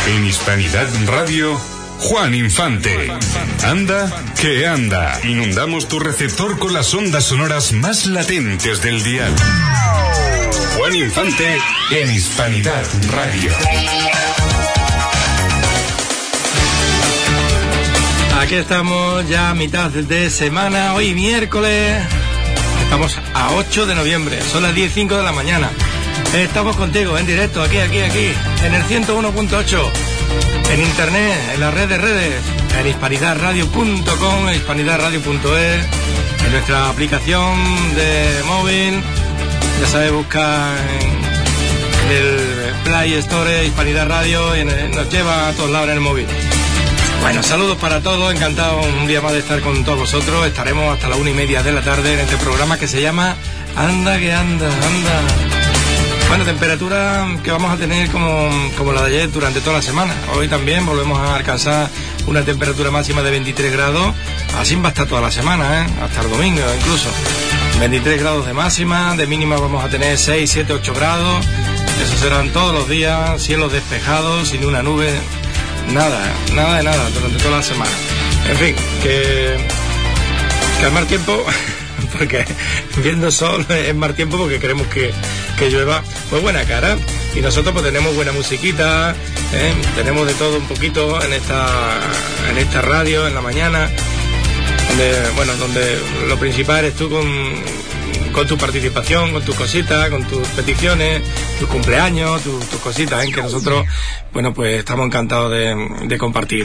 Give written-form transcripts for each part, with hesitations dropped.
En Hispanidad Radio, Juan Infante. Anda, que anda. Inundamos tu receptor con las ondas sonoras más latentes del dial. Juan Infante en Hispanidad Radio. Aquí estamos ya a mitad de semana, hoy miércoles. Estamos a 8 de noviembre, son las 10:05 de la mañana. Estamos contigo en directo, aquí, en el 101.8, en internet, en la red de redes, en hispanidadradio.com, hispanidadradio.es, en nuestra aplicación de móvil, ya sabes, busca en el Play Store Hispanidad Radio y nos lleva a todos lados en el móvil. Bueno, saludos para todos, encantado un día más de estar con todos vosotros. Estaremos hasta las 1:30 de la tarde en este programa que se llama Anda que anda. Bueno, temperatura que vamos a tener como la de ayer durante toda la semana. Hoy también volvemos a alcanzar una temperatura máxima de 23 grados. Así va a estar toda la semana, hasta el domingo incluso. 23 grados de máxima, de mínima vamos a tener 6, 7, 8 grados. Eso serán todos los días, cielos despejados, sin una nube, nada de nada durante toda la semana. En fin, que al mal tiempo... porque viendo sol es mal tiempo porque queremos que llueva, pues buena cara, y nosotros pues tenemos buena musiquita, tenemos de todo un poquito en esta radio en la mañana, donde lo principal eres tú con tu participación, con tus cositas, con tus peticiones, tus cumpleaños, tus cositas, que nosotros, bueno, pues estamos encantados de compartir.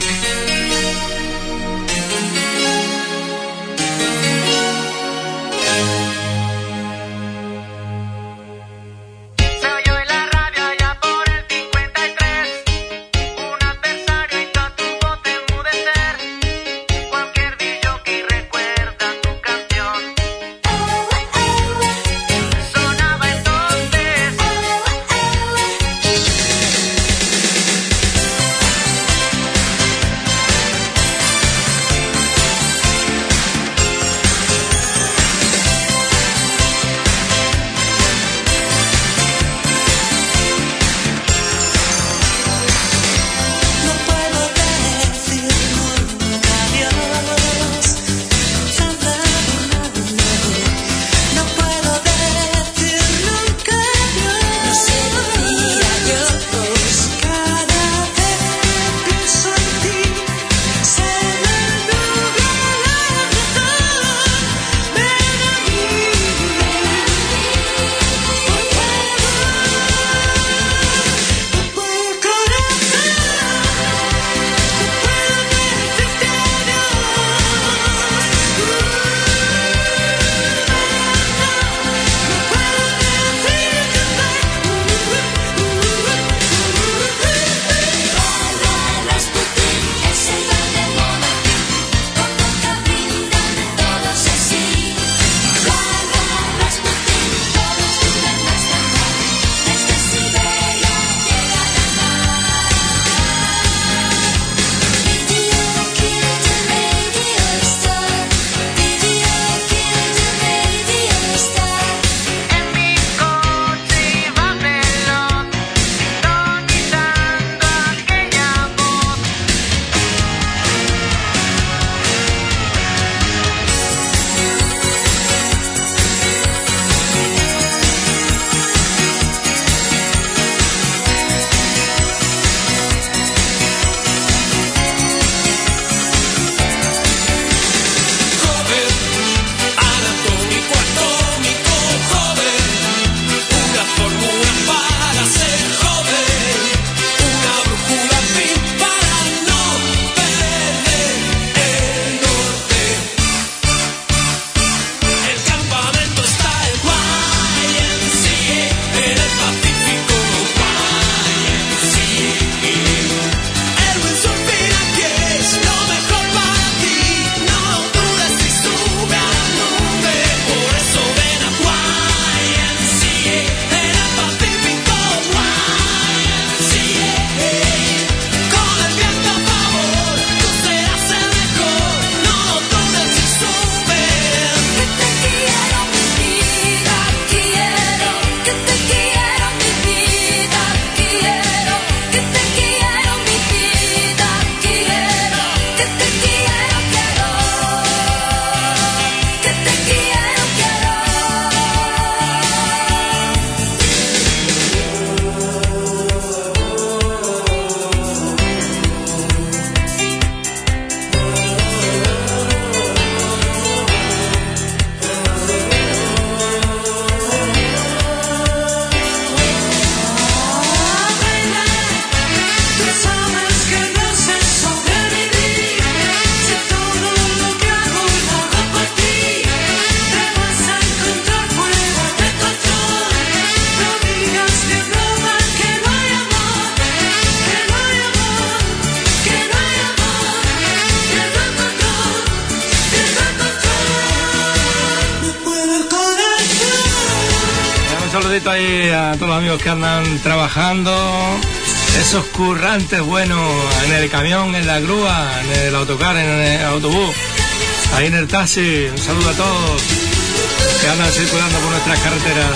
saludito ahí a todos los amigos que andan trabajando, esos currantes buenos en el camión, en la grúa, en el autocar, en el autobús, ahí en el taxi. Un saludo a todos que andan circulando por nuestras carreteras.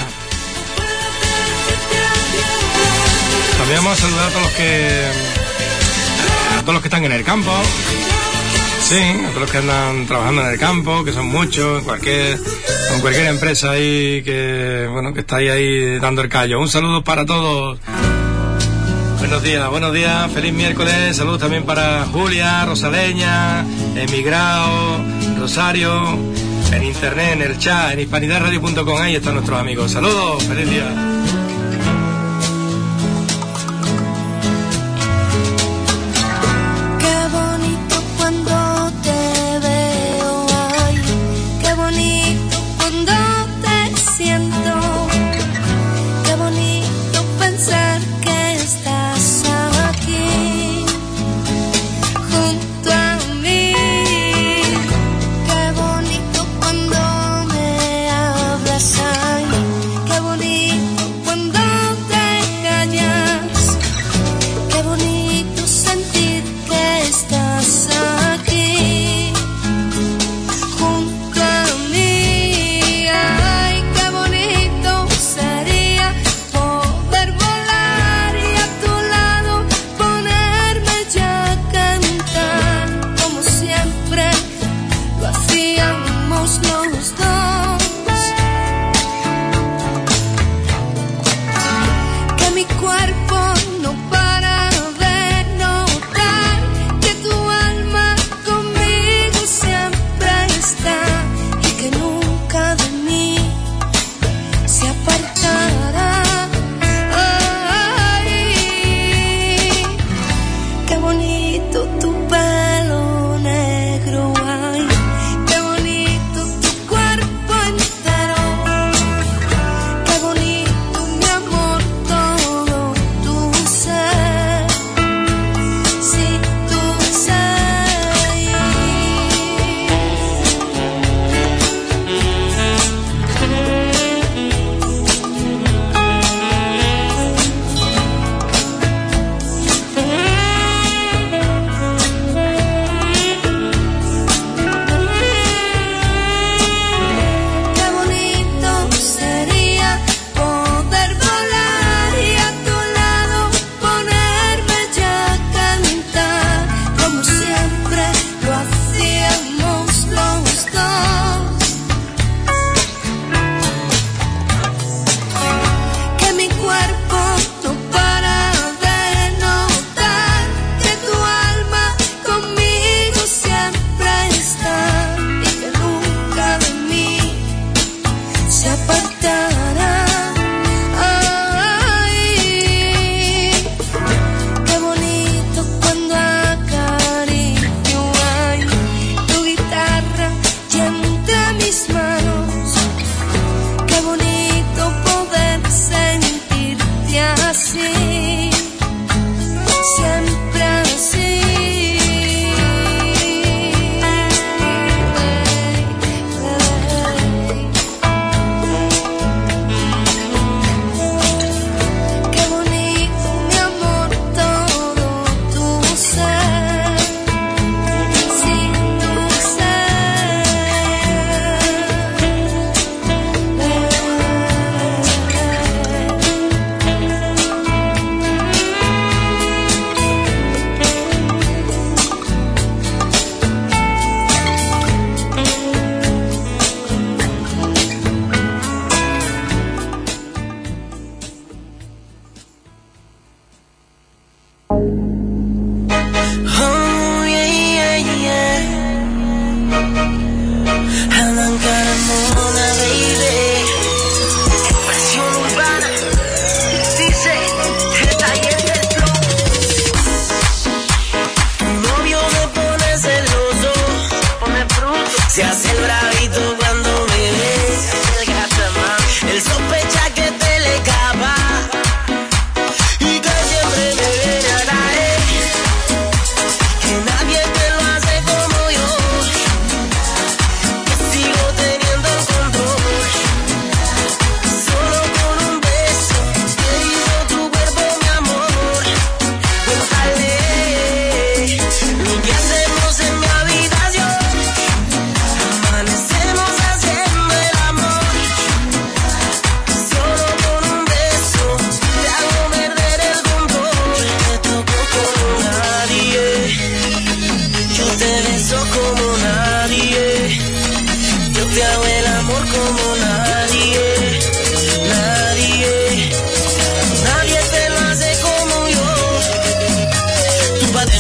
También vamos a saludar a todos los que están en el campo. Sí, a todos los que andan trabajando en el campo, que son muchos, con cualquier empresa ahí que está ahí dando el callo. Un saludo para todos. Buenos días, feliz miércoles. Saludos también para Julia, Rosaleña, Emigrao, Rosario, en internet, en el chat, en hispanidadradio.com, ahí están nuestros amigos. Saludos, feliz día. Qué bonito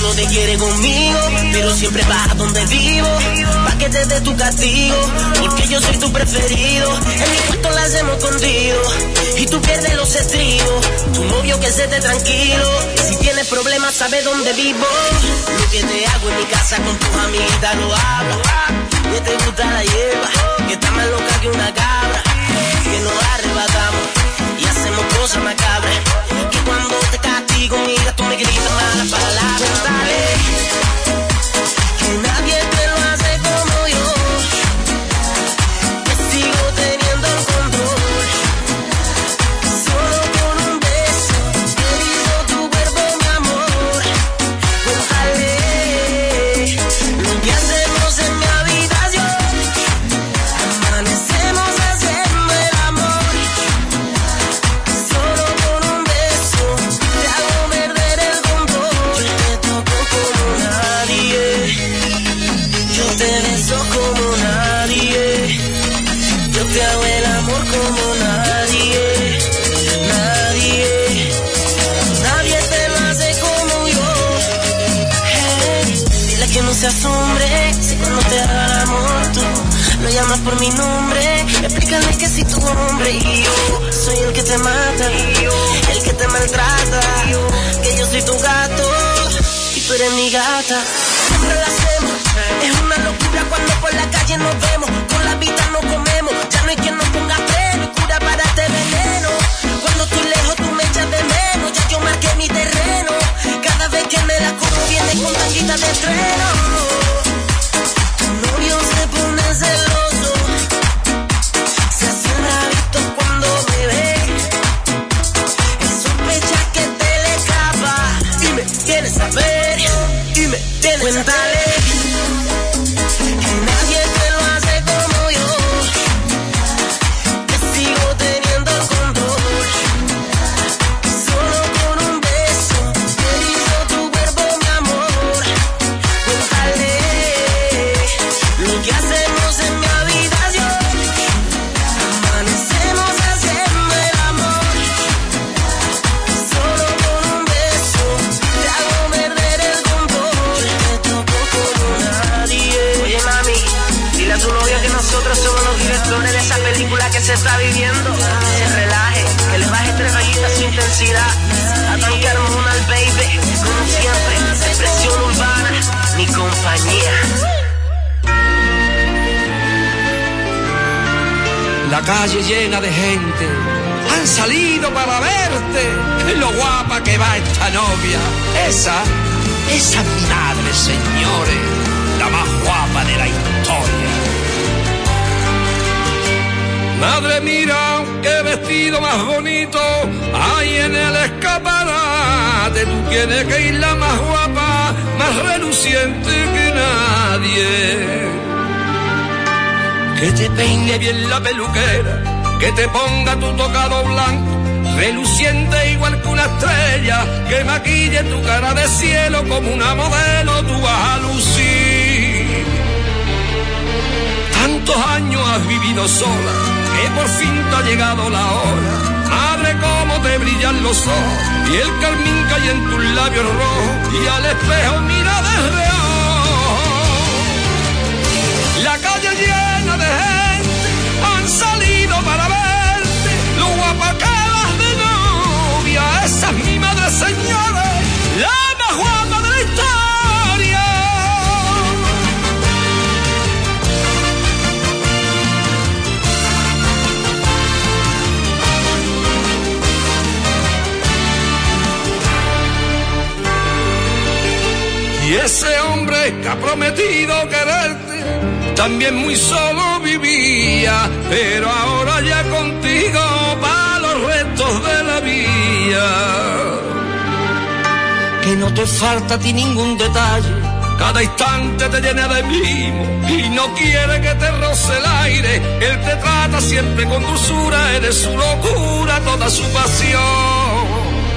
cuando te quiere conmigo, pero siempre vas a donde vivo, pa' que te dé tu castigo, porque yo soy tu preferido. En mi cuarto la hacemos escondido, y tú pierdes los estribos. Tu novio que se esté tranquilo, si tienes problemas sabe dónde vivo. Lo que te hago en mi casa con tus amiguitas lo hablo. Que te gusta la hierba, que está más loca que una cabra, que nos arrebatamos y hacemos cosas macabras, que cuando te castigo mira tú me gritas malas palabras. Dale, que nadie te lo hace como yo, que sigo teniendo el control, solo con un beso querido tu cuerpo mi amor. Ojalá lo que hacemos en mi habitación, amanecemos haciendo el amor, solo con un beso te hago perder el control. Te toco como nadie, yo te beso como nadie, yo te hago el amor como nadie, nadie, nadie te lo hace como yo. Hey, dile que no se asombre si cuando te haga el amor tú lo llamas por mi nombre. Explícale que si tu hombre y yo soy el que te mata, el que te maltrata, que yo soy tu gato y tú eres mi gata. Siempre lo hacemos, es una locura cuando por la calle nos vemos, con la vida nos comemos, ya no hay quien nos ponga freno y cura para este veneno. Cuando estoy lejos tú me echas de menos, ya yo marqué mi terreno, cada vez que me la como viene con tanguita de estreno. Tu novio se pone celoso, se hace rabito cuando me ve, él sospecha que te le escapa y me tiene saber, y me tiene cuéntale que nadie te lo hace como yo, que sigo teniendo el control, solo con un beso querido tu cuerpo mi amor. Cuéntale lo que hacemos en mi habitación, amanecemos haciendo el amor, solo con un beso te hago perder el control. Te toco como nadie. Oye mami, dile a tu novio que nosotros somos los directores de esa película que se está viviendo. Se relaje, que le baje 3 rayitas su intensidad. A tanque hormonal baby, como siempre, expresión urbana, mi compañía. La calle llena de gente, han salido para verte, lo guapa que va esta novia. Esa es mi madre, señores, la más guapa de la historia. Madre, mira qué vestido más bonito hay en el escaparate. Tú tienes que ir la más guapa, más reluciente que nadie. Que te peine bien la peluquera, que te ponga tu tocado blanco, reluciente igual que una estrella, que maquille tu cara de cielo como una modelo, tú vas a lucir. Tantos años has vivido sola, que por fin te ha llegado la hora. Madre, cómo te brillan los ojos, y el carmín cae en tus labios rojos, y al espejo mira de reojo. La calle llena de gente, han salido para verte, lo guapa que vas de novia. Esa es mi madre, señores, la más guapa de la historia. Y ese hombre que ha prometido quererte, también muy solo vivía, pero ahora ya contigo para los restos de la vida. Que no te falta a ti ningún detalle, cada instante te llena de mimo y no quiere que te roce el aire. Él te trata siempre con dulzura, eres su locura, toda su pasión.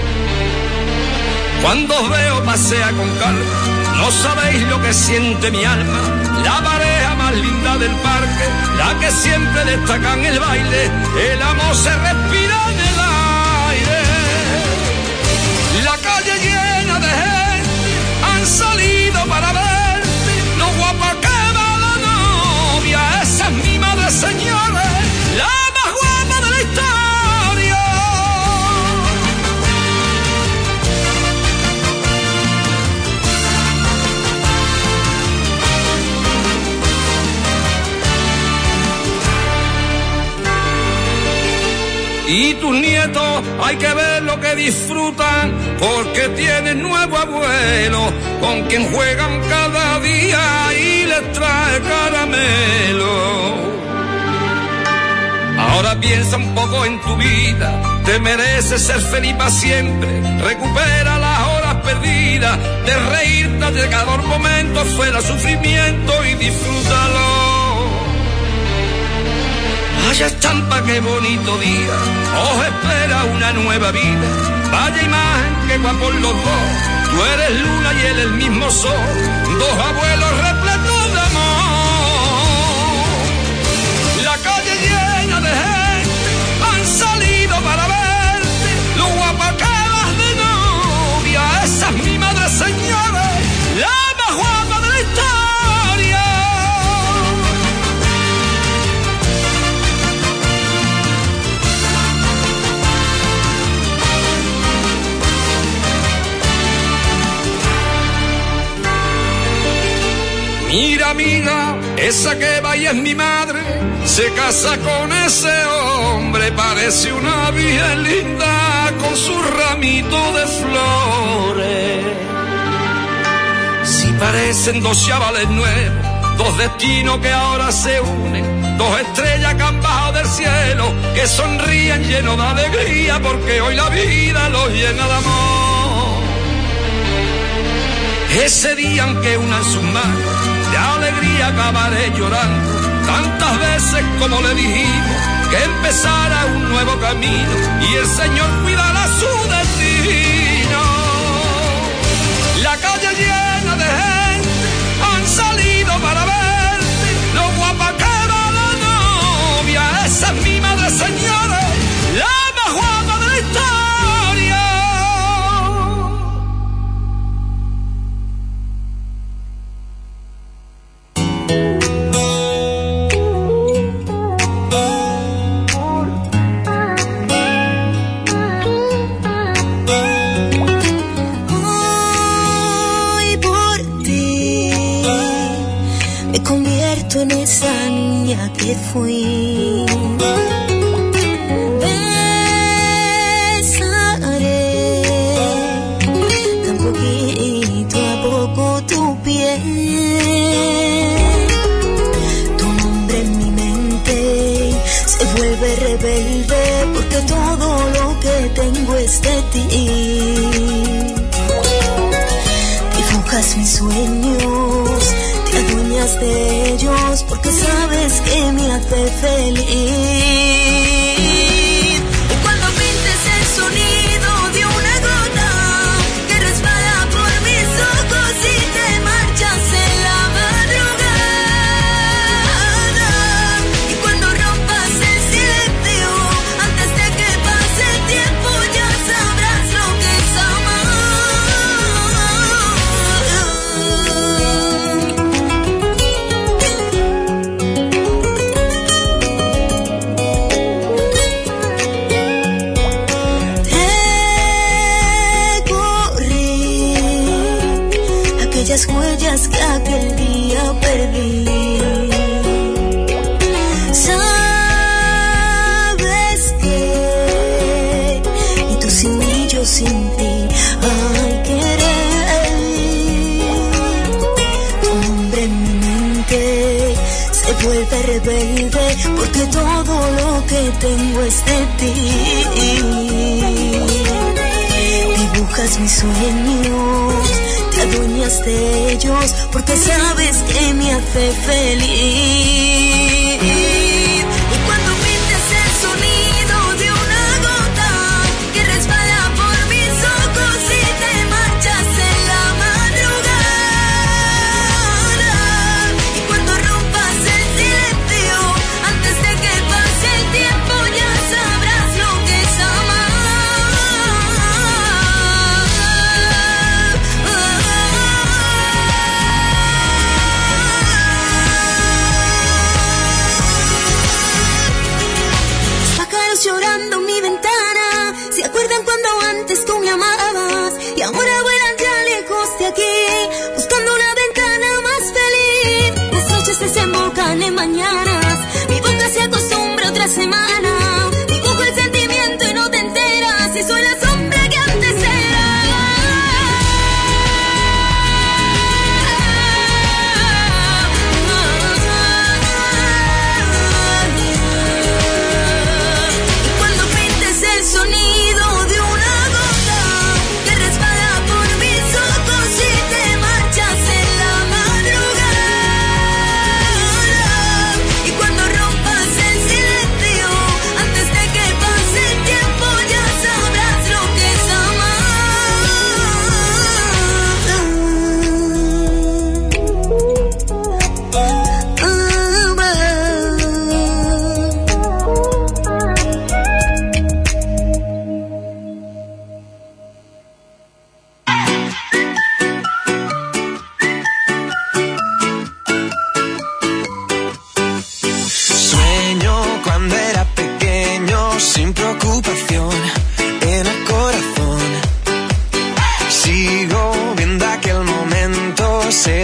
Cuando os veo pasea con calma, no sabéis lo que siente mi alma. La pareja más linda del parque, la que siempre destaca en el baile, el amor se respira en el aire. La calle llena de gente, han salido Y tus nietos hay que ver lo que disfrutan, porque tienen nuevo abuelo con quien juegan cada día y les trae caramelo. Ahora piensa un poco en tu vida, te mereces ser feliz para siempre. Recupera las horas perdidas, de reírte de cada momento fuera sufrimiento y disfrútalo. Vaya estampa, qué bonito día, os espera una nueva vida. Vaya imagen, qué guapos los dos, tú eres luna y él el mismo sol, dos abuelos repletos de amor. La calle llena de gente, han salido para verte, lo guapa que vas de novia, esa es mi madre señora, la más guapa de la historia. Mira, amiga, esa que va y es mi madre, se casa con ese hombre, parece una virgen linda con su ramito de flores. Si parecen dos chavales nuevos, dos destinos que ahora se unen, dos estrellas que han bajado del cielo, que sonríen llenos de alegría, porque hoy la vida los llena de amor. Ese día en que unan sus manos, de alegría acabaré llorando, tantas veces como le dijimos que empezara un nuevo camino y el Señor cuidará su destino. La calle llena de gente, han salido para verte, lo guapa que va la novia, esa es mi madre señora, la más guapa de la historia. En esa niña que fui, besaré tan poquito a poco tu piel, tu nombre en mi mente se vuelve rebelde, porque todo lo que tengo es de ti. Dibujas mis sueños, te adueñas de ellos, porque sabes que me hace feliz. Y cuando pintes el sonido de una gota que resbala por mis ojos y te marchas en la madrugada, y cuando rompas el silencio antes de que pase el tiempo, ya sabrás lo que es amar. Aquellas huellas que aquel día perdí. Sabes que y tú sin mí, yo sin ti, ay, querer. Tu nombre en mi mente se vuelve rebelde, porque todo lo que tengo es de ti. Dibujas mis sueños, te adueñas de ellos, porque sabes que me hace feliz. Y cuando pintes el sonido de una gota que resbala por mis ojos y te marchas en la madrugada, y cuando rompas el silencio antes de que pase el tiempo, ya sabrás lo que es amar.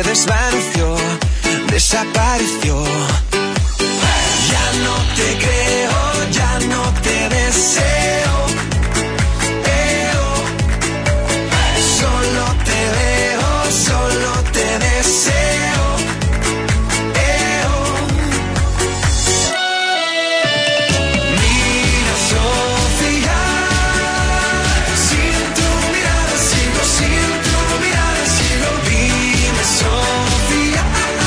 desvaneció, desapareció. Ya no te creo, ya no te deseo. Solo te veo, solo te deseo. Mira, Sofía, sin tu mirada sigo, sin tu mirada sigo. Dime, Sofía,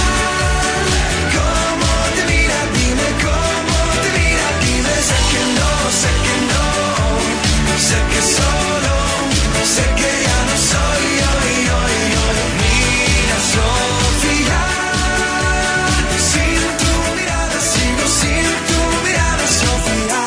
cómo te mira, dime cómo te mira, dime. Sé que no, sé que no, sé que solo, sé que ya no soy yo. Mira, Sofía, sin tu mirada sigo, sin tu mirada, Sofía.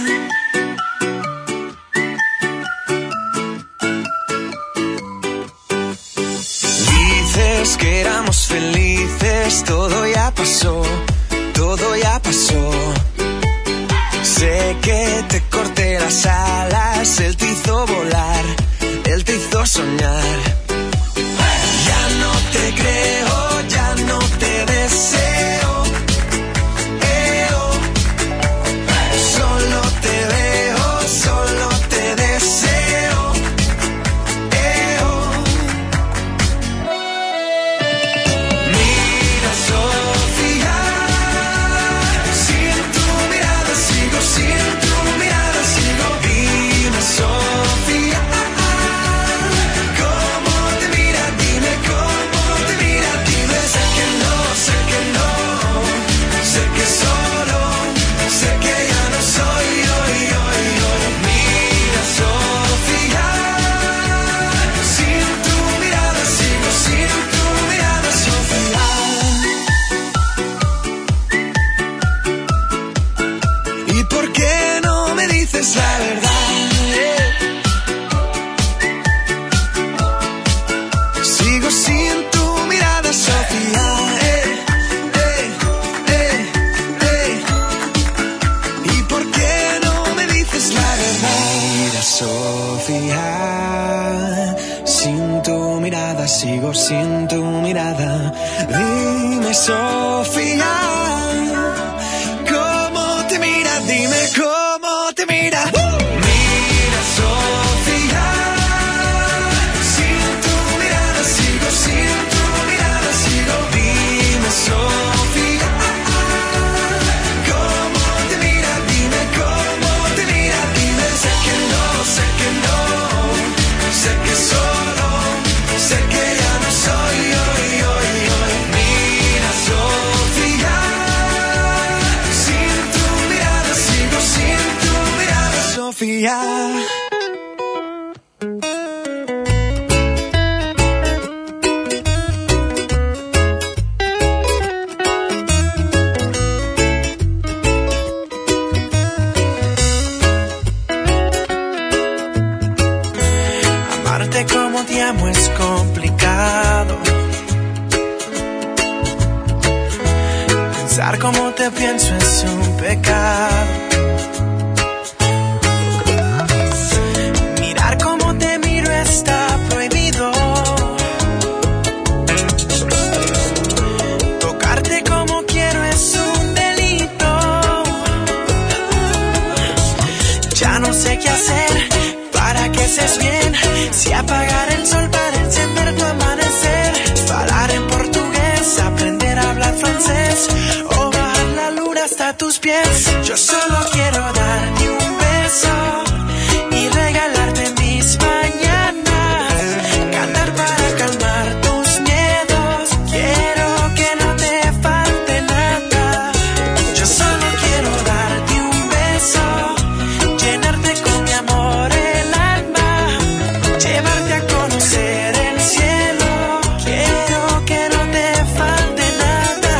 Dices que éramos felices, todo ya pasó, todo ya pasó. Sé que te corté las alas, él te hizo volar, él te hizo soñar. Ya no te creo, ya no te deseo. Solo te veo, solo te deseo. Mira, Sofía, sin tu mirada sigo, sin tu mirada sigo. Dime, Sofía, cómo te mira, dime cómo te mira, dime. Sé que no, sé que no, sé que solo, sé que ya no soy yo. Mira, Sofía, sin tu mirada sigo, sin tu mirada, Sofía. ¿Y por qué no me dices la verdad? Sigo sin tu mirada, Sofía. ¿Y por qué no me dices la verdad? Mira, Sofía, sin tu mirada sigo, sin tu mirada. Dime, Sofía, cómo te mira, dime cómo te mira. Mira, Sofía, sin tu mirada sigo, sin tu mirada sigo. Dime, Sofía, cómo te mira, dime cómo te mira, dime. Sé que no, sé que no, sé que solo, sé que ya no soy yo. Mira, Sofía, sin tu mirada sigo, sin tu mirada, Sofía. Amarte como te amo es complicado. Pensar como te pienso es un pecado. Mirar como te miro está prohibido. Tocarte como quiero es un delito. Ya no sé qué hacer para que seas bien. Si apagar el sol para encender tu amanecer. Hablar en portugués, aprender a hablar francés. O bajar la luna hasta tus pies. Yo solo quiero darte un beso y regalarte mis mañanas. Cantar para calmar tus miedos. Quiero que no te falte nada. Yo solo quiero darte un beso, llenarte con mi amor el alma, llevarte a conocer el cielo. Quiero que no te falte nada.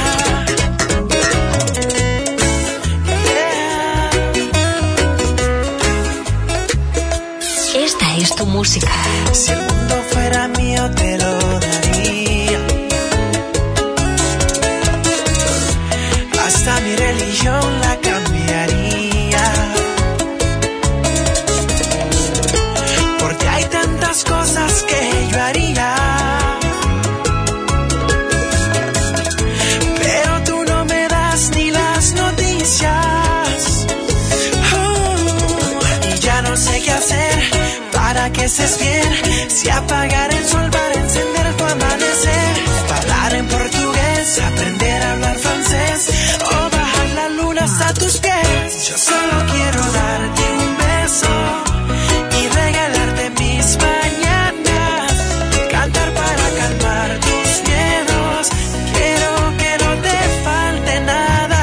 Esta es tu música. Si el mundo fuera mío te lo daría. Hasta mi religión la cambiaría. Porque hay tantas cosas que yo haría. pareces bien. Si apagar el sol para encender tu amanecer. Hablar en portugués, aprender a hablar francés. O bajar la luna hasta tus pies. Yo solo quiero darte un beso y regalarte mis mañanas. Cantar para calmar tus miedos. Quiero que no te falte nada.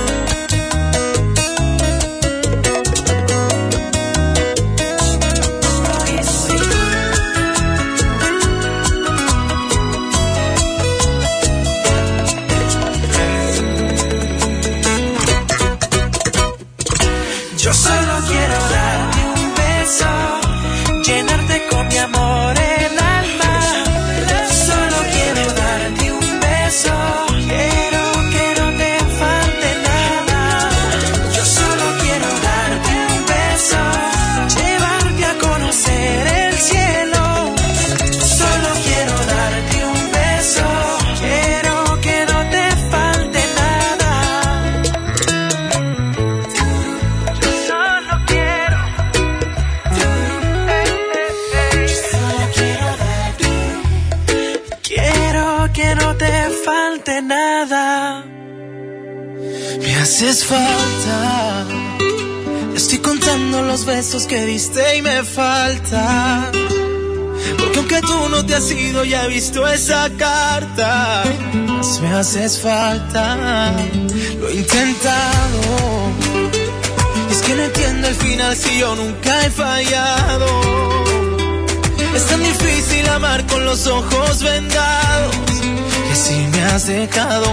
Yo solo quiero darte un beso, llenarte con mi amor el alma. Solo quiero darte un beso, quiero que no te falte nada. Yo solo quiero darte un beso, llevarte a conocer el cielo. Solo quiero darte un beso, quiero que no te falte nada. Solo quiero darte, quiero que no te falte nada. Me haces falta. Estoy contando los besos que diste y me falta. Porque aunque tú no te has ido, ya he visto esa carta. Más me haces falta. Lo he intentado. Es que no entiendo el final si yo nunca he fallado. Es tan difícil amar con los ojos vendados, que si me has dejado.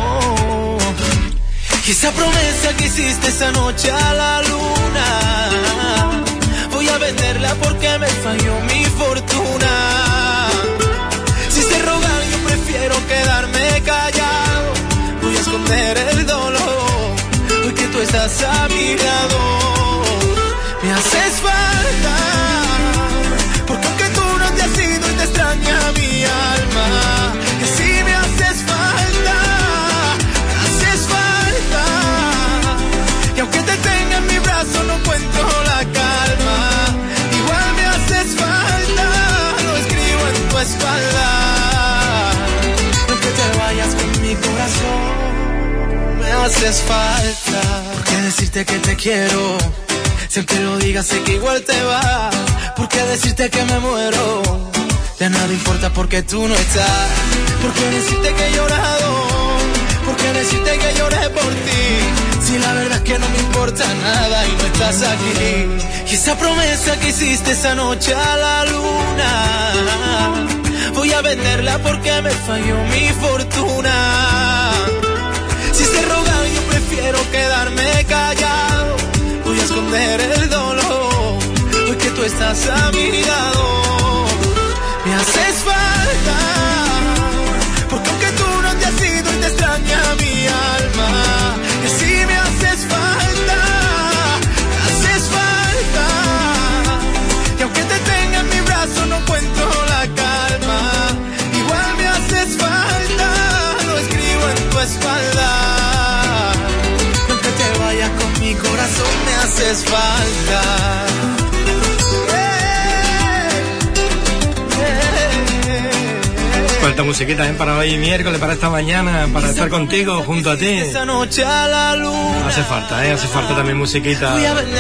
Y esa promesa que hiciste esa noche a la luna, voy a venderla porque me falló mi fortuna. Si se rogar yo prefiero quedarme callado. Voy a esconder el dolor, porque tú estás a mi lado. Me haces falta, porque aunque tú no te has ido y te extraña mi alma, que sí me haces falta, me haces falta. Y aunque te tenga en mi brazo no encuentro la calma, igual me haces falta, lo escribo en tu espalda. Aunque te vayas con mi corazón, me haces falta. ¿Por qué decirte que te quiero? Siempre lo digas, sé que igual te va. ¿Por qué decirte que me muero? Ya nada importa porque tú no estás. ¿Por qué decirte que he llorado? ¿Por qué decirte que lloré por ti? Si la verdad es que no me importa nada y no estás aquí. Y esa promesa que hiciste esa noche a la luna, voy a venderla porque me falló mi fortuna. Si se rogar yo prefiero quedarme callado. Voy a esconder el dolor, porque tú estás a mi lado. Me haces falta, porque aunque tú no te has ido y te extraña mi alma, que sí me haces falta, me haces falta. Y aunque te tenga en mi brazo no encuentro la calma, igual me haces falta, lo escribo en tu espalda. Y aunque te vayas con mi corazón me haces falta. Falta musiquita para hoy miércoles, para esta mañana, para estar contigo, junto a ti. Hace falta, hace falta también musiquita.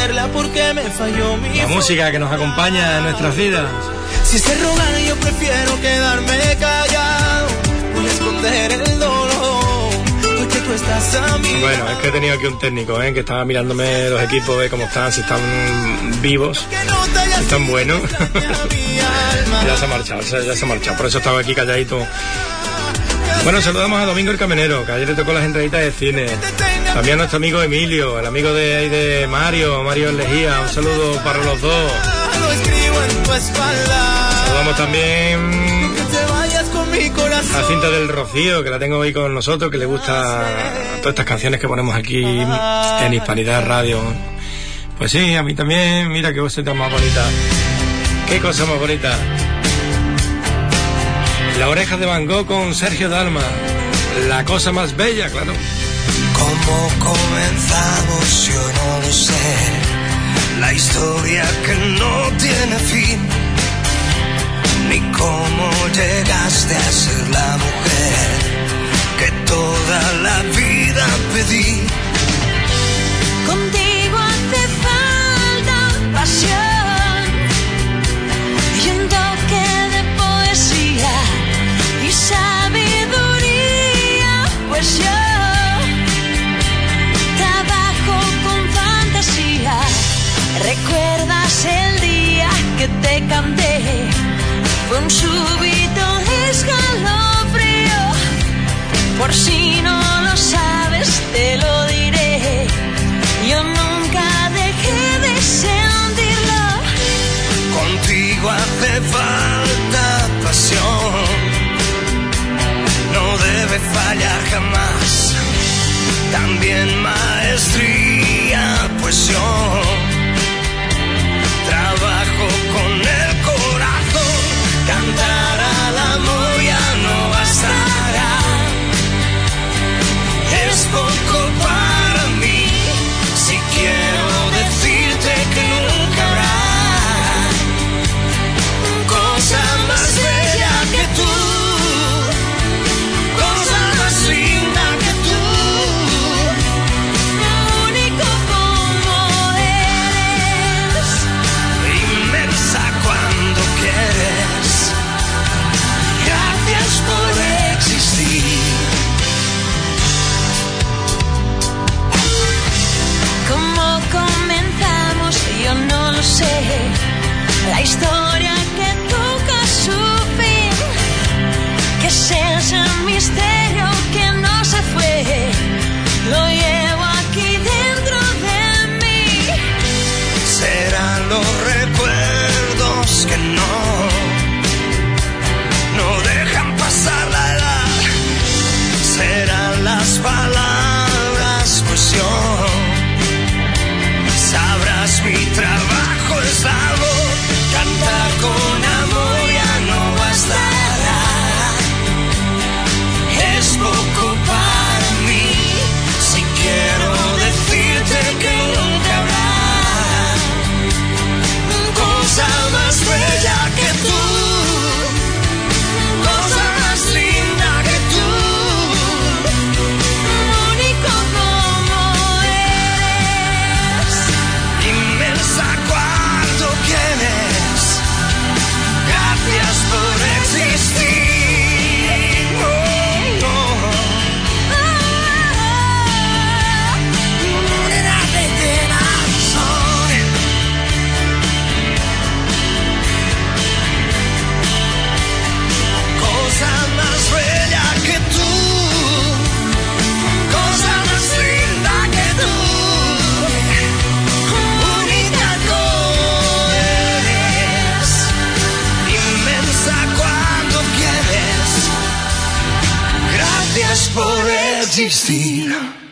La música que nos acompaña en nuestras vidas. Si se rogan yo prefiero quedarme callado. Voy a esconder el dolor, porque tú estás a mí. Bueno, es que he tenido aquí un técnico, que estaba mirándome los equipos, cómo están, si están vivos, si están buenos. Ya se ha marchado, por eso estaba aquí calladito. Bueno, saludamos a Domingo el Camionero, que ayer le tocó las entraditas de cine. También a nuestro amigo Emilio, el amigo de Mario el Lejía. Un saludo para los dos. Saludamos también a Cinta del Rocío, que la tengo hoy con nosotros, que le gusta todas estas canciones que ponemos aquí en Hispanidad Radio. Pues sí, a mí también. Mira qué cosita más bonita. Qué cosa más bonita. La oreja de Van Gogh con Sergio Dalma. La cosa más bella, claro. ¿Cómo comenzamos? Yo no lo sé. La historia que no tiene fin. ni cómo llegaste a ser la mujer que toda la vida pedí. Contigo hace falta pasión y un toque de poesía y sabiduría, pues yo trabajo con fantasía. ¿Recuerdas el día que te canté? Fue un súbito escalofrío. Por si no lo sabes, te lo diré. Yo nunca dejé de sentirlo. Contigo hace falta pasión, no debe fallar jamás. También maestría, pues yo trabajo con el corazón. Cantar al amor ya no bastará. Es poco para mí si quiero decirte que nunca habrá cosa más bella que tú, cosa más linda que tú, Único como eres. inmensa cuando quieres. Gracias por existir. ¿Cómo comenzamos? Yo no lo sé. La historia que toca su fin, que es ese misterio que no se fue, lo llevo aquí dentro de mí. Serán los recuerdos que no dejan pasar la edad. Serán las palabras, pues yo sabrás mi trabajo es largo. Cantar con amor ya no bastará. Es poco para mí si quiero decirte que nunca habrá cosa más bella que tú, cosa más linda que tú, Único como eres. inmensa cuando quieres. Gracias por existir. Oh, no. Cosa más bella que tú, cosa más linda que tú, única como eres, inmensa cuando quieres. Gracias por existir.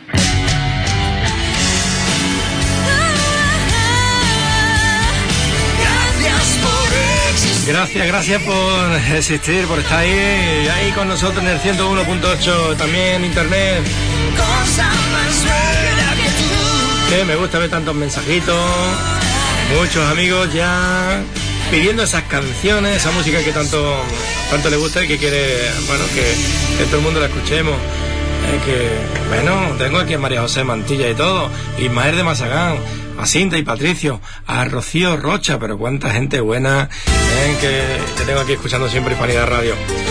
Gracias por existir. Gracias por existir, por estar ahí con nosotros en el 101.8, también en internet. Cosa más bella que tú. Que me gusta ver tantos mensajitos, muchos amigos ya pidiendo esas canciones, esa música que tanto le gusta y que quiere, bueno, que todo el mundo la escuchemos. Tengo aquí a María José Mantilla y todo, Ismael de Mazagán, a Cinta y Patricio, a Rocío Rocha, pero cuánta gente buena que tengo aquí escuchando siempre Hispanidad Radio.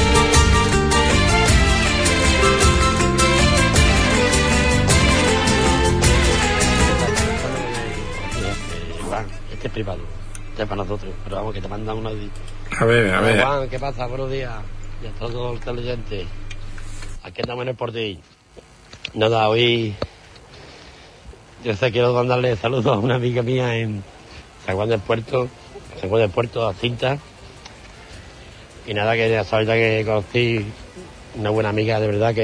Juan, este es privado, este es para nosotros, pero vamos, que te mandan un audio. A ver. Juan, ¿qué pasa? Buenos días. Y a todos los televidentes. Aquí andamos en el Portil. Nada, hoy yo sé, quiero mandarle saludos a una amiga mía en San Juan del Puerto, a Cinta. Y nada, que ya sabes que conocí una buena amiga de verdad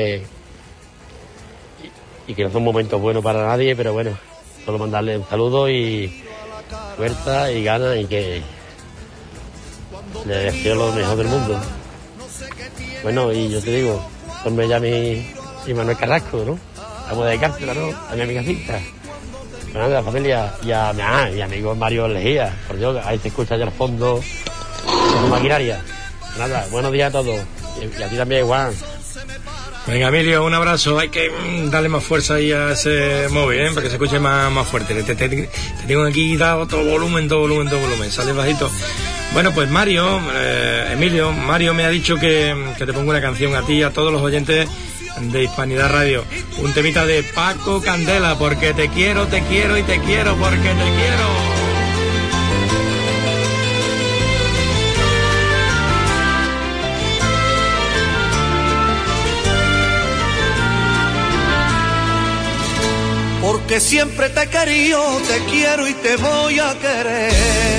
y que no son momentos buenos para nadie, pero bueno, solo mandarle un saludo y fuerza y ganas y que le deseo lo mejor del mundo. Bueno, y yo te digo, hombre, ya mi Manuel Carrasco, ¿no? Vamos de cárcel, ¿no? A mi amiga Cinta. Bueno, de la familia y a mi amigo Mario Lejía. Por Dios, ahí se escucha allá al fondo su maquinaria. Nada, buenos días a todos. Y a ti también, Juan. Venga, Emilio, un abrazo. Hay que darle más fuerza ahí a ese móvil, para que se escuche más fuerte. Te tengo aquí dado todo volumen. Sale bajito. Bueno, pues Emilio, Mario me ha dicho que te ponga una canción a ti y a todos los oyentes de Hispanidad Radio. Un temita de Paco Candela, porque te quiero y te quiero porque te quiero. Porque siempre te he querido, te quiero y te voy a querer.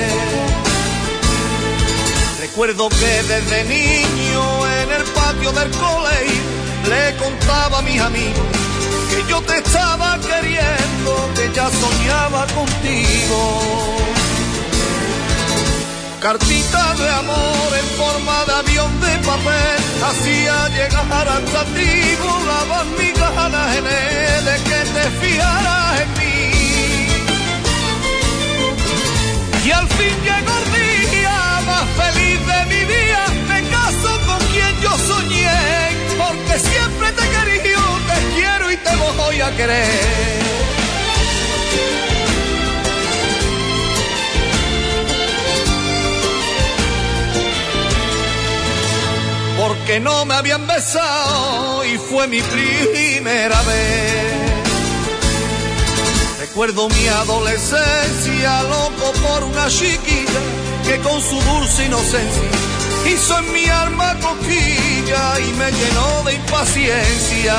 Recuerdo que desde niño en el patio del colegio le contaba a mis amigos que yo te estaba queriendo, que ya soñaba contigo. Cartita de amor en forma de avión de papel hacía llegar hasta ti, volaban mis ganas en él de que te fijaras en mí. Y al fin llegó el día más feliz de mi vida, me caso con quien yo soñé, porque siempre te he querido, te quiero y te voy a querer. Porque no me habían besado y fue mi primera vez. Recuerdo mi adolescencia, loco por una chiquilla que con su dulce inocencia hizo en mi alma cosquilla y me llenó de impaciencia.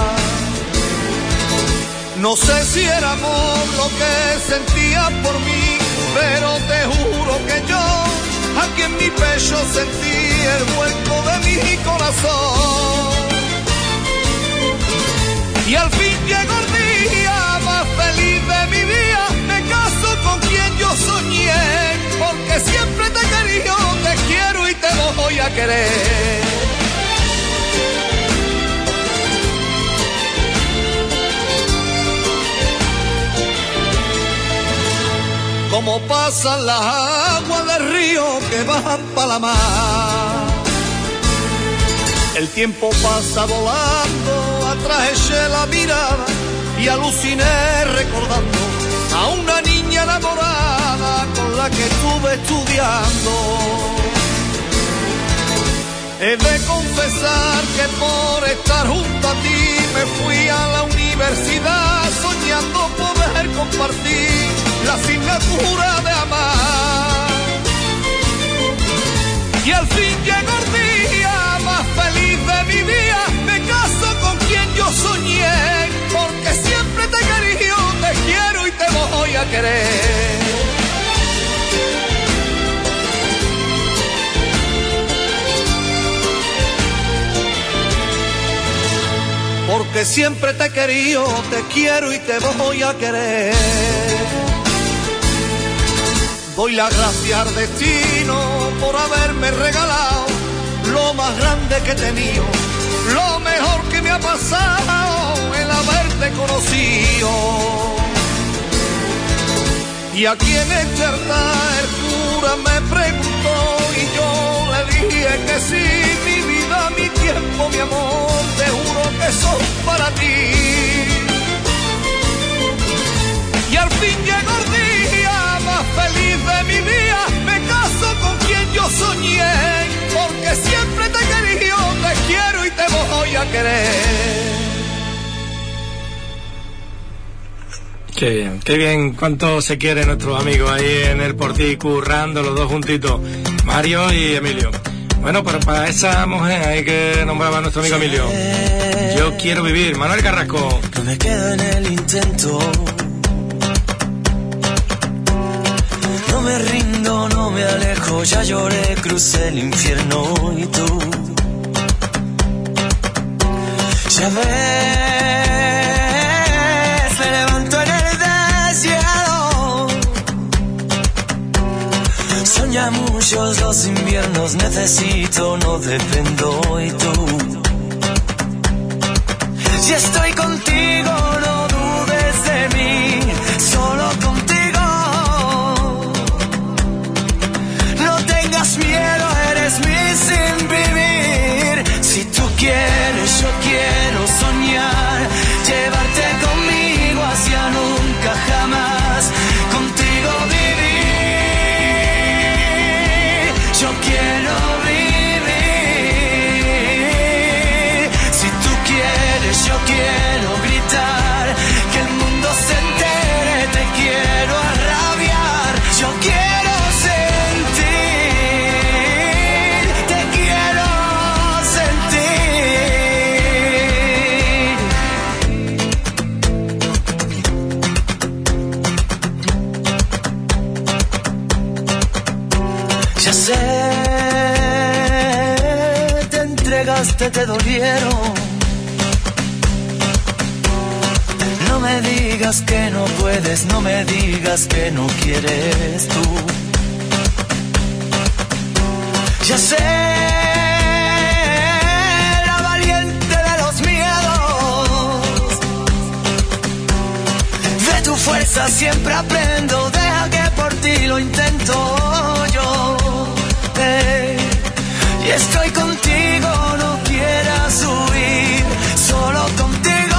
No sé si era amor lo que sentía por mí, pero te juro que yo aquí en mi pecho sentí el vuelco de mi corazón. Y al fin llegó el día más feliz de mi vida, me caso con quien yo soñé, porque siempre te he querido, te quiero y te voy a querer. Como pasan las aguas del río que bajan para la mar. El tiempo pasa volando, atrás eché la mirada y aluciné recordando a una niña enamorada con la que estuve estudiando. He de confesar que por estar junto a ti me fui a la universidad soñando poder compartir la asignatura de amar. Y al fin llegó el día más feliz de mi vida, me caso con quien yo soñé, porque siempre te he querido, te quiero y te voy a querer. Porque siempre te he querido, te quiero y te voy a querer. Doy las gracias al destino por haberme regalado lo más grande que he tenido, lo mejor que me ha pasado, el haberte conocido. Y aquí en este altar el cura me preguntó y yo le dije que sí, mi vida, mi tiempo, mi amor, te juro que son para ti. Y al fin llegó el día más feliz de mi vida, me caso con quien yo soñé, porque siempre te he querido, te quiero y te voy a querer. Qué bien, cuánto se quiere nuestros amigos ahí en el Portí, currando los dos juntitos, Mario y Emilio. Bueno, pero para esa mujer hay que nombrar a nuestro amigo Emilio. Yo quiero vivir, Manuel Carrasco. No me quedo en el intento, no me rindo, no me alejo, ya lloré, crucé el infierno y tú. Ya ves, me levanto en el desierto. Soña muchos los inviernos, necesito, no dependo y tú. Si estoy contigo, no dudes de mí, solo contigo. No tengas miedo, eres mi Ya sé, te entregaste, te dolieron. No me digas que no puedes, no me digas que no quieres tú. Ya sé, la valiente de los miedos. De tu fuerza siempre aprendo, deja que por ti lo intento yo. Y estoy contigo, no quieras huir, solo contigo.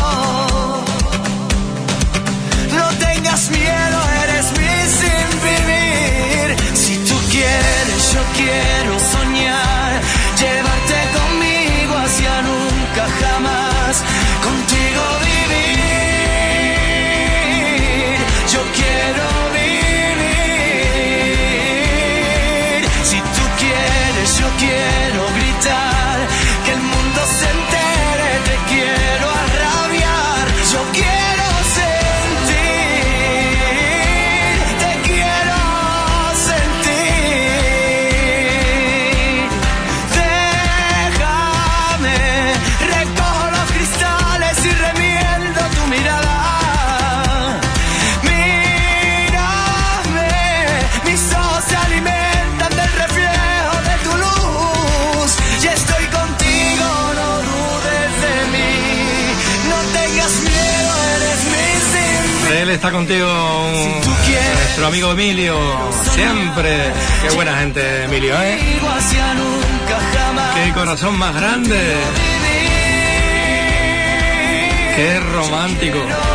No tengas miedo, eres mi sin vivir. Si tú quieres, yo quiero soñar, llevarte conmigo hacia nunca jamás, contigo vivir. Yo quiero vivir. Si tú quieres, yo quiero gritar, que el mundo se entere, te quiero arrabiar. Yo quiero sentir, te quiero sentir. Déjame, recojo los cristales y remiendo tu mirada. Mírame, mis ojos se alimentan del reflejo de tu luz. Y estoy contigo, no dudes de mí. No tengas miedo, eres mi sin. Él está contigo, nuestro amigo Emilio, siempre. Qué buena gente, Emilio, ¿eh? Hacia nunca jamás. Qué corazón más grande, qué romántico.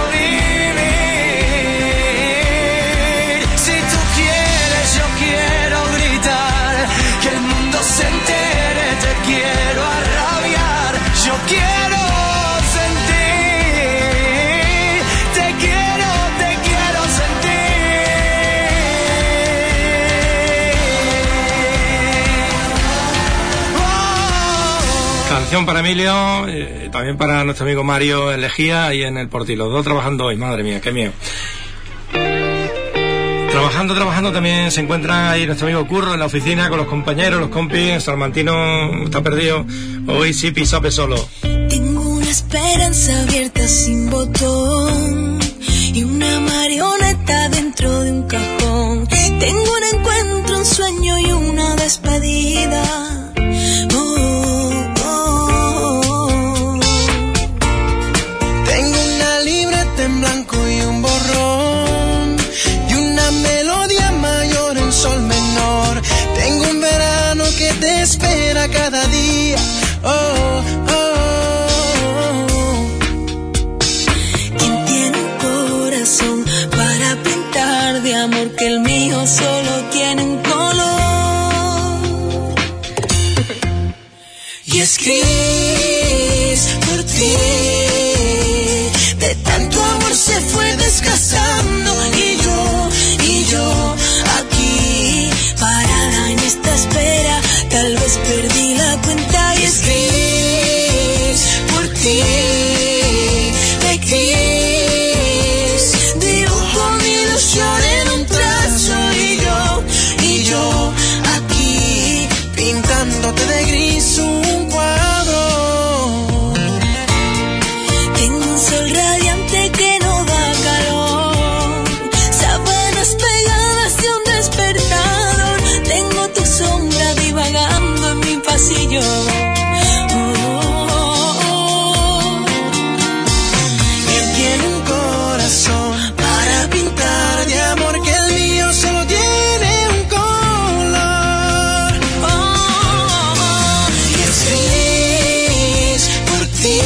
Si tú quieres, yo quiero gritar, que el mundo se entere, te quiero arrabiar. Yo quiero sentir, te quiero sentir. Oh. Canción para Emilio, también para nuestro amigo Mario en Lejía y en el Portil, los dos trabajando hoy, madre mía, qué miedo. Trabajando también se encuentra ahí nuestro amigo Curro en la oficina con los compañeros, los compis. Salmantino está perdido, hoy sí pisape solo. Tengo una esperanza abierta sin botón y una marioneta dentro de un cajón. Tengo un encuentro, un sueño y una despedida. Tengo una libreta en blanco y un borrón y una melodía mayor en sol menor. Tengo un verano que te espera cada día. Oh, oh, oh. ¿Quién tiene un corazón para pintar de amor que el mío solo tiene un color? Y es gris por ti. De tanto amor se fue desgastando y yo Aquí, parada en esta espera, tal vez perdí la cuenta. Y es gris por ti. De gris dibujo mi ilusión en un trazo y yo aquí pintándote de gris un cuadro. tengo un sol radiante que no da calor, sábanas pegadas de un despertador. Tengo tu sombra divagando en mi pasillo. Él tiene un corazón para pintar de amor que el mío solo tiene un color. Y es gris por ti.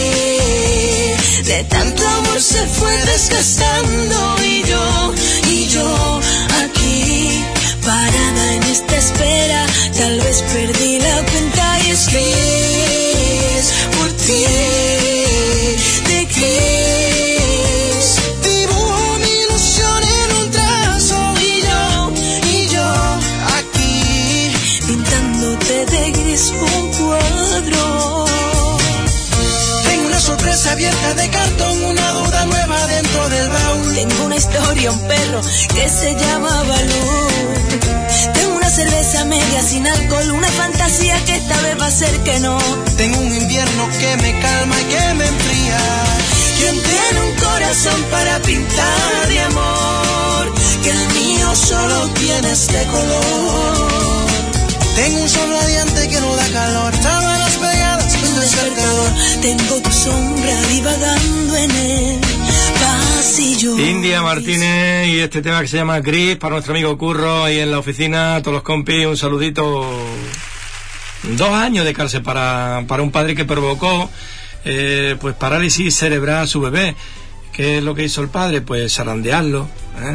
De tanto amor se fue desgastando y yo aquí, Parada en esta espera, tal vez perdí la cuenta. Y es gris por ti. De gris dibujo mi ilusión en un trazo y yo aquí pintándote de gris un cuadro. tengo una sorpresa abierta de cartón, una duda nueva dentro del baúl. Tengo una historia, un perro que se llama Balú. Tengo una cerveza media sin alcohol, una fantasía que esta vez va a ser que no. Tengo un invierno que me calma y que me enfría. ¿Quién tiene un corazón para pintar de amor? Que el mío solo tiene este color. Tengo un sol radiante que no da calor, sábanas pegadas, un despertador. Tengo tu sombra divagando en el pasillo. India Martínez y este tema que se llama Gris para nuestro amigo Curro ahí en la oficina, todos los compis, un saludito. 2 años de cárcel para un padre que provocó pues parálisis cerebral a su bebé. ¿Qué es lo que hizo el padre? Pues zarandearlo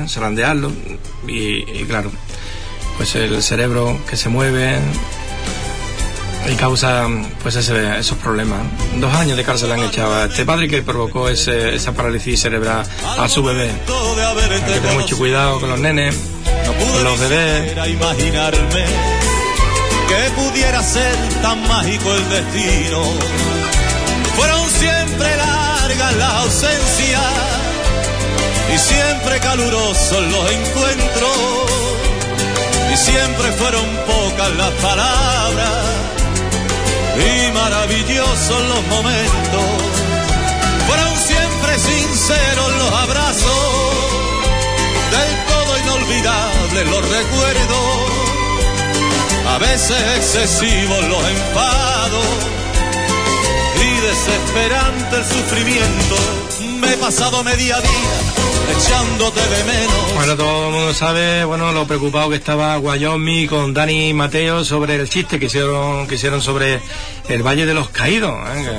y claro, pues el cerebro que se mueve y causa pues esos problemas. 2 años de cárcel le han echado a este padre que provocó esa parálisis cerebral a su bebé. Hay que tener mucho cuidado con los nenes, con los bebés. Imaginarme que pudiera ser tan mágico el destino. Fueron siempre largas las ausencias y siempre calurosos los encuentros, y siempre fueron pocas las palabras y maravillosos los momentos. Fueron siempre sinceros los abrazos, del todo inolvidables los recuerdos, a veces excesivos los enfados y desesperante el sufrimiento. Me he pasado media vida echándote de menos. Bueno, todo el mundo sabe, lo preocupado que estaba Wyoming con Dani Mateo sobre el chiste que hicieron sobre el Valle de los Caídos,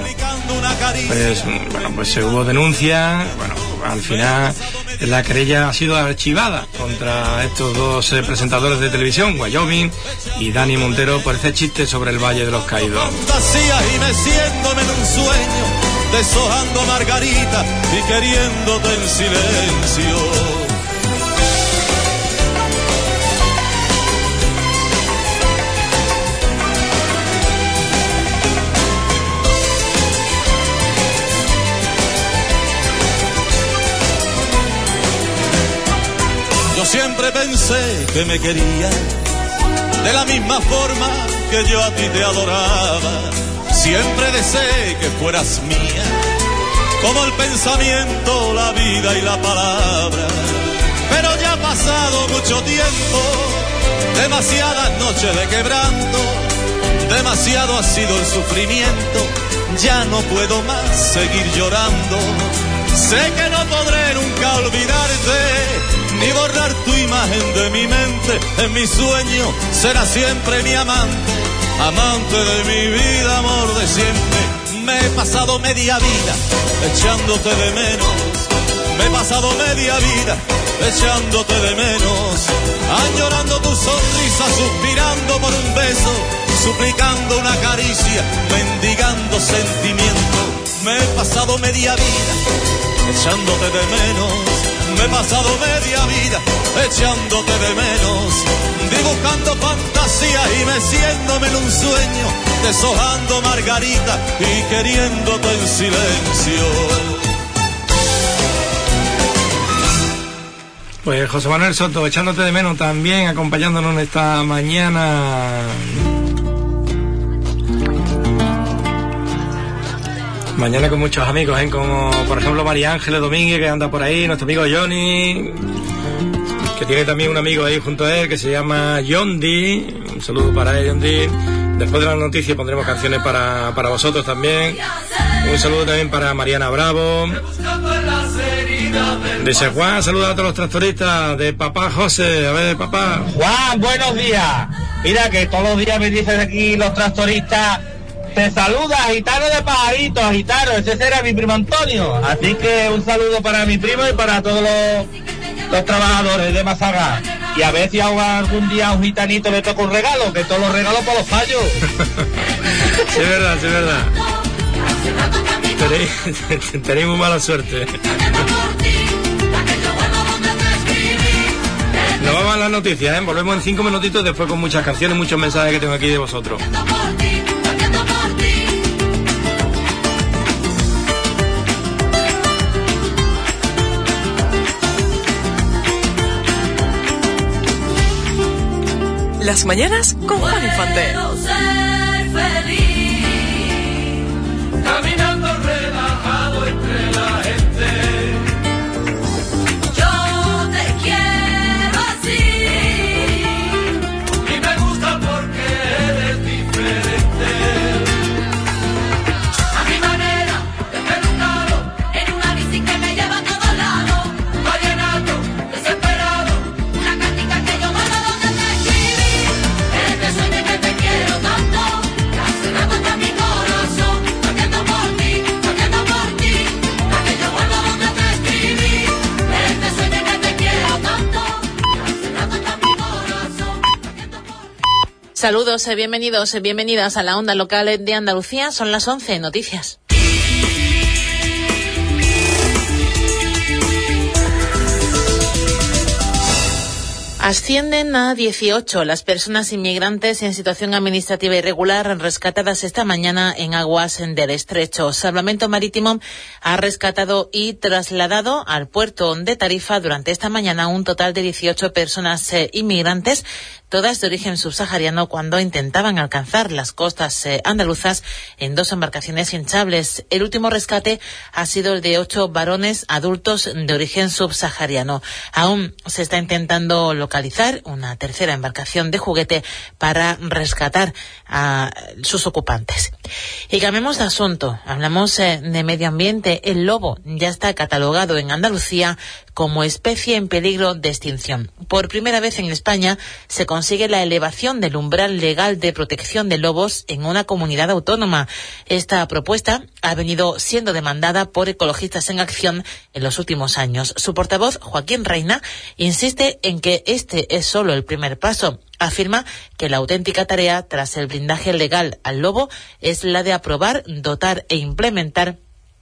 pues hubo denuncia. Al final la querella ha sido archivada contra estos 2 presentadores de televisión, Wyoming y Dani Montero, por ese chiste sobre el Valle de los Caídos. Fantasías y meciéndome en un sueño, deshojando margarita y queriéndote en silencio. Yo siempre pensé que me querías de la misma forma que yo a ti te adoraba. Siempre deseé que fueras mía, como el pensamiento, la vida y la palabra. Pero ya ha pasado mucho tiempo, demasiadas noches de quebranto, demasiado ha sido el sufrimiento. Ya no puedo más seguir llorando. Sé que no podré nunca olvidarte, ni borrar tu imagen de mi mente. En mi sueño será siempre mi amante, amante de mi vida, amor de siempre. Me he pasado media vida echándote de menos. Me he pasado media vida echándote de menos. Añorando tu sonrisa, suspirando por un beso, suplicando una caricia, mendigando sentimiento. Me he pasado media vida echándote de menos. Me he pasado media vida echándote de menos, dibujando fantasías y meciéndome en un sueño, deshojando margarita y queriéndote en silencio. Pues José Manuel Soto, echándote de menos también, acompañándonos esta mañana. Mañana con muchos amigos, como por ejemplo María Ángeles Domínguez, que anda por ahí, nuestro amigo Johnny, que tiene también un amigo ahí junto a él que se llama Yondi. Un saludo para él, Yondi. Después de las noticias pondremos canciones para vosotros también. Un saludo también para Mariana Bravo. Dice Juan, saluda a todos los tractoristas de papá José. A ver, papá. Juan, buenos días. Mira que todos los días me dicen aquí los tractoristas: te saluda, gitano de pajaritos, gitano. Ese será mi primo Antonio. Así que un saludo para mi primo y para todos los trabajadores de Mazaga. Y a ver si algún día a un gitanito le toca un regalo, que todos los regalos para los fallos. Sí, es verdad, sí, es verdad. Tenéis muy mala suerte. Nos vamos a las noticias, Volvemos en 5 minutitos después con muchas canciones, muchos mensajes que tengo aquí de vosotros. Las mañanas con Juan Infante. Caminando relajado entre la gente. Yo te quiero así y me gusta porque eres diferente. A mi manera, despelucado, en una bici que me lleva a todos lados. Un vallenato, desesperado, una cartica que yo mando donde te escribí. Eres de sueño que te quiero tanto, que hace rato está mi corazón. Saludos, bienvenidos, bienvenidas a la onda local de Andalucía. Son las 11, noticias. Ascienden a 18 las personas inmigrantes en situación administrativa irregular rescatadas esta mañana en aguas del Estrecho. Salvamento Marítimo ha rescatado y trasladado al puerto de Tarifa durante esta mañana un total de 18 personas inmigrantes, todas de origen subsahariano, cuando intentaban alcanzar las costas andaluzas en 2 embarcaciones hinchables. El último rescate ha sido el de 8 varones adultos de origen subsahariano. Aún se está intentando localizar una tercera embarcación de juguete para rescatar a sus ocupantes. Y cambiemos de asunto. Hablamos de medio ambiente. El lobo ya está catalogado en Andalucía como especie en peligro de extinción. Por primera vez en España se consigue la elevación del umbral legal de protección de lobos en una comunidad autónoma. Esta propuesta ha venido siendo demandada por Ecologistas en Acción en los últimos años. Su portavoz, Joaquín Reina, insiste en que este es solo el primer paso. Afirma que la auténtica tarea tras el blindaje legal al lobo es la de aprobar, dotar e implementar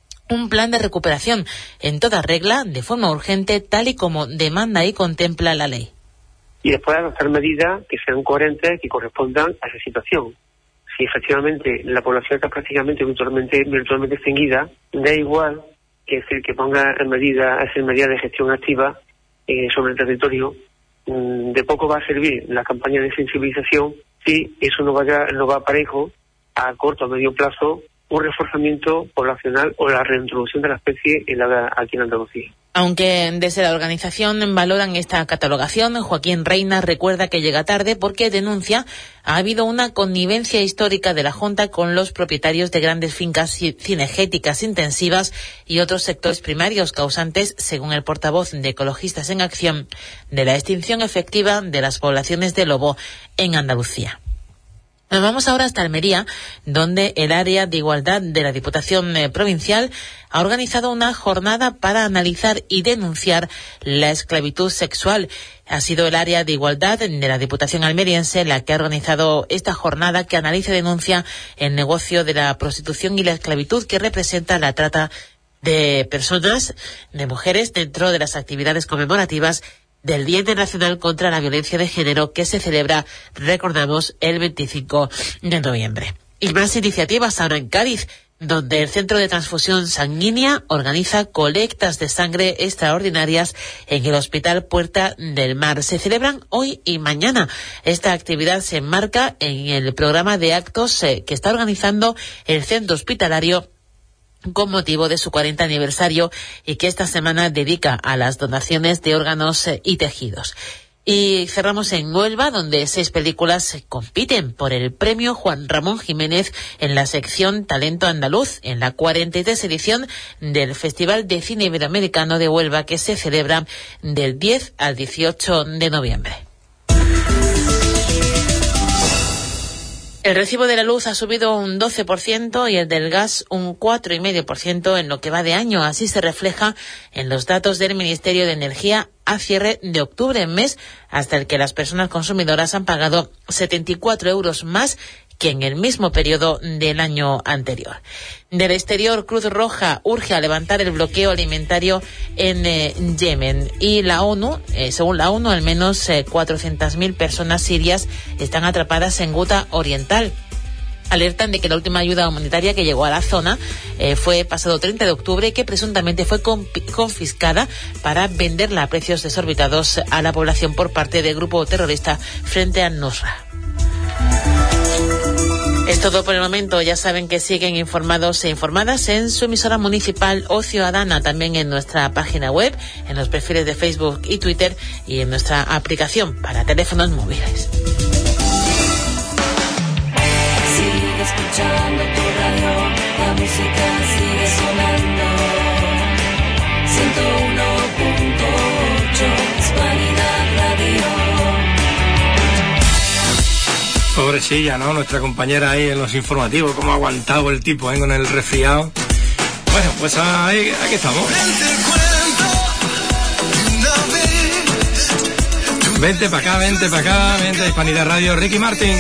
un plan de recuperación en toda regla, de forma urgente, tal y como demanda y contempla la ley. Y después adoptar medidas que sean coherentes, que correspondan a esa situación. Si efectivamente la población está prácticamente virtualmente extinguida, da igual que ponga medidas de gestión activa sobre el territorio. De poco va a servir la campaña de sensibilización si eso no va parejo a corto o medio plazo un reforzamiento poblacional o la reintroducción de la especie aquí en Andalucía. Aunque desde la organización valoran esta catalogación, Joaquín Reina recuerda que llega tarde porque denuncia ha habido una connivencia histórica de la Junta con los propietarios de grandes fincas cinegéticas intensivas y otros sectores primarios causantes, según el portavoz de Ecologistas en Acción, de la extinción efectiva de las poblaciones de lobo en Andalucía. Nos vamos ahora hasta Almería, donde el área de igualdad de la Diputación Provincial ha organizado una jornada para analizar y denunciar la esclavitud sexual. Ha sido el área de igualdad de la Diputación almeriense la que ha organizado esta jornada que analiza y denuncia el negocio de la prostitución y la esclavitud que representa la trata de personas, de mujeres, dentro de las actividades conmemorativas del Día Internacional contra la Violencia de Género, que se celebra, recordamos, el 25 de noviembre. Y más iniciativas ahora en Cádiz, donde el Centro de Transfusión Sanguínea organiza colectas de sangre extraordinarias en el Hospital Puerta del Mar. Se celebran hoy y mañana. Esta actividad se enmarca en el programa de actos que está organizando el centro hospitalario con motivo de su 40 aniversario y que esta semana dedica a las donaciones de órganos y tejidos. Y cerramos en Huelva, donde 6 películas compiten por el premio Juan Ramón Jiménez en la sección Talento Andaluz, en la 43 edición del Festival de Cine Iberoamericano de Huelva, que se celebra del 10 al 18 de noviembre. El recibo de la luz ha subido un 12% y el del gas un 4,5% en lo que va de año. Así se refleja en los datos del Ministerio de Energía a cierre de octubre, mes hasta el que las personas consumidoras han pagado 74 euros más que en el mismo periodo del año anterior. Del exterior, Cruz Roja urge a levantar el bloqueo alimentario en Yemen. Y la ONU, según la ONU, al menos 400.000 personas sirias están atrapadas en Guta Oriental. alertan de que la última ayuda humanitaria que llegó a la zona fue pasado 30 de octubre y que presuntamente fue confiscada para venderla a precios desorbitados a la población por parte del grupo terrorista Frente al-Nusra. Es todo por el momento. Ya saben que siguen informados e informadas en su emisora municipal o ciudadana, también en nuestra página web, en los perfiles de Facebook y Twitter y en nuestra aplicación para teléfonos móviles. Sigue escuchando tu radio, la música sigue sonando. 101.8 Hispanidad Radio. Pobrecilla, ¿no? Nuestra compañera ahí en los informativos, cómo ha aguantado el tipo, con el resfriado. Bueno, pues ahí, aquí estamos. Vente para acá, vente a Hispanidad Radio. Ricky Martin.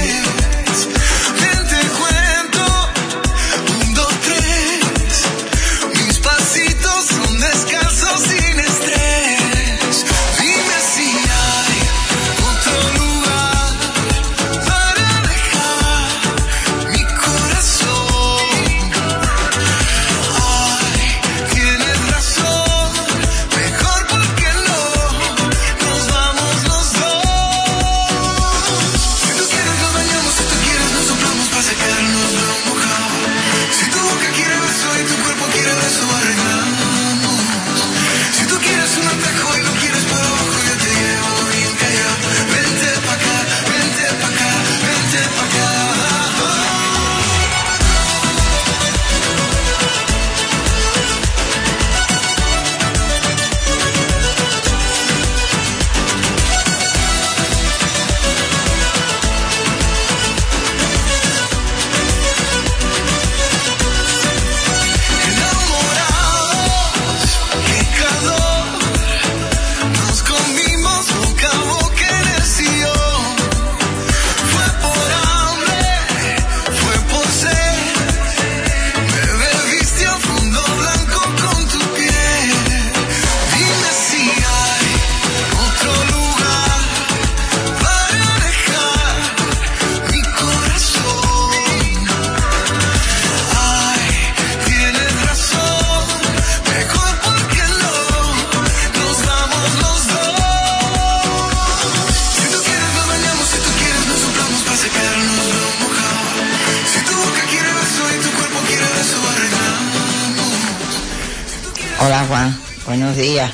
Hola Juan, buenos días.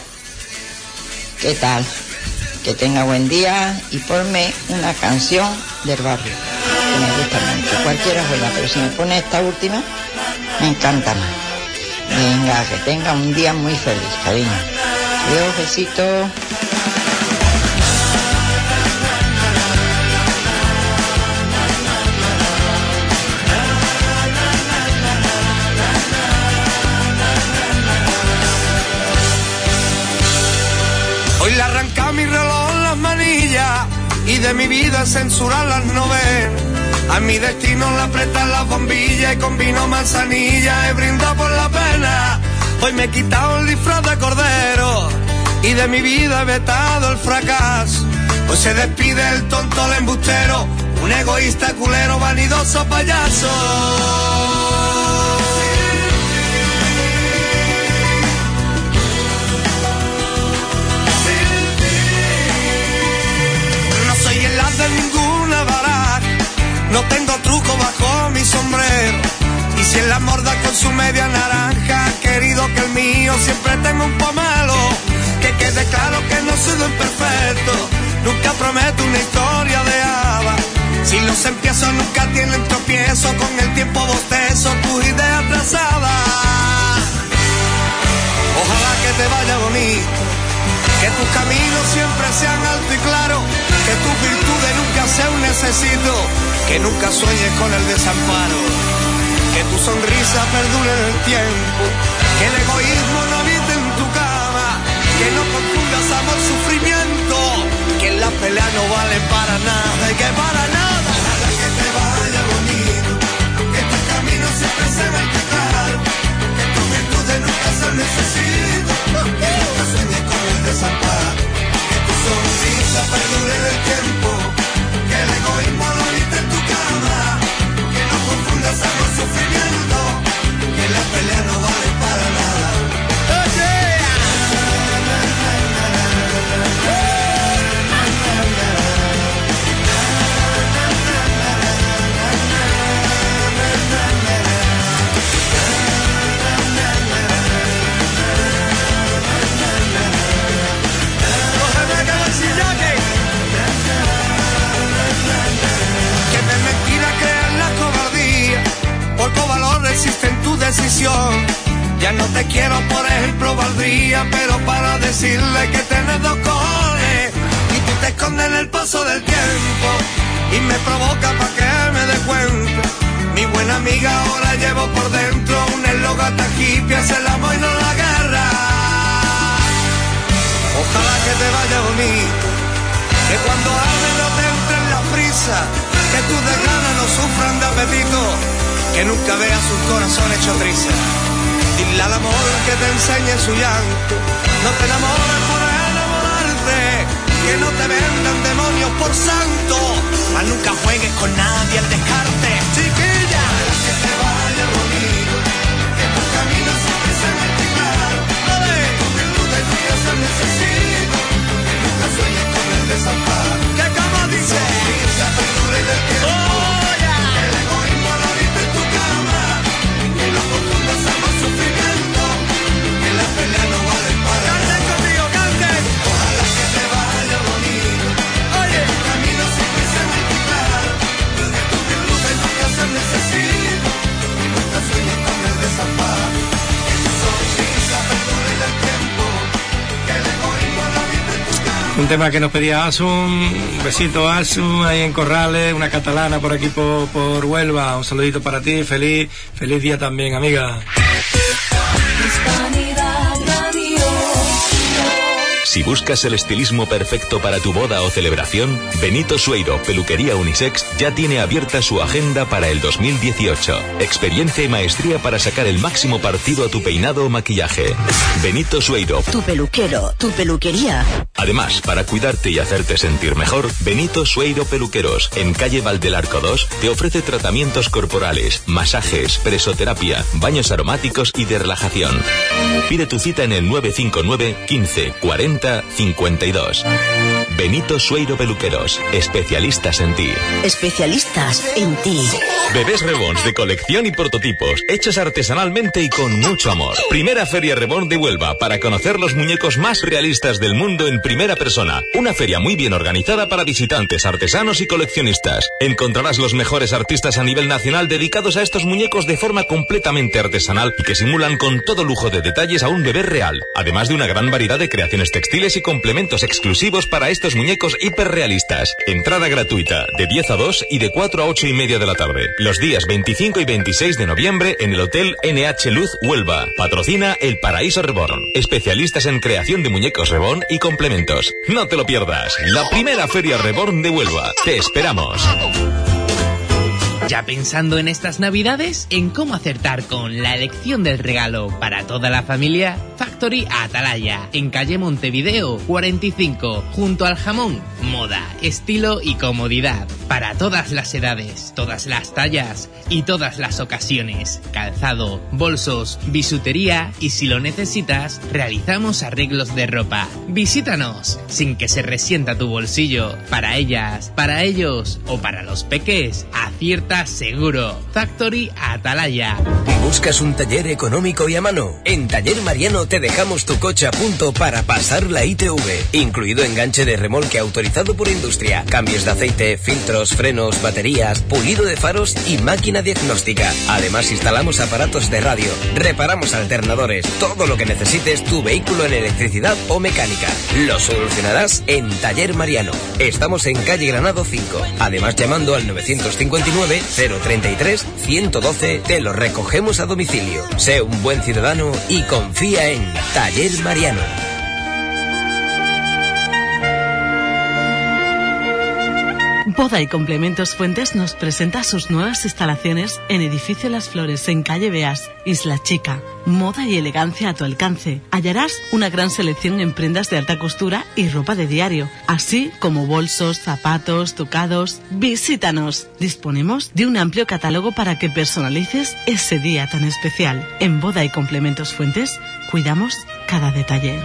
¿Qué tal? Que tenga buen día y ponme una canción del barrio que me gusta mucho. Cualquiera es buena, pero si me pone esta última me encanta más. Venga, que tenga un día muy feliz, cariño. Adiós, besitos. Hoy le arranca mi reloj las manillas y de mi vida censurar las novelas. A mi destino le apretan las bombillas y con vino manzanilla he brindado por la pena. Hoy me he quitado el disfraz de cordero y de mi vida he vetado el fracaso. Hoy se despide el tonto, el embustero, un egoísta culero, vanidoso payaso. De ninguna baraja, no tengo truco bajo mi sombrero. Y si el amor da con su media naranja, querido que el mío siempre tengo un pomelo. Que quede claro que no soy don perfecto, nunca prometo una historia de hadas. Si los empiezo nunca tienen tropiezo, con el tiempo bostezo tus ideas trazadas. Ojalá que te vaya bonito, que tus caminos siempre sean alto y claro, que tus virtudes nunca sea un necesito, que nunca sueñes con el desamparo, que tu sonrisa perdure en el tiempo, que el egoísmo no habite en tu cama, que no confundas amor, sufrimiento, que la pelea no vale para nada y que para nada. Ojalá que te vaya bonito, que tus caminos siempre sean alto y claro, que tus virtudes nunca sean necesito, que nunca sueñes con el desamparo, que tu sonrisa perdure en el tiempo, que el egoísmo no habite en tu cama, que no confundas te quiero, por ejemplo, valdría, pero para decirle que tienes dos cojones y tú te escondes en el paso del tiempo y me provoca pa' que me dé cuenta. Mi buena amiga, ahora llevo por dentro un eslogan tan hippie, hace el amor y no la guerra. Ojalá que te vaya bonito, que cuando hables no te entre en la prisa, que tus desganas no sufran de apetito, que nunca veas sus corazones hecho trizas. Dile al amor que te enseñe su llanto, no te enamores por enamorarte, que no te vendan demonios por santo, mas nunca juegues con nadie al descarte. Chiquilla, que te vaya bonito, que tu camino siempre se mete claro, con que duda y frío se necesita, que nunca sueñes con el desamparo, que como dice, sonrisa perdure del tiempo, que el egoísmo no habite en tu cama, que lo profundo somos sufrimiento, que la pelea no vale para nada. Cante conmigo, cante. Ojalá que te vaya bonito, oye, tu camino siempre se mete claro, que tu duda y frío se necesita, que nunca sueñes con el desamparo, que tu sonrisa perdure del tiempo, que el egoísmo no habite en tu cama. Un tema que nos pedía Asun, un besito Asun, ahí en Corrales, una catalana por aquí por Huelva, un saludito para ti, feliz día también, amiga. Si buscas el estilismo perfecto para tu boda o celebración, Benito Sueiro Peluquería Unisex ya tiene abierta su agenda para el 2018. Experiencia y maestría para sacar el máximo partido a tu peinado o maquillaje. Benito Sueiro. Tu peluquero, tu peluquería. Además, para cuidarte y hacerte sentir mejor, Benito Sueiro Peluqueros, en calle Valdelarco 2, te ofrece tratamientos corporales, masajes, presoterapia, baños aromáticos y de relajación. Pide tu cita en el 959 15 40 52. Benito Sueiro Peluqueros, especialistas en ti. Especialistas en ti. Bebés Reborns de colección y prototipos, hechos artesanalmente y con mucho amor. Primera Feria Reborn de Huelva, para conocer los muñecos más realistas del mundo en primera persona. Una feria muy bien organizada para visitantes, artesanos y coleccionistas. Encontrarás los mejores artistas a nivel nacional dedicados a estos muñecos de forma completamente artesanal y que simulan con todo lujo de detalles a un bebé real. Además de una gran variedad de creaciones textiles y complementos exclusivos para estos muñecos hiperrealistas. Entrada gratuita, de 10 a 2 y de 4 a 8 y media de la tarde. Los días 25 y 26 de noviembre en el Hotel NH Luz Huelva. Patrocina El Paraíso Reborn. Especialistas en creación de muñecos Reborn y complementos. No te lo pierdas. La primera Feria Reborn de Huelva. Te esperamos. ¿Ya pensando en estas navidades? ¿En cómo acertar con la elección del regalo para toda la familia? Factory Atalaya, en calle Montevideo 45, junto al jamón. Moda, estilo y comodidad para todas las edades, todas las tallas y todas las ocasiones. Calzado, bolsos, bisutería y si lo necesitas, realizamos arreglos de ropa. Visítanos sin que se resienta tu bolsillo. Para ellas, para ellos o para los peques, acierta seguro. Factory Atalaya. ¿Buscas un taller económico y a mano? En Taller Mariano te dejamos tu coche a punto para pasar la ITV, incluido enganche de remolque autorizado por industria, cambios de aceite, filtros, frenos, baterías, pulido de faros y máquina diagnóstica. Además instalamos aparatos de radio, reparamos alternadores, todo lo que necesites tu vehículo en electricidad o mecánica. Lo solucionarás en Taller Mariano. Estamos en calle Granado 5. Además llamando al 959 033 112 te lo recogemos a domicilio. Sé un buen ciudadano y confía en Taller Mariano. Boda y Complementos Fuentes nos presenta sus nuevas instalaciones en Edificio Las Flores, en calle Beas, Isla Chica. Moda y elegancia a tu alcance. Hallarás una gran selección en prendas de alta costura y ropa de diario, así como bolsos, zapatos, tocados. Visítanos. Disponemos de un amplio catálogo para que personalices ese día tan especial. En Boda y Complementos Fuentes cuidamos cada detalle.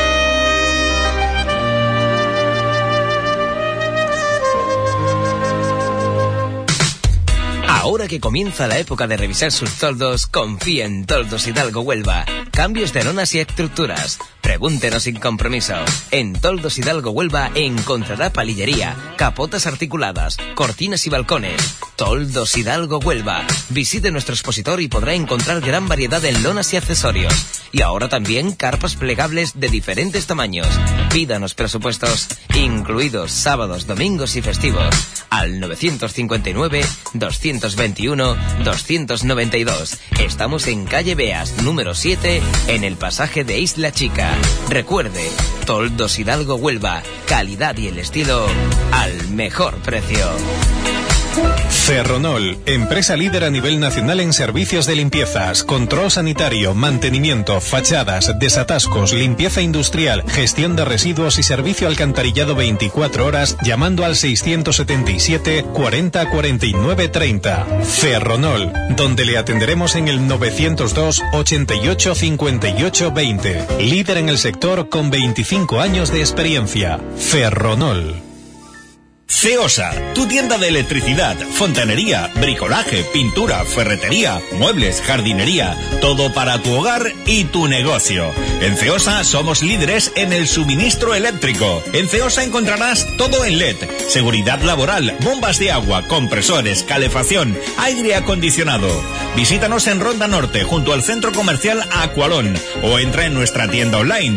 Ahora que comienza la época de revisar sus toldos, confía en Toldos Hidalgo Huelva. Cambios de lonas y estructuras. Pregúntenos sin compromiso. En Toldos Hidalgo Huelva encontrará palillería, capotas articuladas, cortinas y balcones. Toldos Hidalgo Huelva. Visite nuestro expositor y podrá encontrar gran variedad en lonas y accesorios. Y ahora también carpas plegables de diferentes tamaños. Pídanos presupuestos, incluidos sábados, domingos y festivos, al 959-221-292. Estamos en calle Beas, número 7, en el pasaje de Isla Chica. Recuerde, Toldos Hidalgo Huelva, calidad y el estilo al mejor precio. Ferronol, empresa líder a nivel nacional en servicios de limpiezas, control sanitario, mantenimiento, fachadas, desatascos, limpieza industrial, gestión de residuos y servicio alcantarillado 24 horas llamando al 677 40 49 30. Ferronol, donde le atenderemos en el 902 88 58 20. Líder en el sector con 25 años de experiencia. Ferronol. Ceosa, tu tienda de electricidad, fontanería, bricolaje, pintura, ferretería, muebles, jardinería, todo para tu hogar y tu negocio. En Ceosa somos líderes en el suministro eléctrico. En Ceosa encontrarás todo en LED, seguridad laboral, bombas de agua, compresores, calefacción, aire acondicionado. Visítanos en Ronda Norte, junto al centro comercial Aqualón, o entra en nuestra tienda online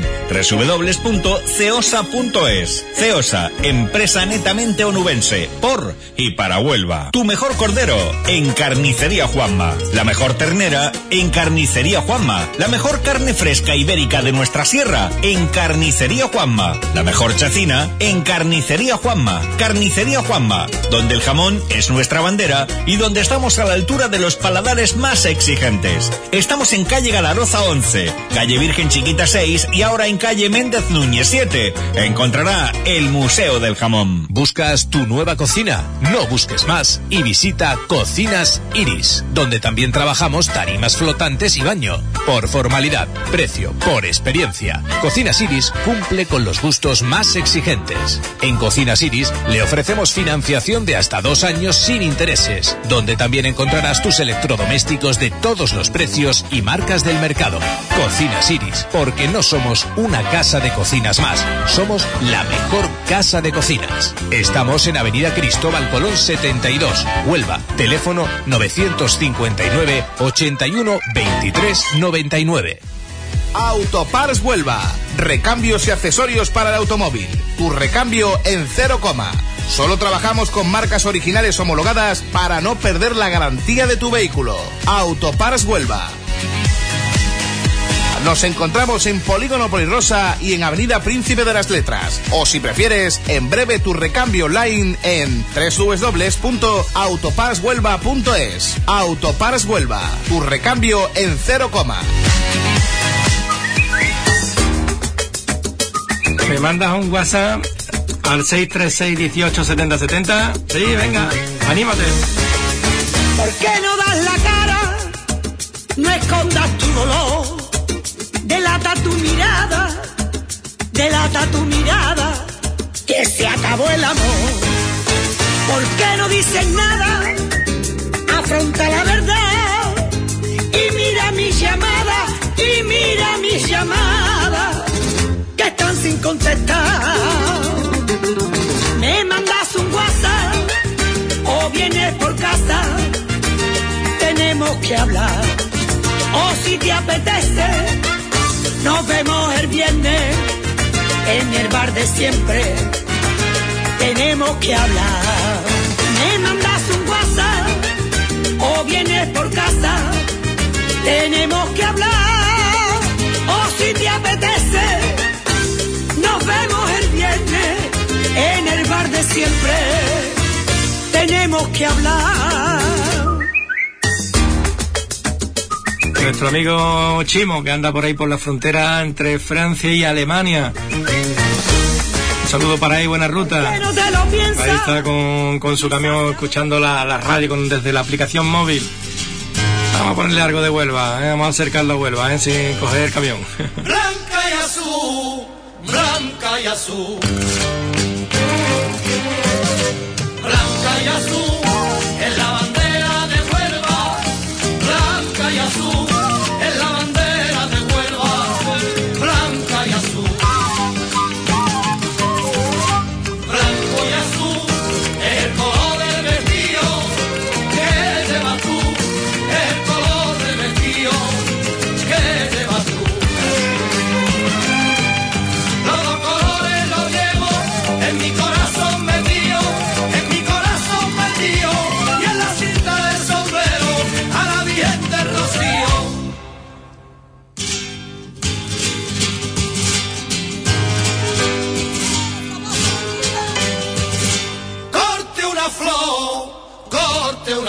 www.ceosa.es. Ceosa, empresa netamente onubense, por y para Huelva. Tu mejor cordero en Carnicería Juanma. La mejor ternera en Carnicería Juanma. La mejor carne fresca ibérica de nuestra sierra en Carnicería Juanma. La mejor chacina en Carnicería Juanma. Carnicería Juanma, donde el jamón es nuestra bandera y donde estamos a la altura de los paladares más exigentes. Estamos en calle Galaroza 11, calle Virgen Chiquita 6 y ahora en calle Méndez Núñez 7. Encontrará el Museo del Jamón. ¿Buscas tu nueva cocina? No busques más y visita Cocinas Iris, donde también trabajamos tarimas flotantes y baño. Por formalidad, precio, por experiencia. Cocinas Iris cumple con los gustos más exigentes. En Cocinas Iris le ofrecemos financiación de hasta 2 años sin intereses, donde también encontrarás tus electrodomésticos de todos los precios y marcas del mercado. Cocinas Iris, porque no somos una casa de cocinas más, somos la mejor casa de cocinas. Estamos en Avenida Cristóbal Colón 72, Huelva. Teléfono 959 81 23 99. Autopars Huelva. Recambios y accesorios para el automóvil. Tu recambio en 0, Solo trabajamos con marcas originales homologadas para no perder la garantía de tu vehículo. Autopars Huelva. Nos encontramos en Polígono Polirrosa y en Avenida Príncipe de las Letras. O si prefieres, en breve tu recambio online en www.autoparshuelva.es. Autopars Huelva, tu recambio en 0, Me mandas un WhatsApp al 636 18 70 70. Sí, venga, anímate. ¿Por qué no das la cara? No escondas tu dolor. Delata tu mirada, que se acabó el amor. ¿Por qué no dices nada? Afronta la verdad y mira mis llamadas, que están sin contestar. Me mandas un WhatsApp o vienes por casa, tenemos que hablar. O si te apetece, nos vemos el viernes en el bar de siempre. Tenemos que hablar. Me mandas un WhatsApp o vienes por casa. Tenemos que hablar. O si te apetece, nos vemos el viernes en el bar de siempre. Tenemos que hablar. Nuestro amigo Chimo, que anda por ahí por la frontera entre Francia y Alemania. Un saludo para ahí, buena ruta. Ahí está con su camión escuchando la radio desde la aplicación móvil. Vamos a ponerle algo de Huelva, vamos a acercarlo a Huelva, sin coger el camión. Blanca y azul, blanca y azul. Blanca y azul es la bandera de Huelva. Blanca y azul es la bandera de Huelva. Blanca y azul. Blanco y azul es el color del vestido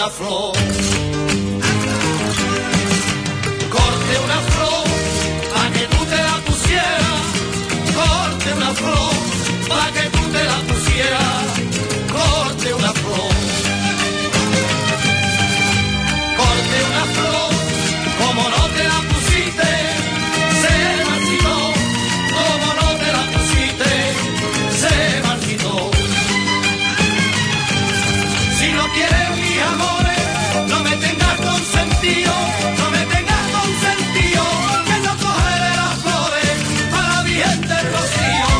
una flor. Corte una flor pa' que tú te la pusieras. Corte una flor pa' que tú te la pusieras. Corte una flor. Corte una flor, como no te la pusiste, se marchitó. Como no te la pusiste, se marchitó. Si no quieres mis amores, no me tengas consentido, no me tengas consentido, que no cogeré las flores para la Virgen del Rocío.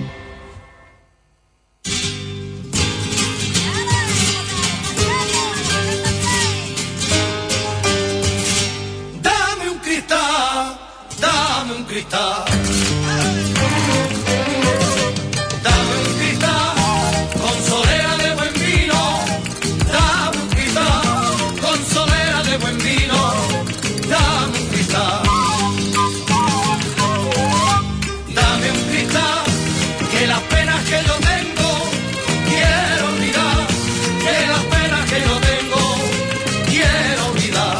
Dame un cristal, dame un cristal. Dame un cristal con solera de buen vino. Dame un cristal con solera de buen vino. Dame un cristal. Dame un cristal que las penas que yo tengo quiero olvidar. Que las penas que yo tengo quiero olvidar.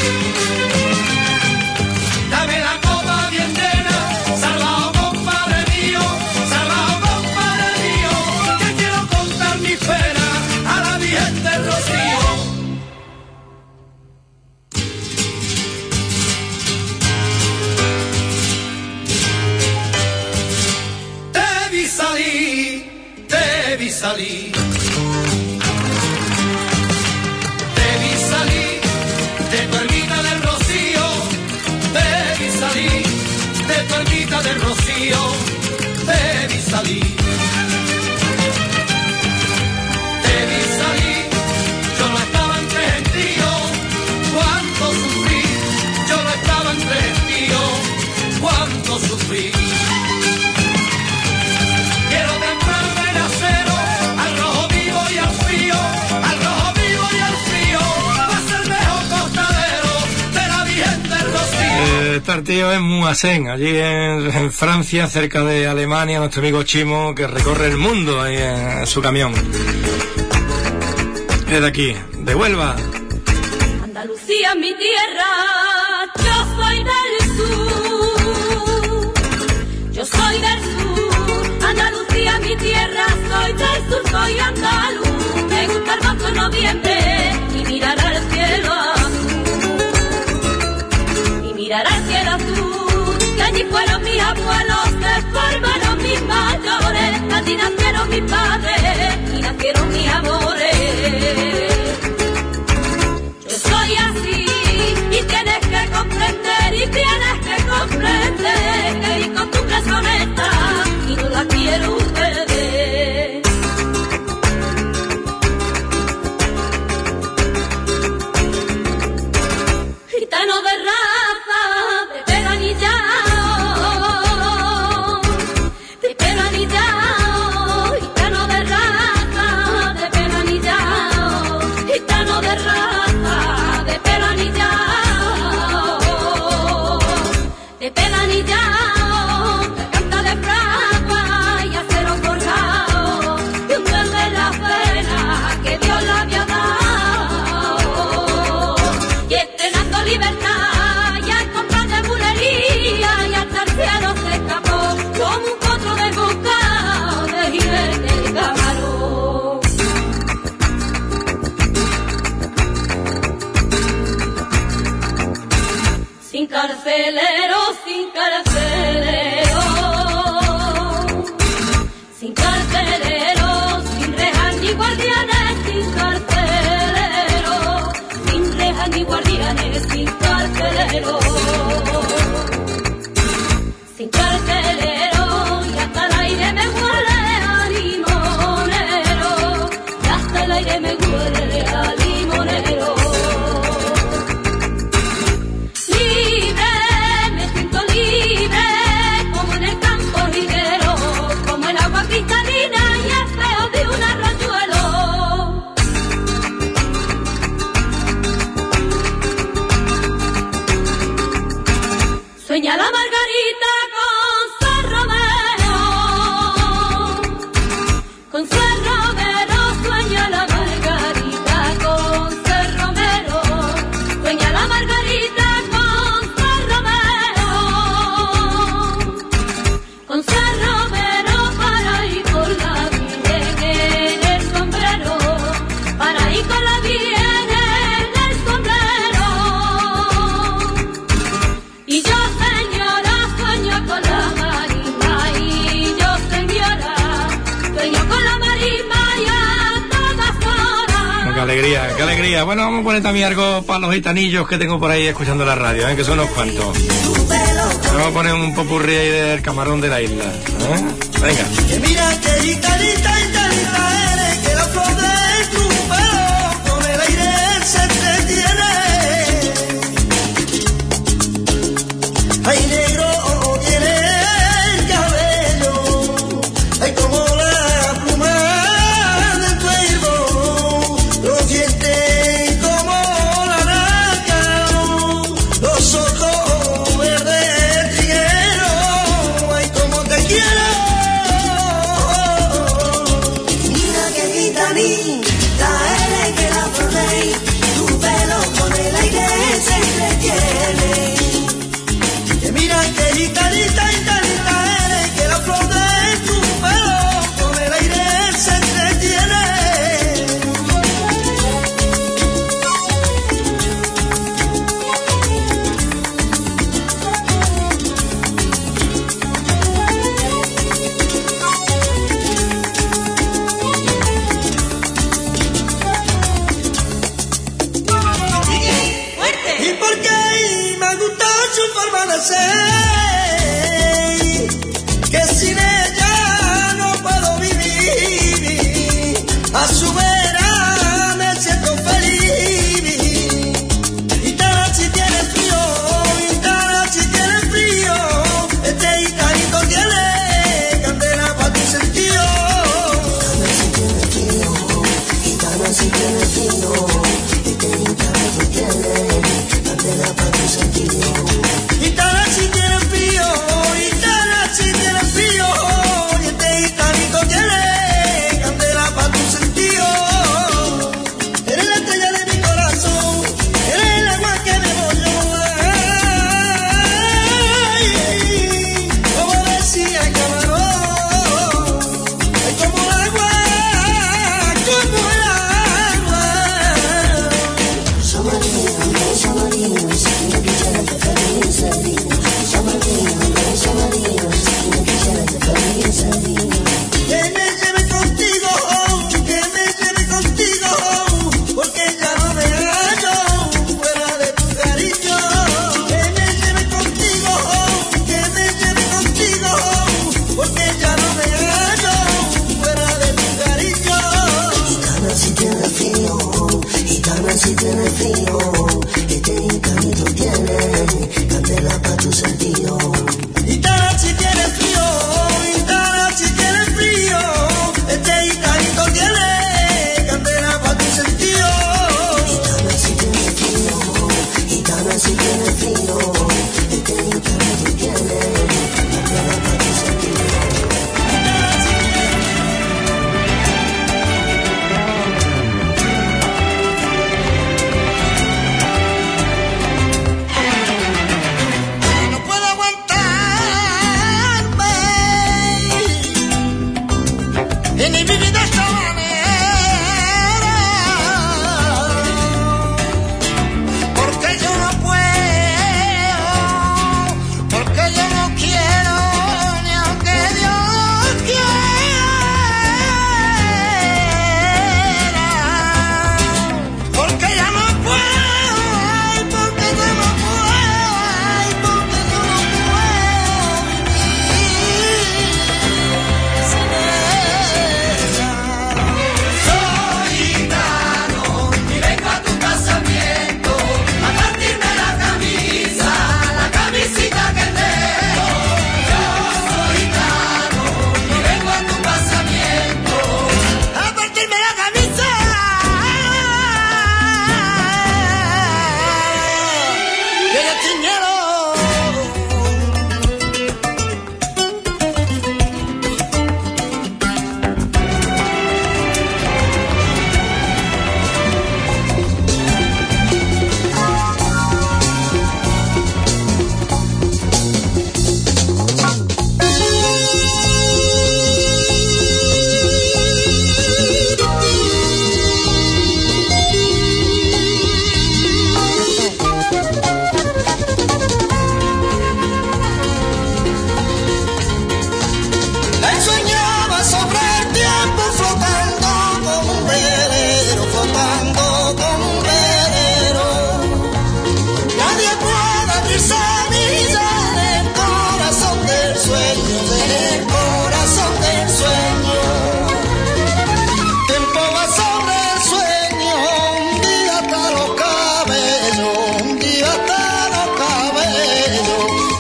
Dame la copa bien llena, salvado compadre mío, que quiero contar mis penas a la Virgen del Rocío. Te vi salir, te vi salir. Te vi salir de tu ermita del Rocío. Te vi salir de tu ermita del Rocío. Te vi salir. Te vi salir. Yo no estaba entre gentíos. Cuánto sufrí. Yo no estaba entre gentíos. Cuánto sufrí. Quiero temprarme en acero, al rojo vivo y al frío, al rojo vivo y al frío, va a ser el mejor costadero de la Virgen del Rocío. Estar tío en Moisén, allí en Francia, cerca de Alemania, nuestro amigo Chimo, que recorre el mundo ahí en su camión. Es de aquí, de Huelva. Andalucía, mi tierra, yo soy del sur. Yo soy del sur, Andalucía, mi tierra, soy del sur, soy andaluz. Me gusta el monte en noviembre y mirar al cielo azul. Y mirar al cielo azul, que allí fueron mis abuelos, se formaron mis mayores, allí nacieron mis padres y nacieron mis amores. Yo soy así y tienes que comprender y tienes que comprender que mi costumbre son estas y no la quiero perder. Gitano de raza, de pelo anillao, de pelo anillao, gitano de raza, de pelo anillao, gitano de raza, de pelo anillao, de pelo anillao, que canta de fragua y acero forjado, y un duende en la pena que Dios le había dado, y estrenando libertad, y al compás de bulería, y hasta el cielo se escapó, como un potro desbocado de jinete y camarón. Sin carcelero, sin carcelero, sin carcelero, sin rejas ni guardianes, sin carcelero, sin rejas ni guardianes, sin carcelero, sin carcelero, y hasta el aire me huele a limonero, y hasta el aire me huele a limonero. Libre, me siento libre, como en el campo liguero, como el agua cristalina y el feo de un arroyuelo. Sueña la margarita con su romero, con su romero, sueña la margarita con su Y yo, señora, sueño con la marisma. Y yo, señora, sueño con la marisma y a todas horas. Qué alegría, qué alegría. Bueno, vamos a poner también algo para los gitanillos que tengo por ahí escuchando la radio, que son unos cuantos. Vamos a poner un popurrí ahí del camarón de la isla. Venga. Que mira que gitanita, gitanita eres, que la flor de tu pelo con el aire se entretiene. Ay, negro tiene el cabello, ay, como la pluma del cuervo, los dientes como la naranja, los ojos verdes triguero, ay, como te quiero. Mira que gitanita eres, que la flor de tu pelo con el aire se entretiene. Que mira que gitanita, gitanita eres, que la flor de tu pelo con el aire se entretiene. Y porque me gusta su forma de ser, que sin ella no puedo vivir, a su vera me siento feliz. Gitana si tiene frío, gitana si tiene frío, este gitanito tiene candela para tu sentido. Gitana si tiene frío, este gitanito tiene candela para tu sentido. Gitana si tiene frío, gitana si tiene frío, y este gitanito tiene candela para tu sentido.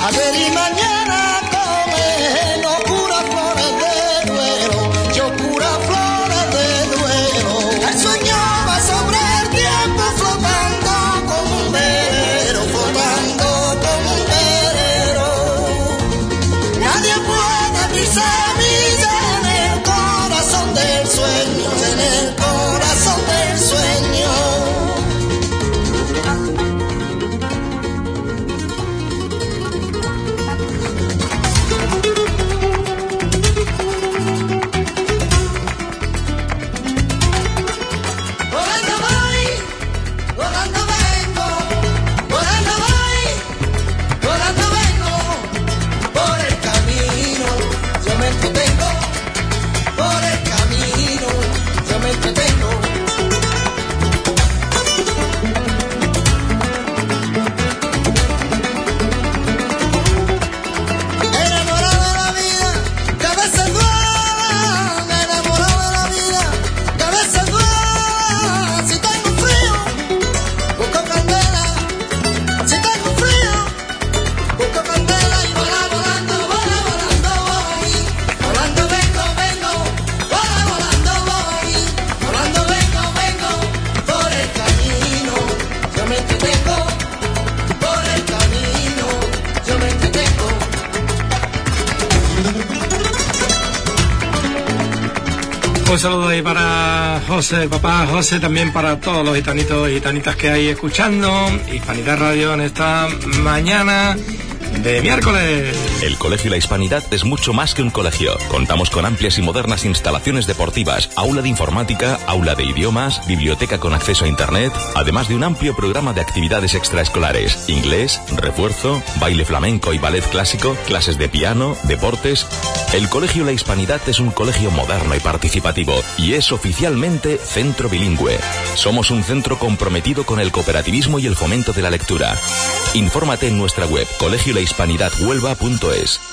ayer y mañana come, no cura flores de duelo, yo cura flores de duelo. El sueño va sobre el tiempo flotando como un velero, flotando como un velero. Nadie puede abrirse en el corazón del sueño, en el corazón del sueño. Un saludo ahí para José, el papá José, también para todos los gitanitos y gitanitas que hay escuchando Hispanidad Radio en esta mañana de miércoles. El Colegio La Hispanidad es mucho más que un colegio. Contamos con amplias y modernas instalaciones deportivas, aula de informática, aula de idiomas, biblioteca con acceso a internet, además de un amplio programa de actividades extraescolares, inglés, refuerzo, baile flamenco y ballet clásico, clases de piano, deportes. El Colegio La Hispanidad es un colegio moderno y participativo y es oficialmente centro bilingüe. Somos un centro comprometido con el cooperativismo y el fomento de la lectura. Infórmate en nuestra web colegiolahispanidadhuelva.es.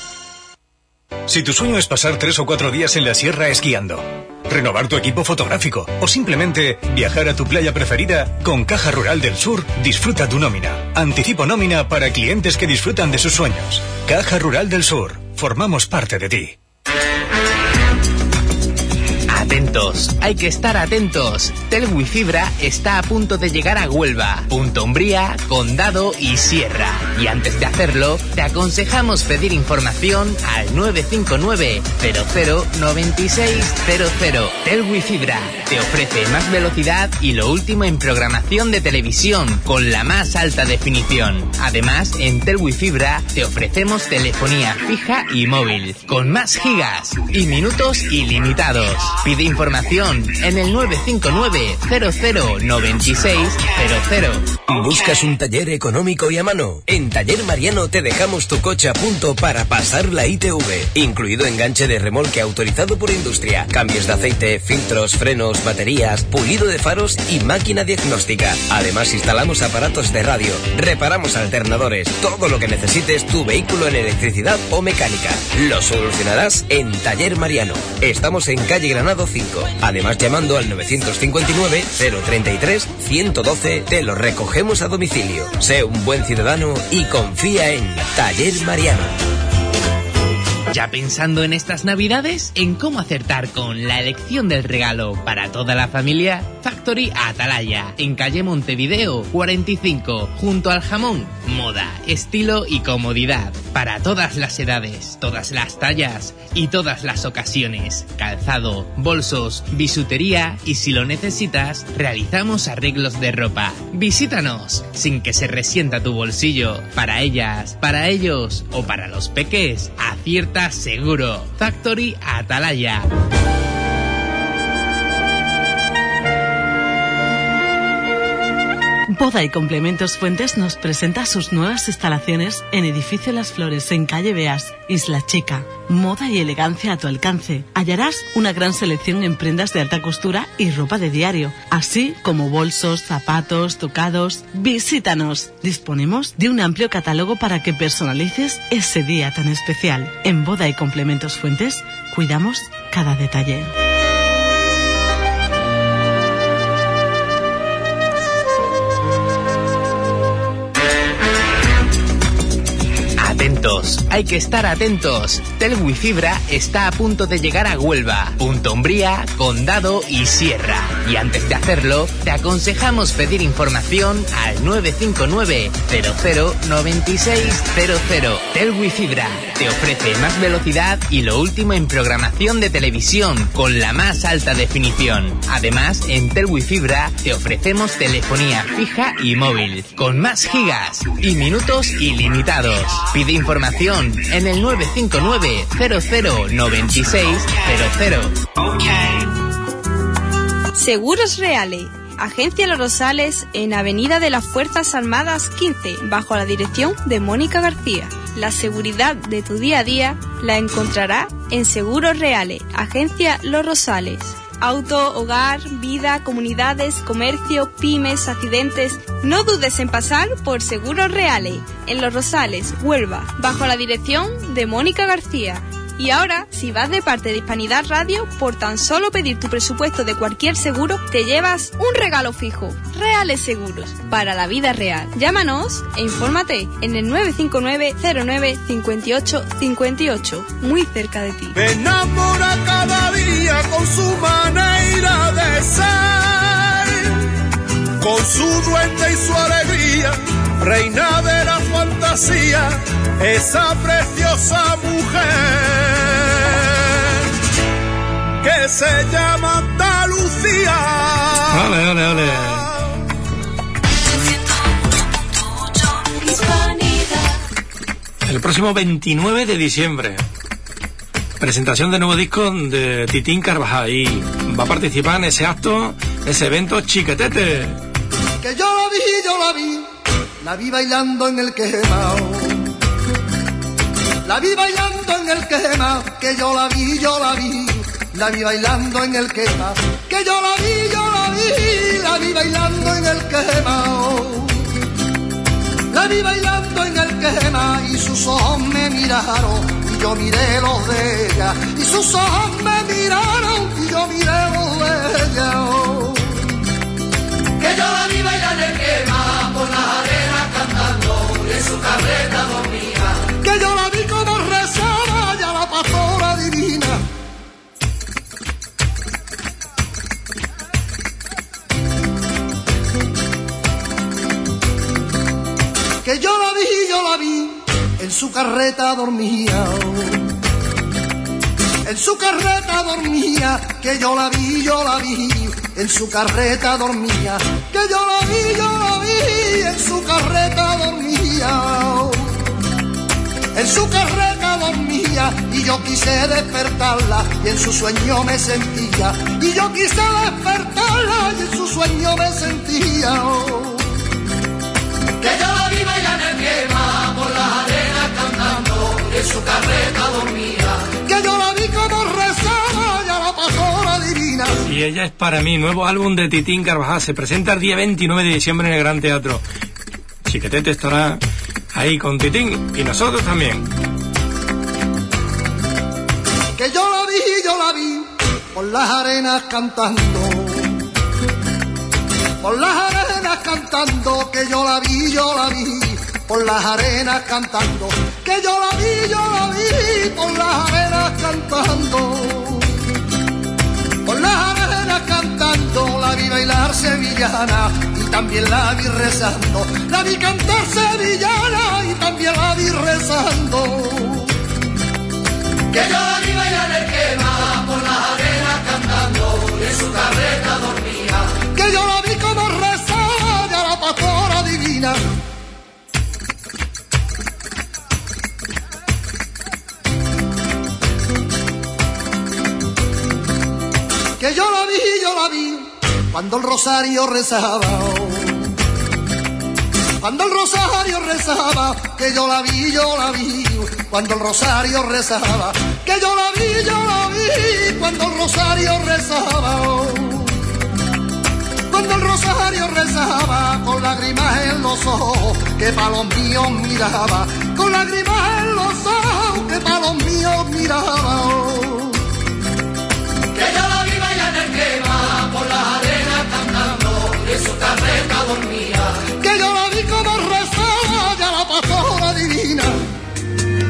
Si tu sueño es pasar 3 o 4 días en la sierra esquiando, renovar tu equipo fotográfico o simplemente viajar a tu playa preferida, con Caja Rural del Sur disfruta tu nómina. Anticipo nómina para clientes que disfrutan de sus sueños. Caja Rural del Sur. Formamos parte de ti. Atentos, hay que estar atentos. Telwi Fibra está a punto de llegar a Huelva, Punta Umbría, Condado y Sierra. Y antes de hacerlo, te aconsejamos pedir información al 959 00 9600. Telwi Fibra te ofrece más velocidad y lo último en programación de televisión con la más alta definición. Además, en Telwi Fibra te ofrecemos telefonía fija y móvil con más gigas y minutos ilimitados. Pide información en el 959 00 9600. ¿Buscas un taller económico y a mano? En Taller Mariano te dejamos tu coche a punto para pasar la ITV, incluido enganche de remolque autorizado por industria, cambios de aceite, filtros, frenos, baterías, pulido de faros y máquina diagnóstica. Además instalamos aparatos de radio, reparamos alternadores, todo lo que necesites tu vehículo en electricidad o mecánica. Lo solucionarás en Taller Mariano. Estamos en calle Granado 5. Además llamando al 959 033 112 te lo recogemos a domicilio. Sé un buen ciudadano y confía en Taller Mariano. ¿Ya pensando en estas navidades? ¿En cómo acertar con la elección del regalo para toda la familia? Factory Atalaya, en calle Montevideo 45, junto al jamón. Moda, estilo y comodidad para todas las edades, todas las tallas y todas las ocasiones. Calzado, bolsos, bisutería y si lo necesitas, realizamos arreglos de ropa. Visítanos sin que se resienta tu bolsillo. Para ellas, para ellos o para los peques, acierta seguro. Factory Atalaya. Boda y Complementos Fuentes nos presenta sus nuevas instalaciones en Edificio Las Flores, en calle Beas, Isla Chica. Moda y elegancia a tu alcance. Hallarás una gran selección en prendas de alta costura y ropa de diario, así como bolsos, zapatos, tocados. Visítanos. Disponemos de un amplio catálogo para que personalices ese día tan especial. En Boda y Complementos Fuentes cuidamos cada detalle. momentos. Hay que estar atentos. Telwi Fibra está a punto de llegar a Huelva, Punta Umbría, Condado y Sierra. Y antes de hacerlo, te aconsejamos pedir información al 959 00 9600. Telwi Fibra te ofrece más velocidad y lo último en programación de televisión con la más alta definición. Además, en Telwi Fibra te ofrecemos telefonía fija y móvil con más gigas y minutos ilimitados. Pide información en el 959 00 9600. Seguros Reales. Agencia Los Rosales en Avenida de las Fuerzas Armadas 15, bajo la dirección de Mónica García. La seguridad de tu día a día la encontrarás en Seguros Reales. Agencia Los Rosales. Auto, hogar, vida, comunidades, comercio, pymes, accidentes. No dudes en pasar por Seguros Reales, en Los Rosales, Huelva, bajo la dirección de Mónica García. Y ahora, si vas de parte de Hispanidad Radio, por tan solo pedir tu presupuesto de cualquier seguro, te llevas un regalo fijo. Reales Seguros, para la vida real. Llámanos e infórmate en el 959 09 58 58, muy cerca de ti. Me enamora cada día con su manera de ser, con su duende y su alegría, reina de la fantasía, esa preciosa mujer que se llama Andalucía. Ole, ole, ole. El próximo 29 de diciembre, presentación de nuevo disco de Titín Carvajal, y va a participar en ese acto, ese evento Chiquetete. Que yo la vi bailando en el quemao. La vi bailando en el quemao, que yo la vi bailando en el quemao, que yo la vi bailando en el quemao. La vi bailando en el quemao y sus ojos me miraron y yo miré los de ella, y sus ojos me miraron y yo miré los de ella. Que yo la vi bailar en el quemao por las arenas cantando y en su carreta dormía. Que yo la vi como rezaba ya la pastora divina. Que yo la vi en su carreta dormía. En su carreta dormía, que yo la vi en su carreta dormía, que yo la vi en su carreta dormía, en su carreta dormía, y yo quise despertarla y en su sueño me sentía, y yo quise despertarla y en su sueño me sentía. Que yo la vi bailar en el quema por las arenas cantando y en su carreta dormía, que yo la vi como rezaba ya la pastora divina. Y ella es para mí. Nuevo álbum de Titín Carvajal se presenta el día 29 de diciembre en el Gran Teatro. Chiquetete estará ahí con Titín y nosotros también. Que yo la vi por las arenas cantando, por las arenas cantando, que yo la vi por las arenas cantando, que yo la vi por las arenas cantando, por las arenas cantando. La vi bailar sevillana y también la vi rezando, la vi cantar sevillana y también la vi rezando. Que yo la vi bailar el quema por las arenas cantando y en su carreta dormía, que yo la vi como rezaba ya la pastora divina. Que yo la vi cuando el rosario rezaba, cuando el rosario rezaba, que yo la vi cuando el rosario rezaba, que yo la vi cuando el rosario rezaba, cuando el rosario rezaba, con lágrimas en los ojos, que pa' los míos miraba, con lágrimas en los ojos, que pa' los míos miraba. Que yo la vi bailar en el quema por las arenas cantando y en su carreta dormía, que yo la vi como rezaba ya la pastora divina.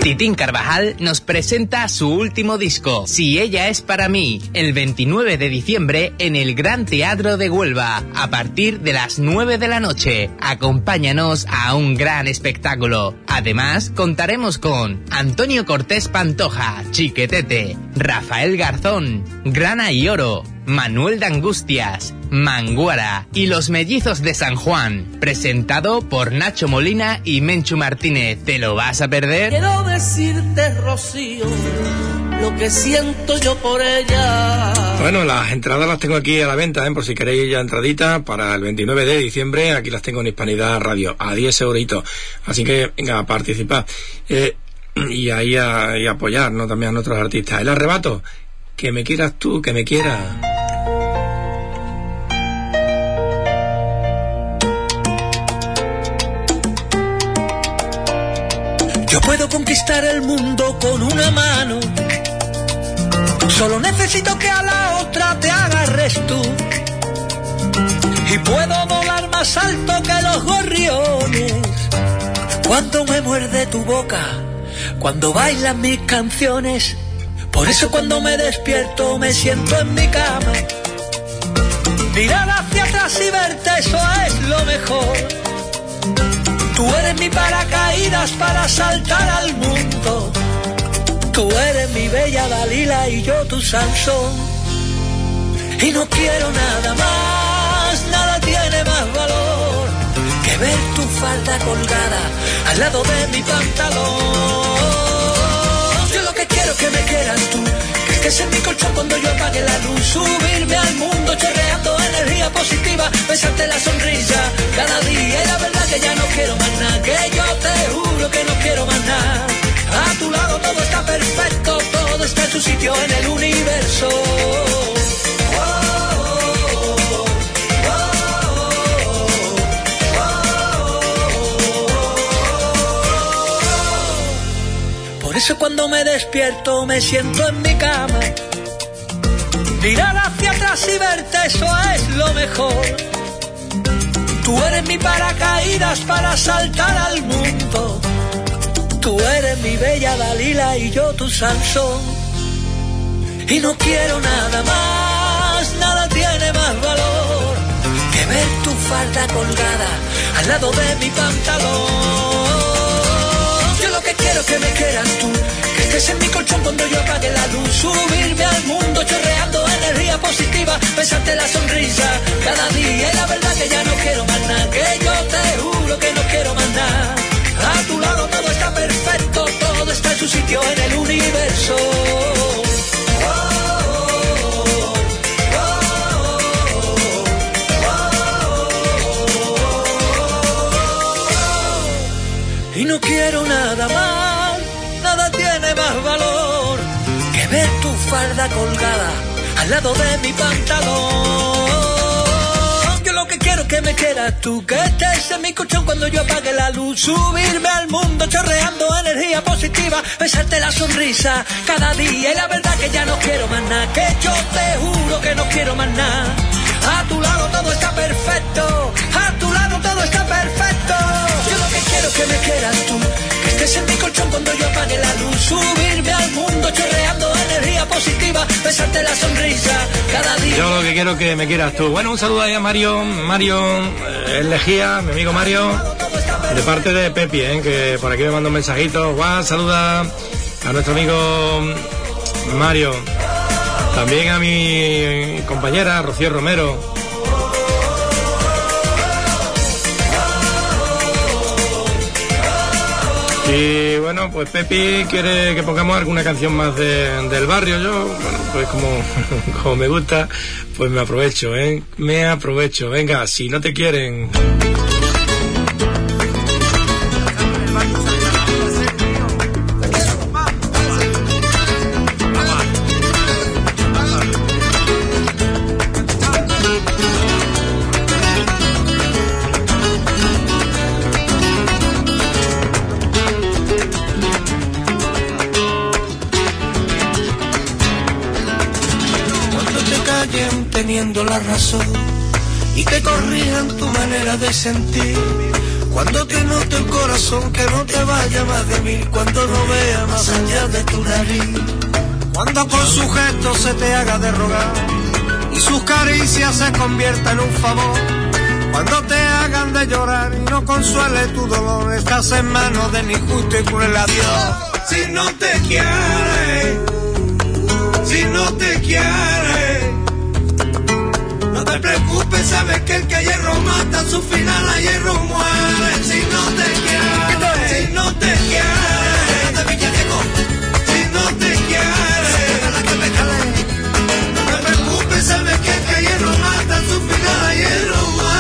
Titín Carvajal nos presenta su último disco, Si ella es para mí, el 29 de diciembre en el Gran Teatro de Huelva, a partir de las 9 de la noche. Acompáñanos a un gran espectáculo. Además, contaremos con Antonio Cortés Pantoja, Chiquetete, Rafael Garzón, Grana y Oro, Manuel de Angustias, Manguara y Los Mellizos de San Juan, presentado por Nacho Molina y Menchu Martínez. ¿Te lo vas a perder? Quiero decirte, Rocío, lo que siento yo por ella. Bueno, las entradas las tengo aquí a la venta, por si queréis ya entradita para el 29 de diciembre. Aquí las tengo en Hispanidad Radio a 10 euritos. Así que venga a participar y ahí a apoyar, ¿no? También a nuestros artistas. El arrebato, que me quieras tú, que me quieras. Yo puedo conquistar el mundo con una mano, solo necesito que a la otra te agarres tú. Y puedo volar más alto que los gorriones cuando me muerde tu boca, cuando bailan mis canciones. Por eso cuando me despierto me siento en mi cama, mirar hacia atrás y verte, eso es lo mejor. Tú eres mi paracaídas para saltar al mundo. Tú eres mi bella Dalila y yo tu Sansón. Y no quiero nada más, nada tiene más valor que ver tu falda colgada al lado de mi pantalón. Yo lo que quiero es que me quieras tú, que estés en mi colchón cuando yo apague la luz, subirme al mundo chorreando energía positiva, besarte la sonrisa cada día. Y la verdad que ya no quiero más nada, que yo te juro que no quiero más nada. A tu lado todo está perfecto, todo está en su sitio en el universo. Por eso cuando me despierto me siento en mi cama, mirar hacia atrás y verte, eso es lo mejor. Tú eres mi paracaídas para saltar al mundo. Tú eres mi bella Dalila y yo tu Sansón. Y no quiero nada más, nada tiene más valor que ver tu falda colgada al lado de mi pantalón. Yo lo que quiero es que me quieras tú, que estés en mi colchón cuando yo apague la luz, subirme al mundo chorreando energía positiva, besarte la sonrisa cada día. Y la verdad que ya no quiero más nada, que yo te juro que no quiero más nada. A tu lado todo está perfecto, todo está en su sitio en el universo. Y no quiero nada más, nada tiene más valor que ver tu falda colgada al lado de mi pantalón. Yo lo que quiero es que me quieras tú, que estés en mi colchón cuando yo apague la luz, subirme al mundo chorreando energía positiva, besarte la sonrisa cada día. Y la verdad que ya no quiero más nada, que yo te juro que no quiero más nada. A tu lado todo está perfecto, a tu lado todo está perfecto. Yo lo que quiero es que me quieras tú, que estés en mi colchón cuando yo apague la luz, subirme al mundo chorreando energía positiva, besarte la sonrisa cada día. Yo lo que quiero es que me quieras tú. Bueno, un saludo ahí a Mario El Lejía, mi amigo Mario, de parte de Pepi, que por aquí me manda un mensajito. Guau, saluda a nuestro amigo Mario. También a mi compañera Rocío Romero. Y bueno, pues Pepi quiere que pongamos alguna canción más del barrio. Yo, bueno, pues como me gusta, pues me aprovecho, me aprovecho. Venga, si no te quieren. Teniendo la razón y te corrijan tu manera de sentir, Cuando te note el corazón que no te vaya más de mí, cuando no vea más allá de tu nariz, cuando con su gesto se te haga de rogar y sus caricias se conviertan en un favor, cuando te hagan de llorar y no consuele tu dolor, estás en manos de mi justo y cruel adiós. Si no te quieres, si no te quieres, no te preocupes, sabes que el que hierro mata, su final a hierro muere. Si no te quieres, si no te quieres, si no te quieres, no te preocupes, sabes que el que hierro mata, su final a hierro muere.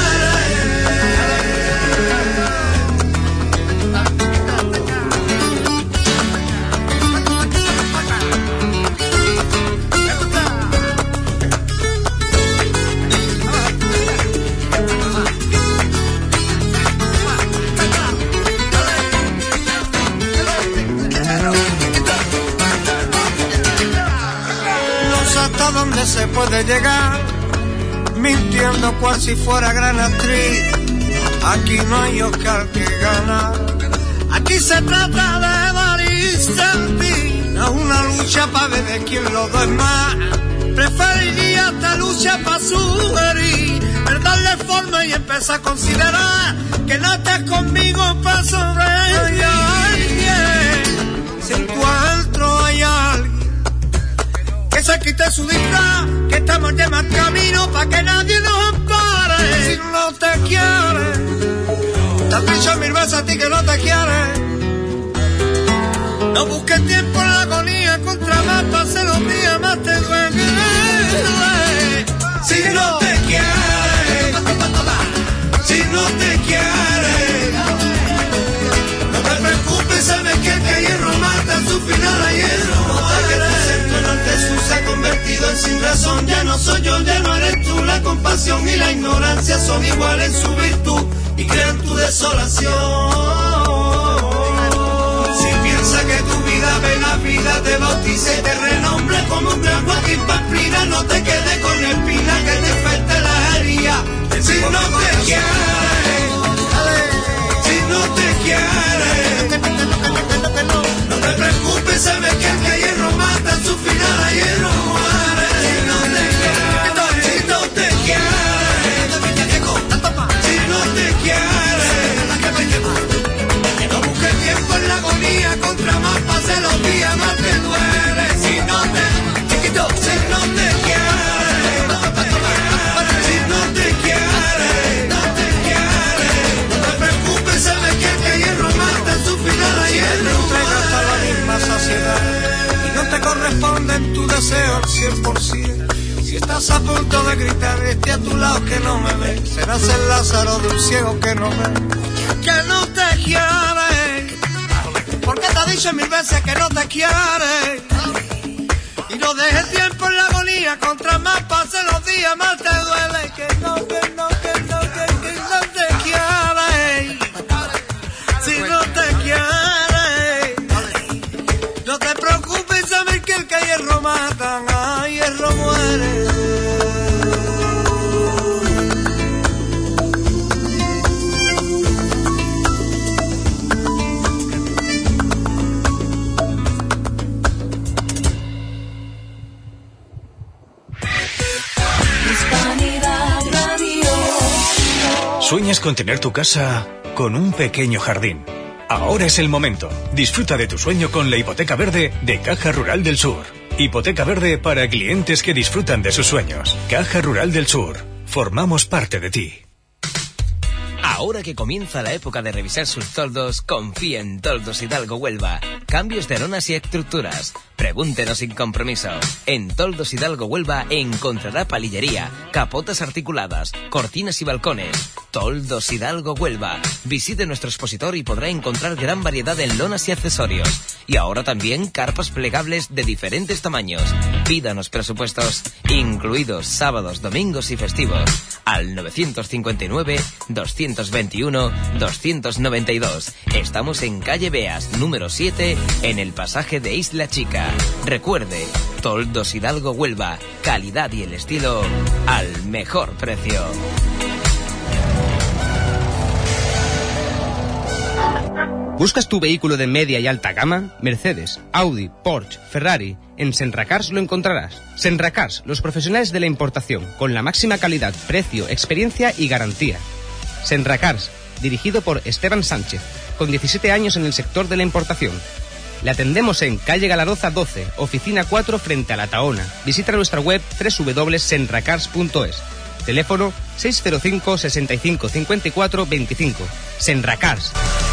Hasta dónde se puede llegar mintiendo cual si fuera gran actriz. Aquí no hay Oscar que ganar, aquí se trata de dar y sentir, no una lucha para ver de quién lo da más. Preferiría esta lucha para sugerir, darle forma y empezar a considerar que no estés conmigo para sobrevivir. Si en tu adentro hay alguien que se quite su disfraz, que estamos ya más camino pa' que nadie nos ampare. Si no te quieres, te has dicho 1000 veces a ti que no te quieres. No busques tiempo en la agonía, contra más pasen los días, más te duele. Si no te quieres, si no te quieres, no te preocupes, sabes que el que hierro mata, su final a hierro muere. Jesús se ha convertido en sin razón, ya no soy yo, ya no eres tú, la compasión y la ignorancia son iguales en su virtud y crean tu desolación. Si piensas que tu vida ve la vida, te bautice y te renombre como un gran Joaquín Pamplina, no te quedes con espina que te falte la herida. Si no te quieres, si no te quieres, no te preocupes, sabes que el que hierro mata, su final a hierro muere. Si no te quieres, si no te quieres, si no te quieres, no busques tiempo en la agonía, contra más pase los días, más te duele. Si no te, chiquito, si no te quieres, si no te quieres, no te quieres, no te preocupes, sabes que el que hierro mata, su final a hierro muere. A la misma saciedad no te corresponde en tu deseo al 100%. Si estás a punto de gritar, esté a tu lado que no me ve, serás el Lázaro de un ciego que no ve, que no te quiere, porque te ha dicho 1000 veces que no te quiere. Y no dejes tiempo en la agonía, contra más pasen los días, más te duele. Que no te quiere, si no te quiere, no te preocupes, sabes que el que hierro matan, a hierro muere. ¿Sueñas con tener tu casa con un pequeño jardín? Ahora es el momento. Disfruta de tu sueño con la hipoteca verde de Caja Rural del Sur. Hipoteca verde para clientes que disfrutan de sus sueños. Caja Rural del Sur. Formamos parte de ti. Ahora que comienza la época de revisar sus toldos, confía en Toldos Hidalgo Huelva. Cambios de lonas y estructuras. Pregúntenos sin compromiso. En Toldos Hidalgo Huelva encontrará palillería, capotas articuladas, cortinas y balcones. Toldos Hidalgo Huelva. Visite nuestro expositor y podrá encontrar gran variedad en lonas y accesorios. Y ahora también carpas plegables de diferentes tamaños. Pídanos presupuestos, incluidos sábados, domingos y festivos. Al 959-221-292. Estamos en calle Beas, número 7, en el pasaje de Isla Chica. Recuerde, Toldos Hidalgo Huelva, calidad y el estilo al mejor precio. ¿Buscas tu vehículo de media y alta gama? Mercedes, Audi, Porsche, Ferrari. En Senracars lo encontrarás. Senracars, los profesionales de la importación, con la máxima calidad, precio, experiencia y garantía. Senracars, dirigido por Esteban Sánchez, con 17 años en el sector de la importación. Le atendemos en calle Galaroza 12, oficina 4 frente a La Tahona. Visita nuestra web www.senracars.es. Teléfono 605 65 54 25. Senracars.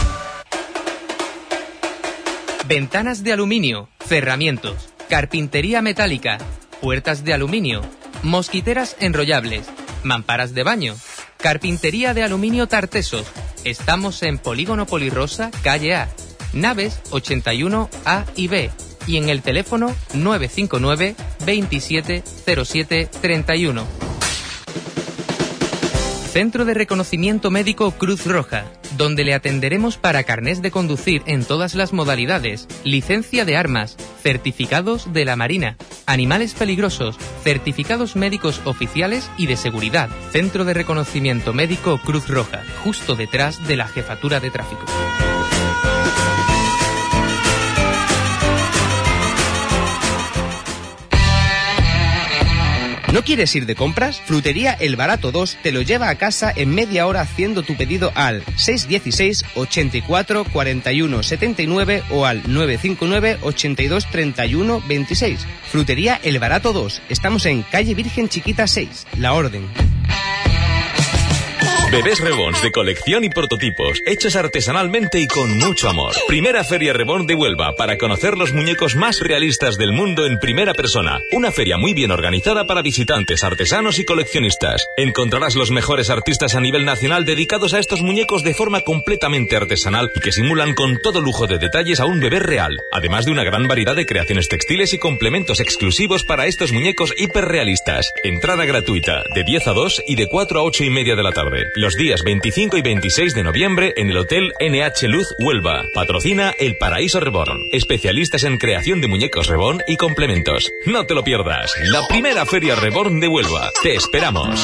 Ventanas de aluminio, cerramientos, carpintería metálica, puertas de aluminio, mosquiteras enrollables, mamparas de baño, carpintería de aluminio Tartesos. Estamos en Polígono Polirrosa, calle A, naves 81 A y B, y en el teléfono 959 27 07 31. Centro de Reconocimiento Médico Cruz Roja, donde le atenderemos para carnés de conducir en todas las modalidades, licencia de armas, certificados de la Marina, animales peligrosos, certificados médicos oficiales y de seguridad. Centro de Reconocimiento Médico Cruz Roja, justo detrás de la Jefatura de Tráfico. ¿No quieres ir de compras? Frutería El Barato 2 te lo lleva a casa en media hora haciendo tu pedido al 616 84 41 79 o al 959 82 31 26. Frutería El Barato 2. Estamos en calle Virgen Chiquita 6, La Orden. Bebés Reborns de colección y prototipos, hechos artesanalmente y con mucho amor. Primera Feria Reborn de Huelva, para conocer los muñecos más realistas del mundo en primera persona. Una feria muy bien organizada para visitantes, artesanos y coleccionistas. Encontrarás los mejores artistas a nivel nacional dedicados a estos muñecos de forma completamente artesanal y que simulan con todo lujo de detalles a un bebé real. Además de una gran variedad de creaciones textiles y complementos exclusivos para estos muñecos hiperrealistas. Entrada gratuita, de 10 a 2 y de 4 a 8 y media de la tarde. Los días 25 y 26 de noviembre en el Hotel NH Luz Huelva. Patrocina El Paraíso Reborn. Especialistas en creación de muñecos Reborn y complementos. No te lo pierdas. La primera Feria Reborn de Huelva. Te esperamos.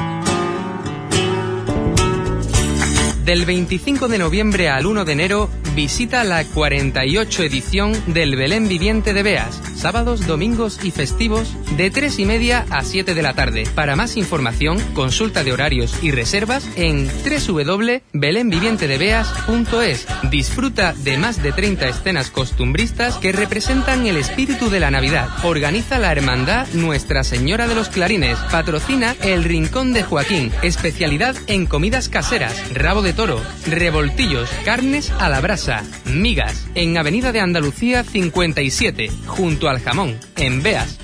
Del 25 de noviembre al 1 de enero, visita la 48 edición del Belén Viviente de Beas. Sábados, domingos y festivos de 3:30 a 7 de la tarde. Para más información, consulta de horarios y reservas en www.belenvivientedebeas.es. Disfruta de más de 30 escenas costumbristas que representan el espíritu de la Navidad. Organiza la Hermandad Nuestra Señora de los Clarines. Patrocina El Rincón de Joaquín. Especialidad en comidas caseras, rabo de toro, revoltillos, carnes a la brasa, migas. En Avenida de Andalucía 57, junto al Jamón, en Beas.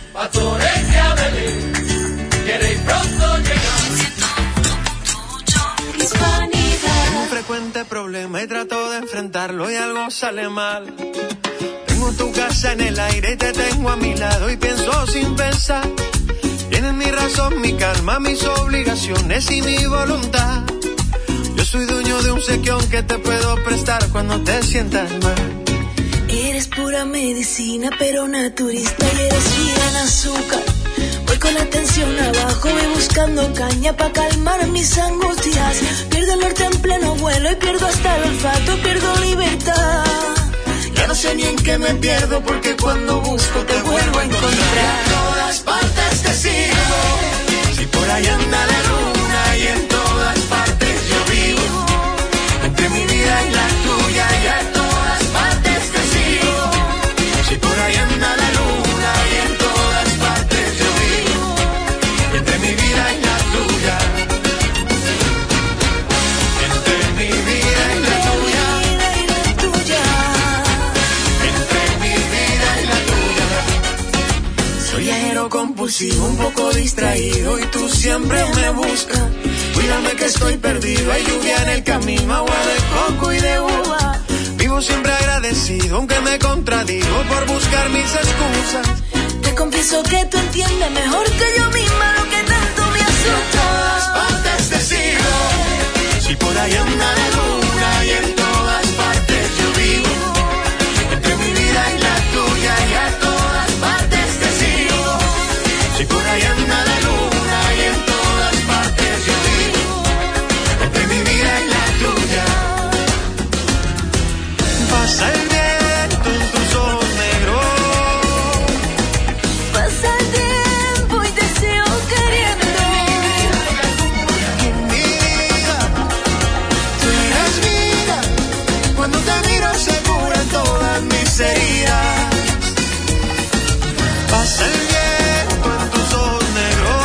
Un frecuente problema y trato de enfrentarlo y algo sale mal. Tengo tu casa en el aire y te tengo a mi lado y pienso sin pensar. Tienes mi razón, mi calma, mis obligaciones y mi voluntad. Yo soy dueño de un sequión que te puedo prestar cuando te sientas mal. Eres pura medicina, pero naturista y eres fina en azúcar. Voy con la tensión abajo, voy buscando caña pa' calmar mis angustias. Pierdo el norte en pleno vuelo y pierdo hasta el olfato, pierdo libertad. Ya no sé ni en qué me pierdo porque cuando busco te vuelvo a encontrar. En todas partes te sigo, si por ahí anda la luna y en todas partes yo vivo. Entre mi vida y la tuya y a todas partes te sigo. Si por ahí anda la luna y en todas partes yo vivo. Entre mi vida y la tuya. Entre mi vida y la tuya. Entre mi vida y la tuya. Soy viajero compulsivo, un poco distraído y tú siempre me buscas. Cuídame que estoy perdido, hay lluvia en el camino, agua de coco y de uva. Vivo siempre agradecido, aunque me contradigo por buscar mis excusas. Te confieso que tú entiendes mejor que yo misma lo que tanto me asusta. En todas partes te sigo, si por ahí anda la luna y en todas partes yo vivo. Entre mi vida y la tuya y a todas partes te sigo. Si por ahí anda la luna y en todas partes yo vivo. Entre mi vida y la tuya. Pasa el viento en tus ojos negros. Pasa el tiempo y te sigo queriendo. Mi vida, tú eres vida. Cuando te miro se curan todas mis heridas. Pasa el viento en tus ojos negros.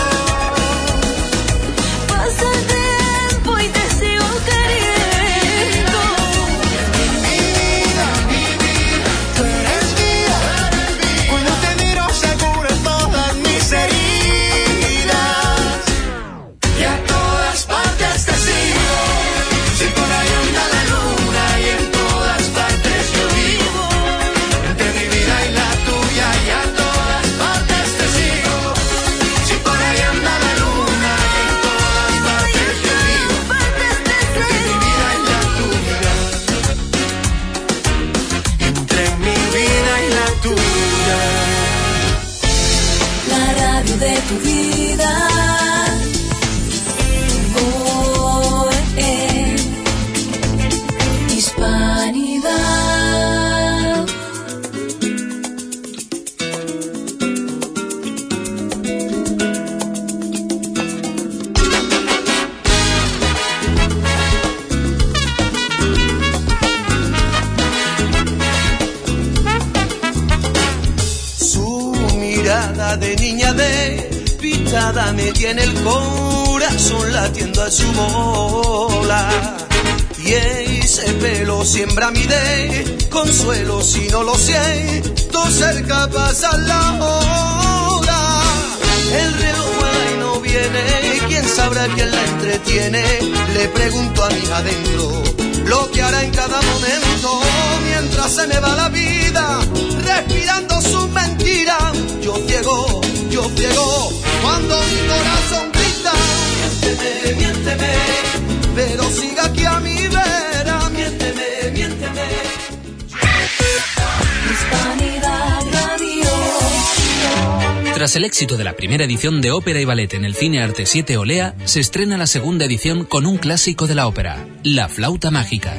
Pasa el tiempo y te sigo queriendo. Mi vida, tú eres vida. Cuando te miro se curan todas mis heridas. Y a todas partes te sigo. Si por ahí anda la luna y en todas partes yo vivo. Entre mi vida y la tuya y a todas partes te sigo. Si por ahí anda la luna y en todas partes yo vivo. Entre mi vida y la tuya. Entre mi vida y la tuya. La radio de tu vida. Oh, Hispanidad. Su mirada de niña despistada me tiene el corazón latiendo a su bola. Y ese pelo siembra mi consuelo si no lo siento cerca pasa la hora. El reloj vuela y no viene, quién sabrá quién la entretiene. Le pregunto a mi adentro lo que hará en cada momento mientras se me va la vida respirando sus mentiras. Yo ciego cuando mi corazón grita. Miénteme, miénteme, pero siga aquí a mi vera. Miénteme, miénteme. Hispanidad Radio. Tras el éxito de la primera edición de Ópera y Ballet en el Cine Arte 7 Olea, se estrena la segunda edición con un clásico de la ópera, La Flauta Mágica.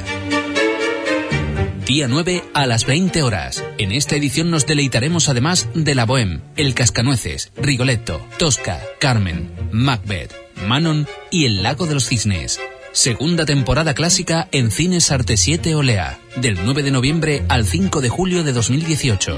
Día 9 a las 20 horas. En esta edición nos deleitaremos además de La Bohème, El Cascanueces, Rigoletto, Tosca, Carmen, Macbeth, Manon y El Lago de los Cisnes. Segunda temporada clásica en Cines Arte 7 Olea, del 9 de noviembre al 5 de julio de 2018.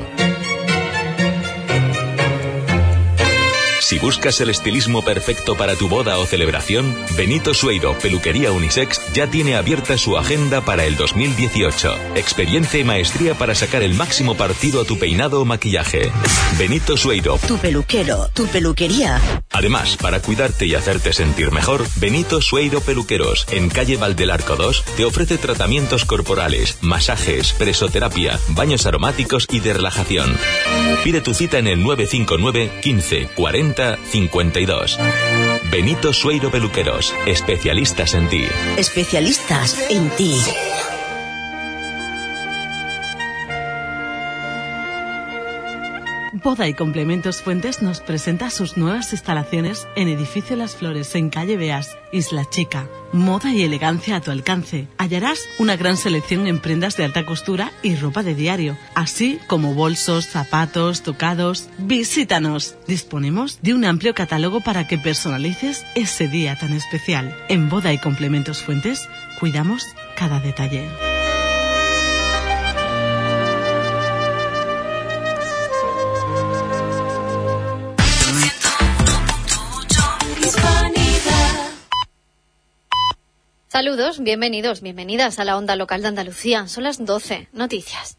Si buscas el estilismo perfecto para tu boda o celebración, Benito Sueiro Peluquería Unisex ya tiene abierta su agenda para el 2018. Experiencia y maestría para sacar el máximo partido a tu peinado o maquillaje. Benito Sueiro. Tu peluquero, tu peluquería. Además, para cuidarte y hacerte sentir mejor, Benito Sueiro Peluqueros, en calle Valdelarco 2, te ofrece tratamientos corporales, masajes, presoterapia, baños aromáticos y de relajación. Pide tu cita en el 959 15 40 52. Benito Sueiro Peluqueros, especialistas en ti. Especialistas en ti. Boda y Complementos Fuentes nos presenta sus nuevas instalaciones en Edificio Las Flores, en calle Beas, Isla Chica. Moda y elegancia a tu alcance. Hallarás una gran selección en prendas de alta costura y ropa de diario, así como bolsos, zapatos, tocados. Visítanos. Disponemos de un amplio catálogo para que personalices ese día tan especial. En Boda y Complementos Fuentes cuidamos cada detalle. Saludos, bienvenidos, bienvenidas a la onda local de Andalucía. Son las 12. Noticias.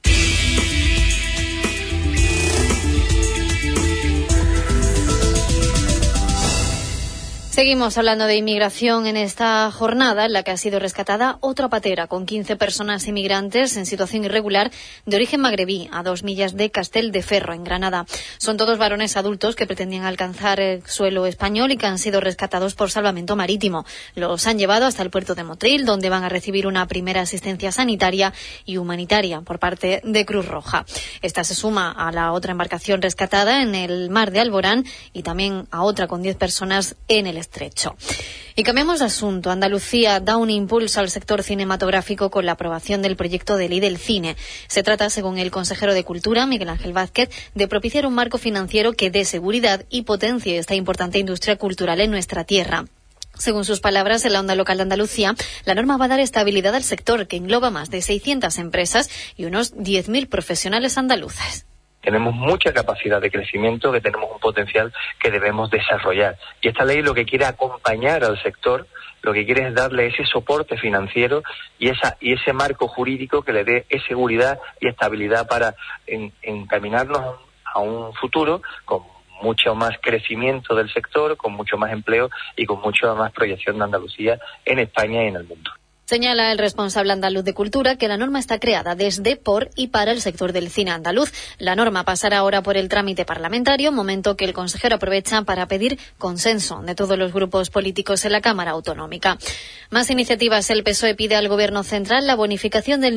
Seguimos hablando de inmigración en esta jornada en la que ha sido rescatada otra patera con 15 personas inmigrantes en situación irregular de origen magrebí a 2 millas de Castelldefels, en Granada. Son todos varones adultos que pretendían alcanzar el suelo español y que han sido rescatados por salvamento marítimo. Los han llevado hasta el puerto de Motril, donde van a recibir una primera asistencia sanitaria y humanitaria por parte de Cruz Roja. Esta se suma a la otra embarcación rescatada en el mar de Alborán y también a otra con 10 personas en el estrecho. Y cambiamos de asunto. Andalucía da un impulso al sector cinematográfico con la aprobación del proyecto de ley del cine. Se trata, según el consejero de Cultura, Miguel Ángel Vázquez, de propiciar un marco financiero que dé seguridad y potencie esta importante industria cultural en nuestra tierra. Según sus palabras, en la Onda Local de Andalucía, la norma va a dar estabilidad al sector, que engloba más de 600 empresas y unos 10.000 profesionales andaluces. Tenemos mucha capacidad de crecimiento, que tenemos un potencial que debemos desarrollar. Y esta ley lo que quiere acompañar al sector, lo que quiere es darle ese soporte financiero y ese marco jurídico que le dé seguridad y estabilidad para encaminarnos a un futuro con mucho más crecimiento del sector, con mucho más empleo y con mucha más proyección de Andalucía en España y en el mundo. Señala el responsable andaluz de Cultura que la norma está creada desde, por y para el sector del cine andaluz. La norma pasará ahora por el trámite parlamentario, momento que el consejero aprovecha para pedir consenso de todos los grupos políticos en la Cámara Autonómica. Más iniciativas. El PSOE pide al Gobierno central la bonificación del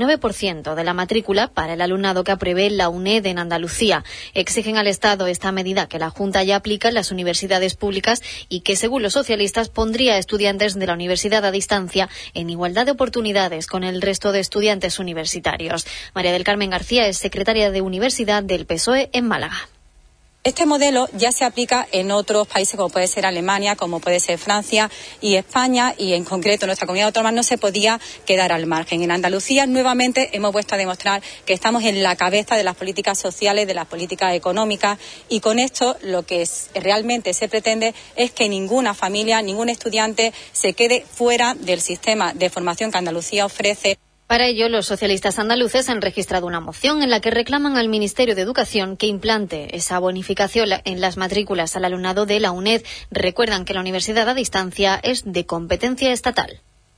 99% de la matrícula para el alumnado que apruebe la UNED en Andalucía. Exigen al Estado esta medida que la Junta ya aplica en las universidades públicas y que, según los socialistas, pondría a estudiantes de la universidad a distancia en igualdad de oportunidades con el resto de estudiantes universitarios. María del Carmen García es secretaria de Universidad del PSOE en Málaga. Este modelo ya se aplica en otros países como puede ser Alemania, como puede ser Francia y España, y en concreto nuestra comunidad autónoma no se podía quedar al margen. En Andalucía nuevamente hemos vuelto a demostrar que estamos en la cabeza de las políticas sociales, de las políticas económicas, y con esto lo que realmente se pretende es que ninguna familia, ningún estudiante se quede fuera del sistema de formación que Andalucía ofrece. Para ello, los socialistas andaluces han registrado una moción en la que reclaman al Ministerio de Educación que implante esa bonificación en las matrículas al alumnado de la UNED. Recuerdan que la universidad a distancia es de competencia estatal.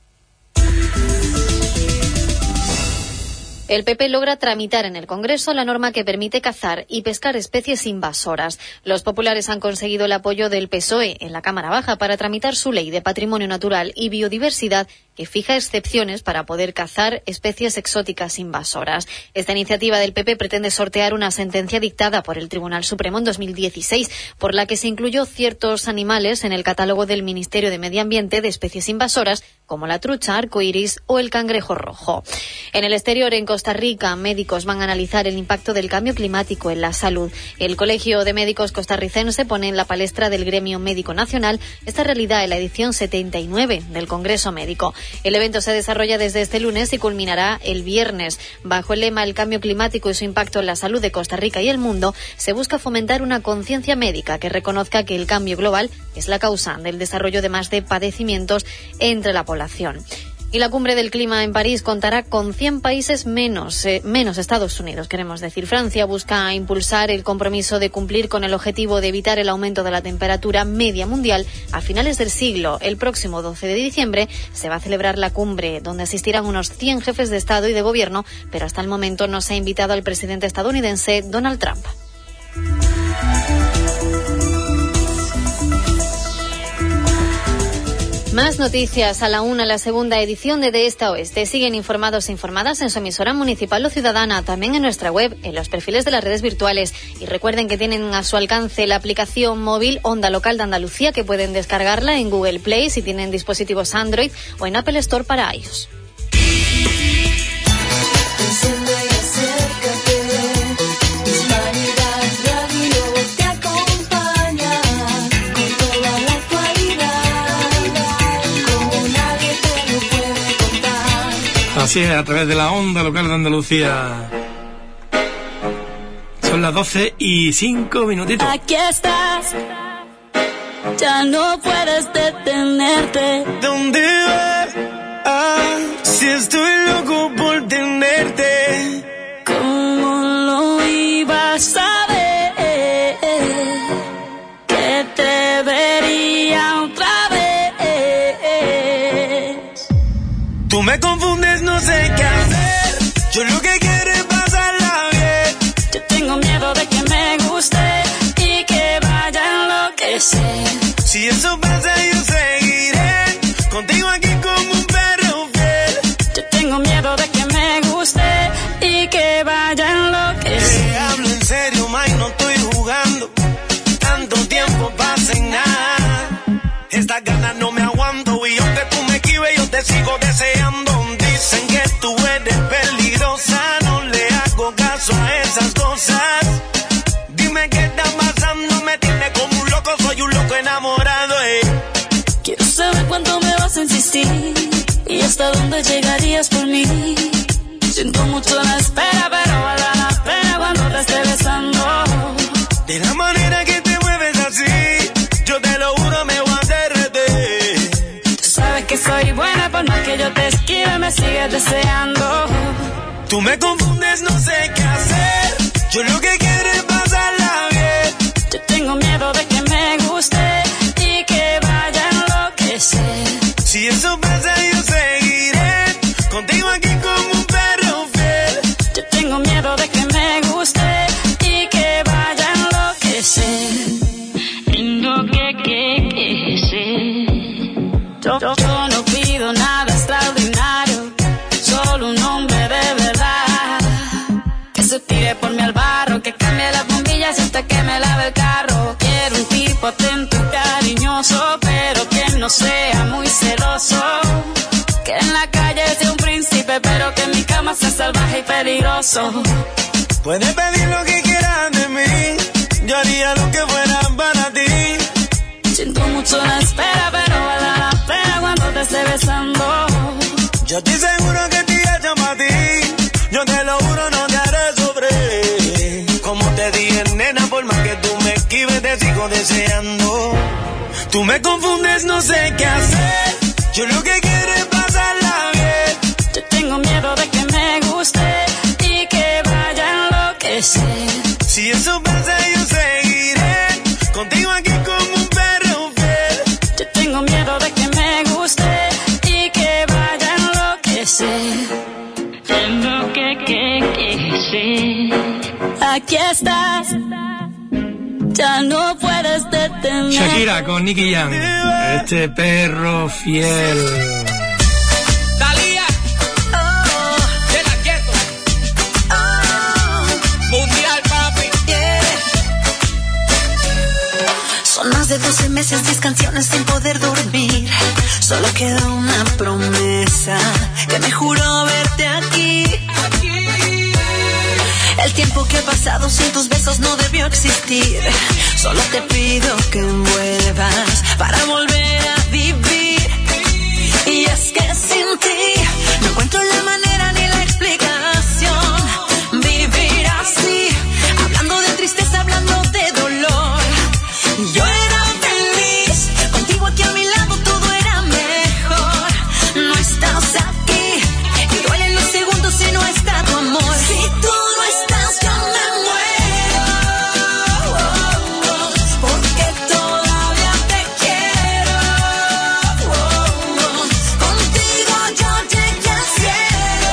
El PP logra tramitar en el Congreso la norma que permite cazar y pescar especies invasoras. Los populares han conseguido el apoyo del PSOE en la Cámara Baja para tramitar su ley de patrimonio natural y biodiversidad, que fija excepciones para poder cazar especies exóticas invasoras. Esta iniciativa del PP pretende sortear una sentencia dictada por el Tribunal Supremo en 2016, por la que se incluyó ciertos animales en el catálogo del Ministerio de Medio Ambiente de especies invasoras, como la trucha arcoíris o el cangrejo rojo. En el exterior, en Costa Rica, médicos van a analizar el impacto del cambio climático en la salud. El Colegio de Médicos costarricense pone en la palestra del Gremio Médico Nacional esta realidad en la edición 79 del Congreso Médico. El evento se desarrolla desde este lunes y culminará el viernes. Bajo el lema "El cambio climático y su impacto en la salud de Costa Rica y el mundo", se busca fomentar una conciencia médica que reconozca que el cambio global es la causa del desarrollo de más de padecimientos entre la población. Y la cumbre del clima en París contará con 100 países menos Estados Unidos, queremos decir. Francia busca impulsar el compromiso de cumplir con el objetivo de evitar el aumento de la temperatura media mundial a finales del siglo. El próximo 12 de diciembre se va a celebrar la cumbre, donde asistirán unos 100 jefes de Estado y de Gobierno, pero hasta el momento no se ha invitado al presidente estadounidense Donald Trump. Más noticias a la 1, la segunda edición de Esta Oeste. Siguen informados e informadas en su emisora municipal o ciudadana, también en nuestra web, en los perfiles de las redes virtuales. Y recuerden que tienen a su alcance la aplicación móvil Onda Local de Andalucía, que pueden descargarla en Google Play si tienen dispositivos Android o en Apple Store para iOS. Así es, a través de la Onda Local de Andalucía. Son las 12:05. Aquí estás, ya no puedes detenerte. ¿Dónde vas? Si estoy loco por tenerte. ¿Cómo lo ibas a ver? Que te vería otra vez. Tú me confundes, no sé qué hacer. Yo lo que quiero es pasarla bien. Yo tengo miedo de que me guste y que vaya a enloquecer. Si eso pasa, yo seguiré contigo aquí como un perro fiel. Yo tengo miedo de que me guste y que vaya a enloquecer. Te hablo en serio, Mike, no estoy jugando. Tanto tiempo pasa en nada. las ganas no me aguanto. Y aunque tú me esquives, yo te sigo deseando. Dicen que tú eres peligrosa, no le hago caso a esas cosas. Dime qué está pasando, me tiene como un loco, soy un loco enamorado, Quiero saber cuánto me vas a insistir y hasta dónde llegarías por mí. Siento mucho la espera, pero vale la pena cuando te esté besando. De la manera que te mueves así, yo te lo juro me voy a derretir. Tú sabes que soy buena, por más que yo te esquive, me sigues deseando. Tú me confundes, no sé qué hacer. Yo lo que quiero es pasarla bien. Yo tengo miedo de que me guste y que vaya a enloquecer. Si eso pasa, yo seguiré contigo aquí como un perro fiel. Yo tengo miedo de que me guste y que vaya a enloquecer. Yo no pido nada extraordinario, solo un hombre de verdad. Que se tire por mi al barro, que cambie las bombillas hasta que me lave el carro. Quiero un tipo atento y cariñoso, pero que no sea muy celoso. Que en la calle sea un príncipe, pero que en mi cama sea salvaje y peligroso. Puedes pedir lo que quieras de mí, yo haría lo que fuera para ti. Siento mucho la espera, pero vale la pena cuando te esté besando. Yo estoy seguro que te hecho para ti, yo te lo juro, no te haré sobre. Como te dije, nena, por más que tú me esquives, te sigo deseando. Tú me confundes, no sé qué hacer. Yo lo que quiero es pasarla bien. Yo tengo miedo de que me guste y que vaya a enloquecer. Si eso pasa, yo seguiré contigo aquí como un perro fiel. Yo tengo miedo de que me guste y que vaya a enloquecer. Aquí estás, ya no puedes detener. Shakira con Nicky Jam, este perro fiel. Talía, de la Gueto, mundial, papi. Son más de 12 meses, 10 canciones sin poder dormir. Solo queda una promesa que me juró verte aquí. El tiempo que ha pasado sin tus besos no debió existir. Solo te pido que vuelvas para volver a vivir. Y es que sin ti no encuentro la manera ni la explicación. Vivir así, hablando de tristeza, hablando de dolor. Yo era feliz, contigo aquí a mi lado todo era mejor. No estás aquí, y duelen los segundos si no está tu amor. Si tú no estás, yo me muero, porque todavía te quiero. Contigo yo llegué al cielo.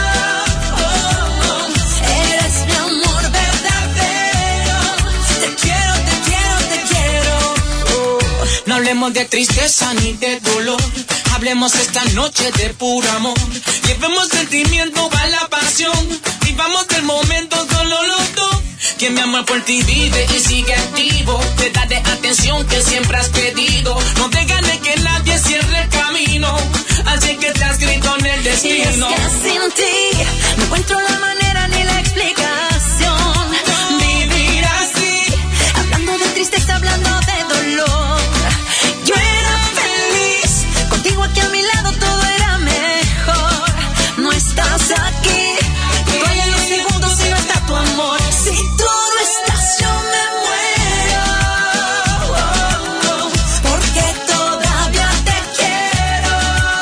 Eres mi amor verdadero. Te quiero, te quiero, te quiero. No hablemos de tristeza ni de dolor, hablemos esta noche de puro amor. Llevemos sentimiento a la pasión, vivamos del momento solo los dos. Que mi amor por ti vive y sigue activo, te daré atención que siempre has pedido. No te ganes que nadie cierre el camino, así que te has escrito en el destino. Y es que sin ti no encuentro la manera ni la explicación. Vivir así, hablando de tristeza, hablando de dolor. Yo era feliz, contigo aquí a mi lado todo era mejor. No estás aquí, duelen los segundos si no está tu amor. Si tú no estás, yo me muero, porque todavía te quiero.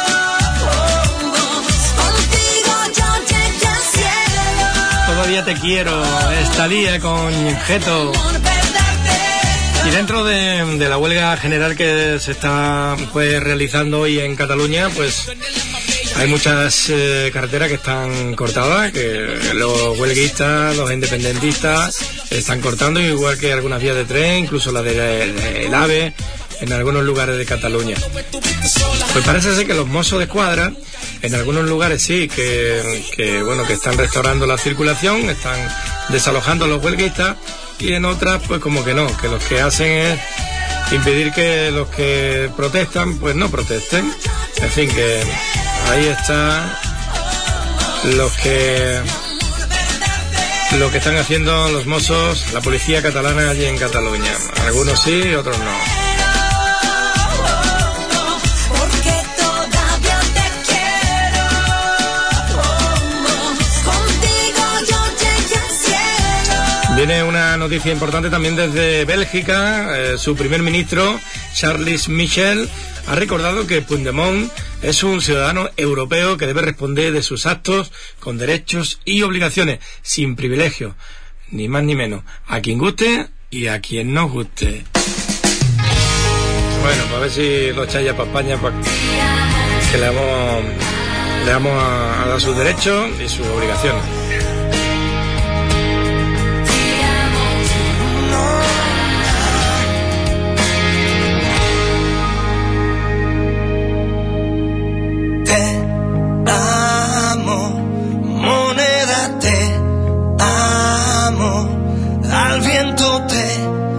Contigo yo llegué al cielo. Todavía te quiero, Talía con Geto. Y dentro de la huelga general que se está realizando hoy en Cataluña, pues hay muchas carreteras que están cortadas, que los huelguistas, los independentistas están cortando, igual que algunas vías de tren, incluso la del AVE, en algunos lugares de Cataluña. Pues parece ser que los Mossos de Escuadra, en algunos lugares sí, que están restaurando la circulación, están desalojando a los huelguistas, y en otras pues como que no, que los que hacen es impedir que los que protestan pues no protesten. En fin, que ahí está lo que están haciendo los Mossos, la policía catalana allí en Cataluña. Algunos sí, otros no. Viene una noticia importante también desde Bélgica. Su primer ministro, Charles Michel, ha recordado que Puigdemont es un ciudadano europeo que debe responder de sus actos con derechos y obligaciones, sin privilegios, ni más ni menos, a quien guste y a quien no guste. Bueno, pues a ver si lo echáis ya para España, para que le vamos a dar sus derechos y sus obligaciones. Al viento te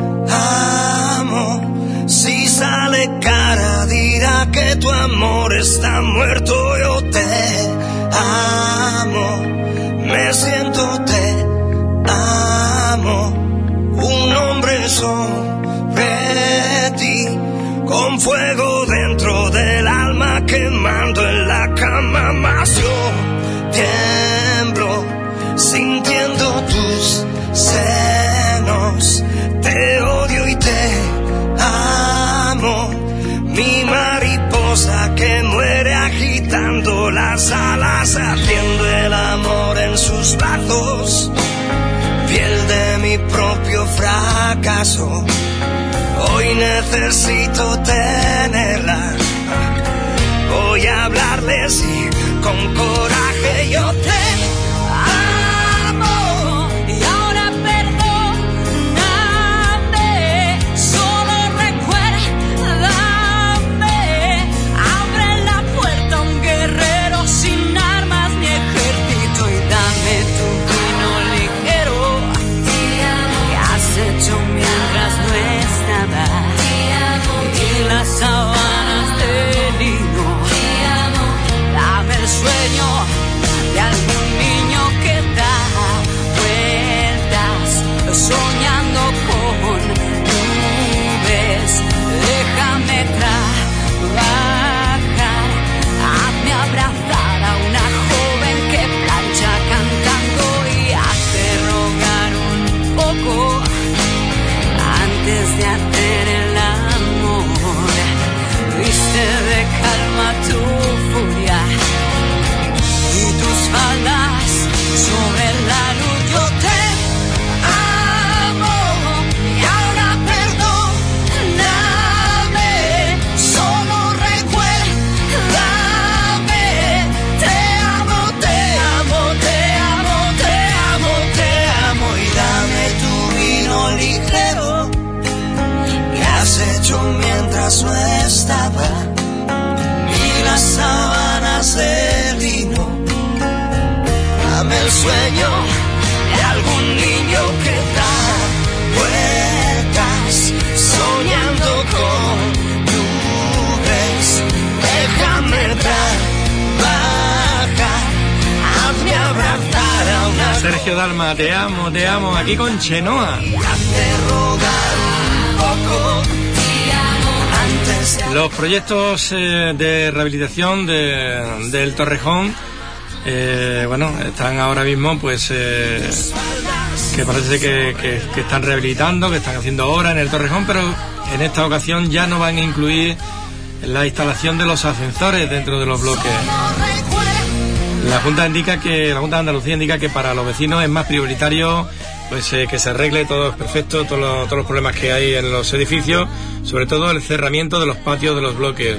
amo. Si sale cara dirá que tu amor está muerto. Yo te amo. Me siento te amo. Un hombre sobre ti, con fuego dentro del alma, quemando en la cama. Más yo tiemblo sintiendo tus senos, te odio y te amo. Mi mariposa que muere agitando las alas, haciendo el amor en sus brazos, piel de mi propio fracaso. Hoy necesito tenerla, voy a hablarles y con coraje yo te sábanas de lino, dame el sueño de algún niño que da vueltas soñando con nubes. Déjame trabajar, hazme abrazar a una joven que plancha cantando y hazte rogar un poco antes de hacer el amor. Viste de calma tu furia y tus faldas sobre la luz. Yo te amo y ahora perdóname, solo recuérdame. Te amo, te amo, te amo, te amo, te amo. Y dame tu vino ligero que has hecho mientras no estaba, ni las sábanas de lino. Dame el sueño de algún niño que da vueltas soñando con nubes. Déjame trabajar, hazme abrazar a una... Sergio Dalma, te amo, aquí con Chenoa. Hazte rogar un poco. Los proyectos de rehabilitación del Torrejón, están ahora mismo, pues, que parece que están rehabilitando, que están haciendo obras en el Torrejón, pero en esta ocasión ya no van a incluir la instalación de los ascensores dentro de los bloques. La Junta de Andalucía indica que para los vecinos es más prioritario pues que se arregle todo perfecto, todos los problemas que hay en los edificios, sobre todo el cerramiento de los patios de los bloques.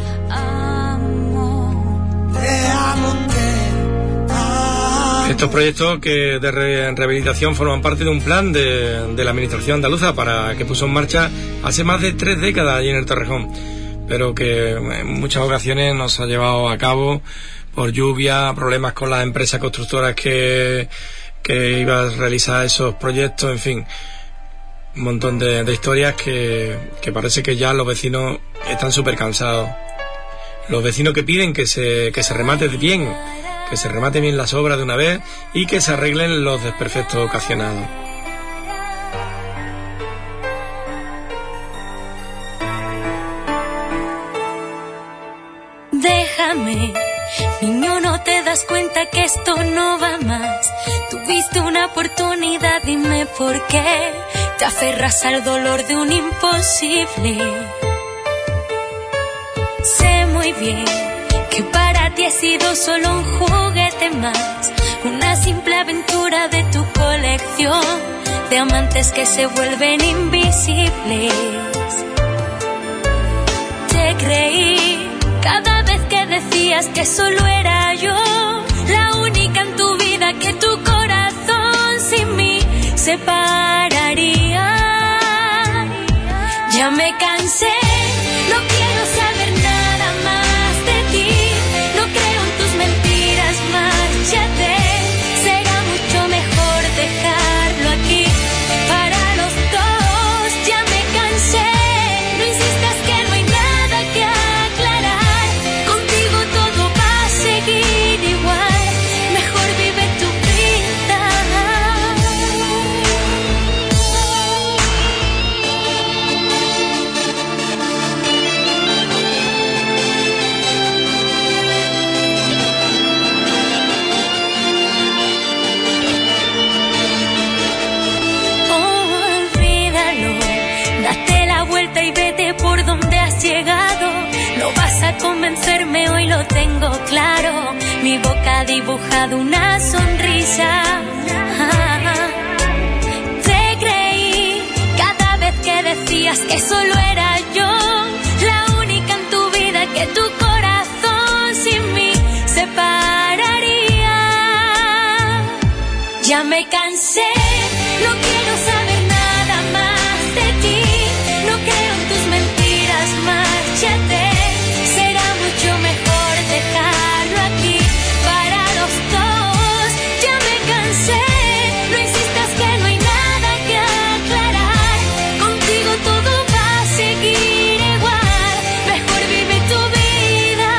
Estos proyectos que de rehabilitación forman parte de un plan de la administración andaluza que puso en marcha hace más de 3 décadas allí en el Torrejón, pero que en muchas ocasiones no se ha llevado a cabo por lluvia, problemas con las empresas constructoras que iba a realizar esos proyectos, en fin. un montón de historias que parece que ya los vecinos están súper cansados. Los vecinos que piden que se remate bien, que se remate bien las obras de una vez y que se arreglen los desperfectos ocasionados. Déjame, niño, no te das cuenta que esto no va más. Tuviste una oportunidad, dime por qué te aferras al dolor de un imposible. Sé muy bien que para ti he sido solo un juguete más, una simple aventura de tu colección de amantes que se vuelven invisibles. Te creí cada vez que decías que solo era yo la única en tu vida, que tu corazón sin mí separaría. Ya me cansé, no quiero saber nada más de ti, no creo en tus mentiras, márchate. Será mucho mejor dejarlo aquí para los dos. Ya me cansé, no insistas que no hay nada que aclarar. Contigo todo va a seguir igual, mejor vive tu vida. Olvídalo, date la vuelta y vete por donde has llegado. No vas a convencerme, hoy lo tengo claro. Mi boca ha dibujado una sonrisa. Te creí cada vez que decías que solo era yo la única en tu vida, que tu corazón sin mí separaría. Ya me cansé, no quiero saber nada más de ti, no creo en tus mentiras, márchate. Será mucho mejor dejarlo aquí para los dos. Ya me cansé, no insistas que no hay nada que aclarar. Contigo todo va a seguir igual, mejor vive tu vida.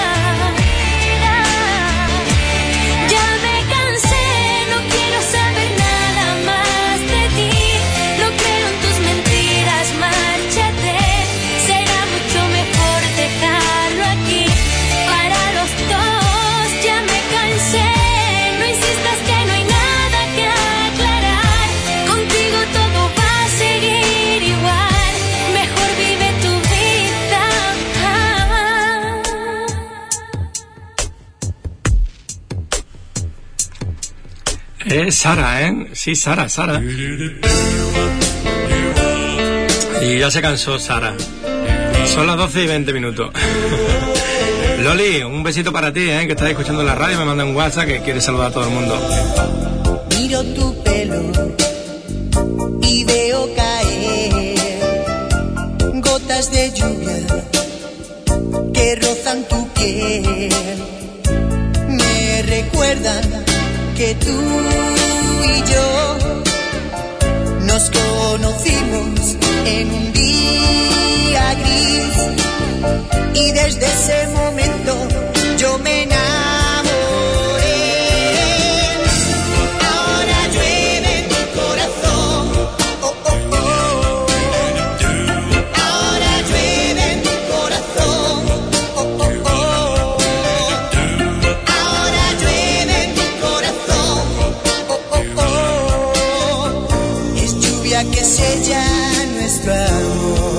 Ya me cansé, no quiero saber nada más de ti, no creo en tus mentiras, márchate. Será mucho mejor dejarlo aquí para los dos. Ya me cansé, no insistas que no hay nada que aclarar. Contigo todo va a seguir igual, mejor vive tu vida. Sara, ¿eh? Sí, Sara. Y ya se cansó Sara. Son las 12:20. Loli, un besito para ti, que estás escuchando la radio, me manda un WhatsApp que quiere saludar a todo el mundo. Miro tu pelo y veo caer gotas de lluvia que rozan tu piel. Me recuerdan que tú y yo nos conocimos en un día gris y desde ese momento yo me enamoré. Ahora llueve en mi corazón, oh, oh, oh. Ahora llueve en mi corazón, oh, oh, oh. Ahora llueve en mi corazón, oh, oh, oh. Es lluvia que sella nuestro amor.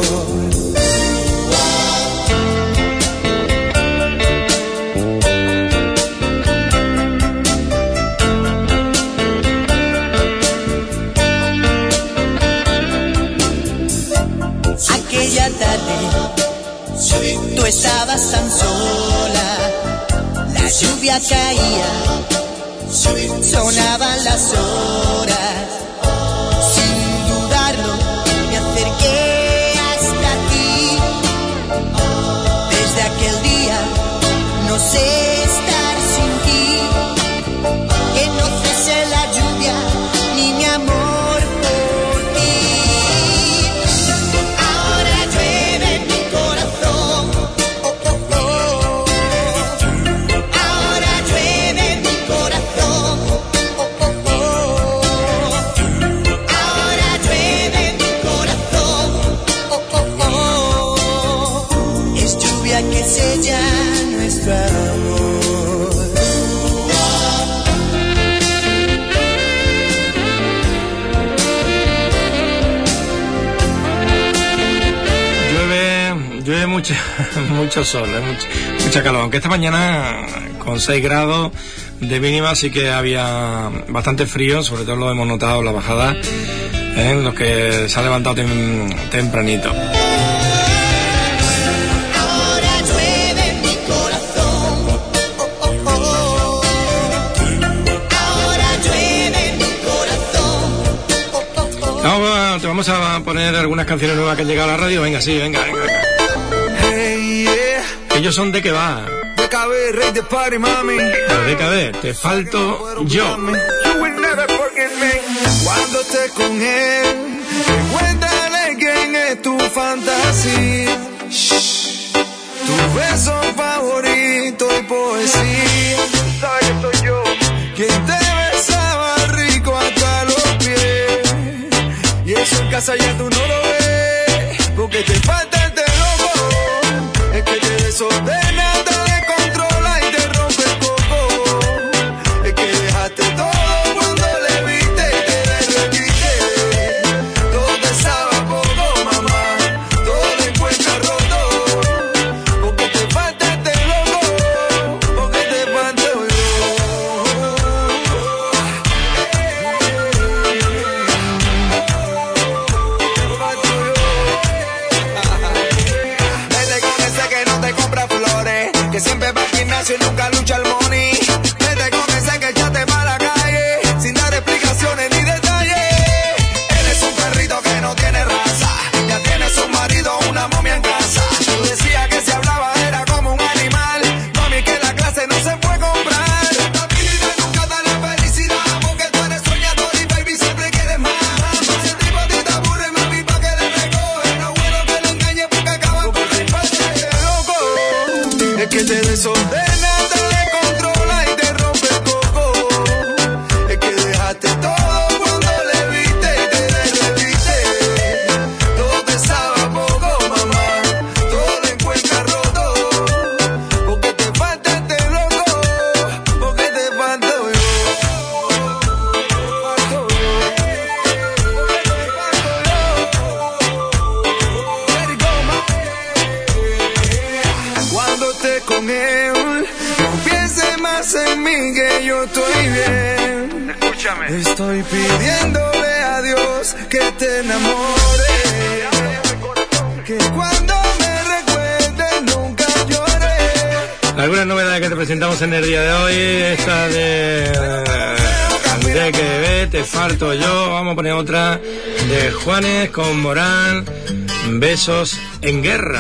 Aquella tarde tú estabas tan sola, la lluvia caía, sonaban las horas, sin dudarlo me acerqué hasta ti. Desde aquel día no sé estar sin ti, que no cese la lluvia ni mi amor por ti. mucho sol, mucha calor. Aunque esta mañana con 6 grados de mínima sí que había bastante frío, sobre todo lo hemos notado en la bajada, los que se ha levantado tempranito. Te vamos a poner algunas canciones nuevas que han llegado a la radio. Venga, sí, venga. Hey, yeah. Ellos son de que va. DKB, rey de party, mami. DKB, te falto yo. Cuando estés con él, recuérdale quién es tu fantasía. Tu beso favorito y poesía. Sabes que soy yo quien te besaba rico hasta los pies. Y eso en casa ya tú no lo ves, porque te falta el loco. Es que te desordena, te controla y te rompe el coco. Es que dejaste todo cuando le viste y te derretiste. Todo te sabe a poco, mamá, todo lo encuentras roto. Porque te falta el loco, porque te falta yo. Que siempre va al gimnasio y nunca lucha el money. Desde con ese que echaste pa' la calle, sin dar explicaciones ni detalles. Él es un perrito que no tiene raza, ya tiene su marido, una momia en casa. Tú decías que si hablaba era como un animal. Mami, que la clase no se puede comprar. La estabilidad nunca da la felicidad, porque tú eres soñador y baby siempre quieres más. Si el tipo a ti te aburre, mami, pa' que le recoge. No bueno que lo engañe porque acaba por riparse. Loco, es que te desordena, te controla y te rompe el coco. Es que dejaste todo cuando le viste y te derretiste. Todo te sabe a poco, mamá, todo lo encuentras roto. Porque te falta loco, porque te falta yo. Cuando estés con él, no pienses más en mí, que yo estoy bien. Escúchame. Estoy pidiéndole a Dios que te enamore, que cuando me recuerdes nunca llore. Algunas novedades que te presentamos en el día de hoy, esta de que ve, te falto yo. Vamos a poner otra de Juanes con Morán, Besos en Guerra.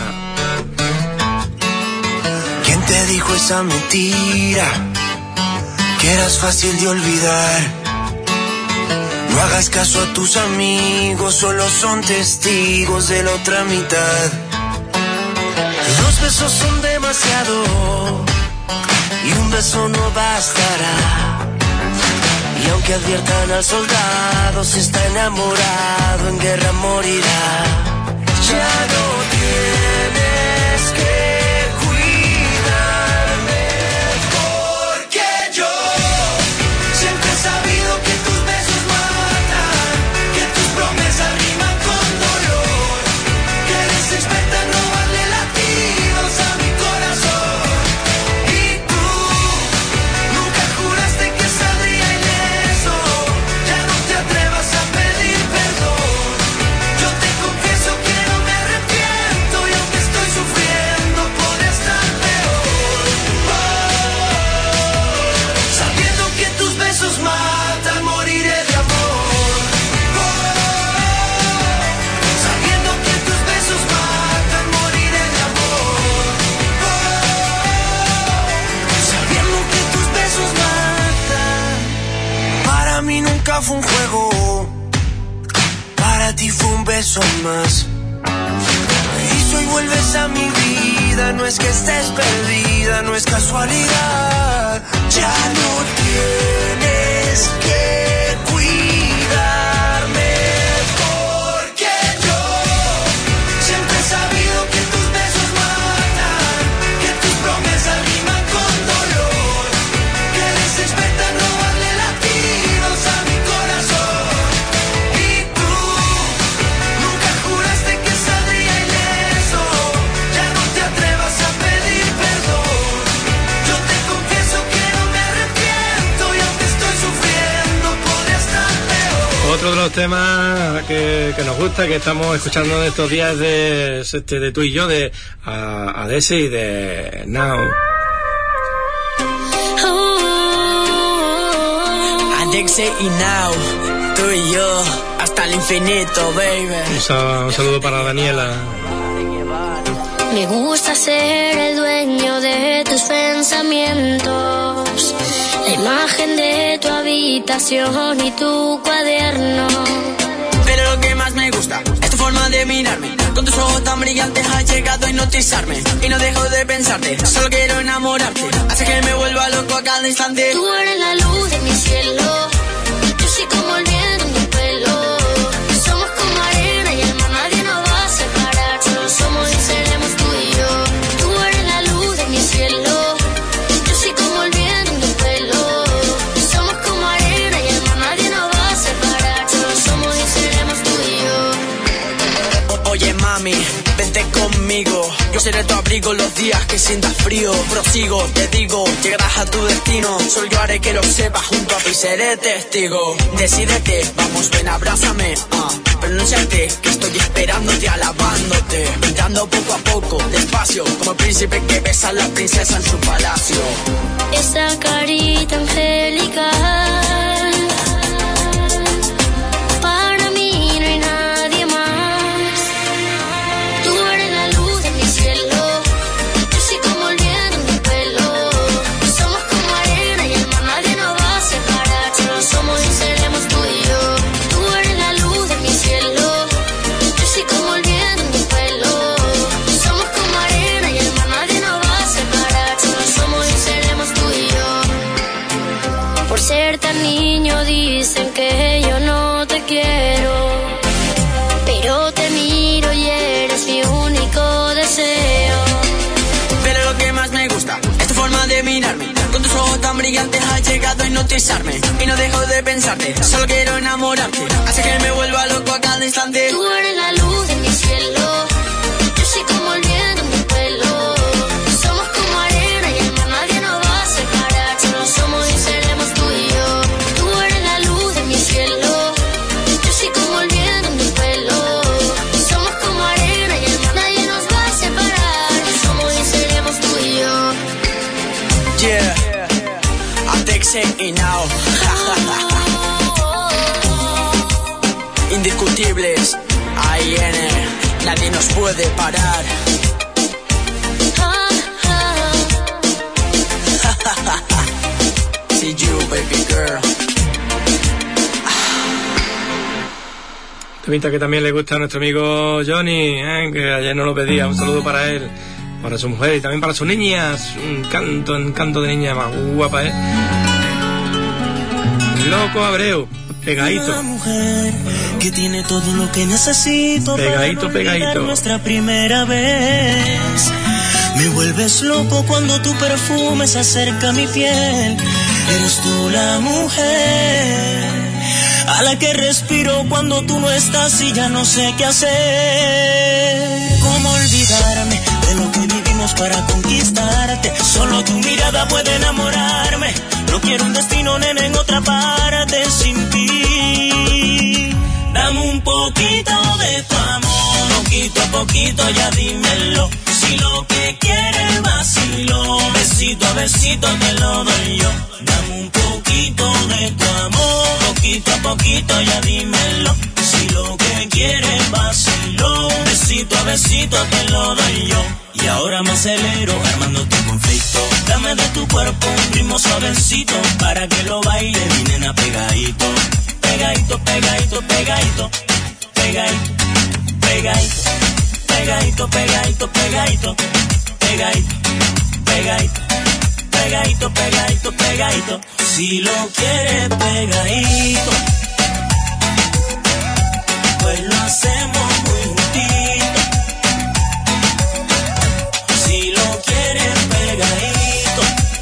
¿Quién te dijo esa mentira? Que eras fácil de olvidar. No hagas caso a tus amigos, solo son testigos de la otra mitad. Dos besos son demasiado y un beso no bastará. Y aunque adviertan al soldado, si está enamorado en guerra morirá. Ya no tienes que fue un juego, para ti fue un beso más. Y si hoy vuelves a mi vida, no es que estés perdida, no es casualidad. Ya no tienes que cuidarme, porque yo siempre he sabido que tus besos matan, que tus promesas riman con dolor, que eres experta en robarle latidos a mi corazón. Y tú nunca juraste que saldría ileso, ya no te Otro de los temas que nos gusta, que estamos escuchando en estos días de tú y yo, de Adese y de Now. Adese y Now, tú y yo, hasta el infinito, baby. Un saludo para Daniela. Me gusta ser el dueño de tus pensamientos, la imagen de tu habitación y tu cuaderno. Pero lo que más me gusta es tu forma de mirarme. Con tus ojos tan brillantes has llegado a hipnotizarme. Y no dejo de pensarte, solo quiero enamorarte. Hace que me vuelva loco a cada instante. Tú eres la luz de mi cielo, yo soy como el viento en mi pelo. Somos como arena y el mar nadie nos va a separar. Solo somos y seremos tú y yo. Tú eres la luz de mi cielo, yo soy como el viento en mi pelo. Somos como arena y el mar nadie nos va a separar. Solo somos y seremos tú y yo. Oye mami, vente conmigo. Yo seré tu abrigo los días que sientas frío. Prosigo, te digo, llegarás a tu destino. Solo yo haré que lo sepas, junto a ti seré testigo. Decídete, vamos ven, abrázame. Pronúnciate, que estoy esperándote, alabándote. Entrando poco a poco, despacio, como el príncipe que besa a la princesa en su palacio. Esa carita angelical, para mí no hay nadie más. Tú eres la luz de mi cielo, yo soy como el viento en mi pelo. Somos como arena y el mar nadie nos va a separar. Solo somos y seremos tú y yo. Tú eres la luz de mi cielo, yo soy como el viento en mi pelo. Somos como arena y el mar nadie nos va a separar. Solo somos y seremos tú y yo. Por ser tan niño dicen que yo no te quiero, pero te miro y eres mi único deseo. Pero lo que más me gusta es tu forma de mirarme. Con tus ojos tan brillantes has llegado a hipnotizarme. Y no dejo de pensarte, solo quiero enamorarte. Hace que me vuelva loco a cada instante. Tú eres la luz de mi cielo, yo soy como el viento en mi pelo. Somos como arena y el mar nadie nos va a separar. Solo somos y seremos tú y yo. Tú eres la luz de mi cielo, yo soy como el viento en mi pelo. Somos como arena y el mar nadie nos va a separar. Somos y seremos tú y yo. Yeah, Adese y Now. Indiscutibles, AIN, nadie nos puede parar. See you, baby girl. Temita que también le gusta a nuestro amigo Johnny, que ayer nos lo pedía. Un saludo para él, para su mujer y también para sus niñas. Un canto de niña más guapa, Loco Abreu, pegadito. Una mujer que tiene todo lo que necesito pegadito, para no pegadito. Nuestra primera vez. Me vuelves loco cuando tu perfume se acerca a mi piel. Eres tú la mujer a la que respiro cuando tú no estás y ya no sé qué hacer. ¿Cómo olvidarme de lo que vivimos para conquistarte? Solo tu mirada puede enamorarme. No quiero un destino, nena, en otra parte sin ti. Dame un poquito de tu amor, poquito a poquito, ya dímelo. Si lo que quieres vacilo, besito a besito te lo doy yo. Dame un poquito de tu amor, poquito a poquito, ya dímelo. Si lo que quieres vacilo, besito a besito te lo doy yo. Y ahora me acelero armando tu conflicto. Dame de tu cuerpo un ritmo suavecito para que lo baile mi nena pegadito. Pegadito, pegadito, pegadito, pegadito, pegadito, pegadito, pegadito, pegadito, pegadito, pegadito, pegadito, pegadito, pegadito. Si lo quieres pegadito, pues lo hacemos muy juntito. Si lo quieres pegadito,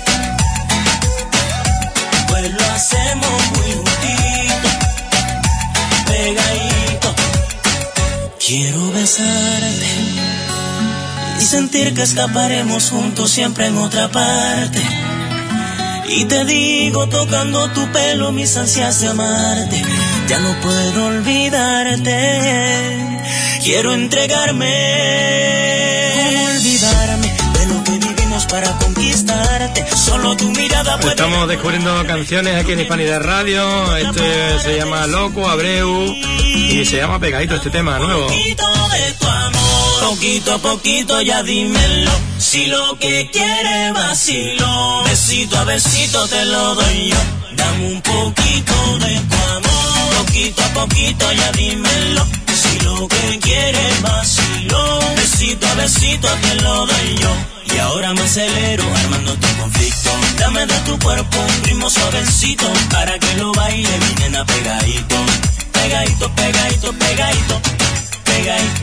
pues lo hacemos muy juntito, pegadito. Quiero besarte y sentir que escaparemos juntos siempre en otra parte. Y te digo tocando tu pelo mis ansias de amarte. Ya no puedo olvidarte, quiero entregarme. ¿Cómo olvidarme de lo que vivimos para conquistarte? Solo tu mirada puede... Estamos descubriendo canciones aquí en Hispanidad Radio. Este se llama Loco, Abreu, y se llama Pegadito este tema nuevo. Poquito a poquito ya dímelo, si lo que quieres vacilo, besito a besito te lo doy yo, dame un poquito de tu amor, poquito a poquito ya dímelo, si lo que quieres vacilo, besito a besito te lo doy yo, y ahora me acelero armando tu conflicto, dame de tu cuerpo un ritmo suavecito, para que lo baile mi nena pegadito, pegadito, pegadito, pegadito, pegadito.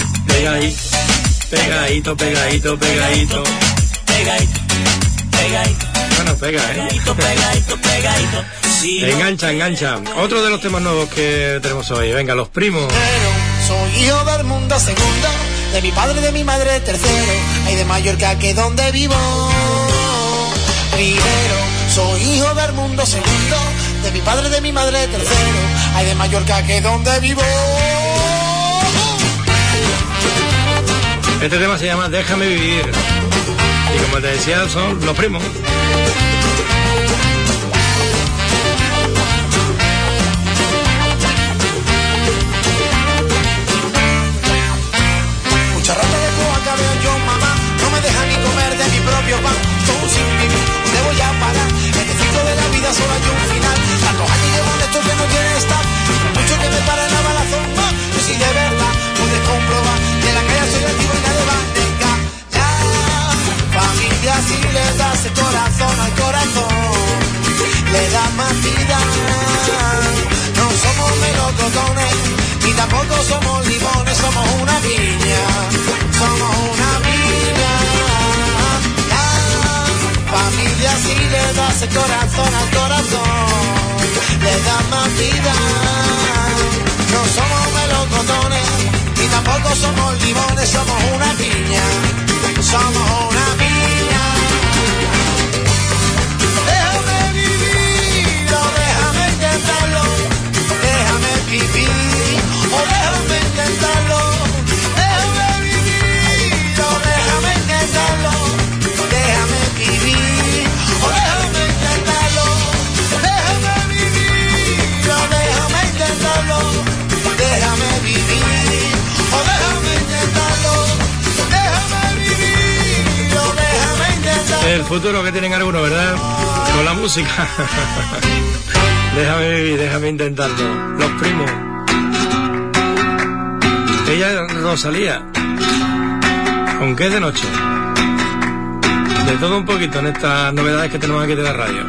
Pegadito, pegadito, pegadito. Bueno, pega, pegadito. Engancha, engancha. Otro de los temas nuevos que tenemos hoy. Venga, Los Primos. Soy hijo del mundo segundo, de mi padre y de mi madre tercero, hay de Mallorca que donde vivo. Primero, soy hijo del mundo segundo, de mi padre y de mi madre tercero, hay de Mallorca que donde vivo. Este tema se llama Déjame Vivir. Y como te decía, son Los Primos. Mucha rata de coaca veo yo, mamá, no me deja ni comer de mi propio pan. Todo sin vivir, ¿dónde voy a parar? Este ciclo de la vida solo hay un final. Tantos años llevo en esto que no quiere estar. Mucho que me para en la balazón, más. Yo si de verdad puedes comprobar, de la calle soy activo y nadie va a negar. Familia, si le das el corazón al corazón, le das más vida. No somos melocotones, ni tampoco somos limones, somos una piña, somos una piña. Familia, si le das el corazón al corazón, le das más vida. No somos melocotones, ni tampoco somos limones, somos una piña, somos una piña. Déjame vivir, o déjame intentarlo, déjame vivir, o déjame intentarlo, déjame vivir, o déjame intentarlo, déjame vivir, o déjame intentarlo, déjame vivir, o déjame intentarlo, déjame vivir, o déjame intentarlo, déjame vivir, o déjame intentarlo. El futuro que tienen algunos, ¿verdad? Con la música. Déjame vivir, déjame intentarlo. Los Primos. Ella es Rosalía. Aunque es de noche. De todo un poquito en estas novedades que tenemos aquí de la radio.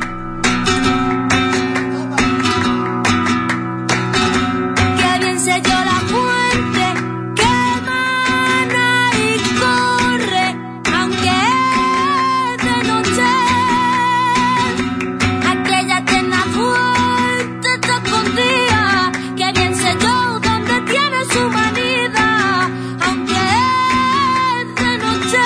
Qué bien selló la fuente que emana y corre, aunque es de noche. Aquella tierna fuente está escondida, que bien selló donde tiene su manida, aunque es de noche.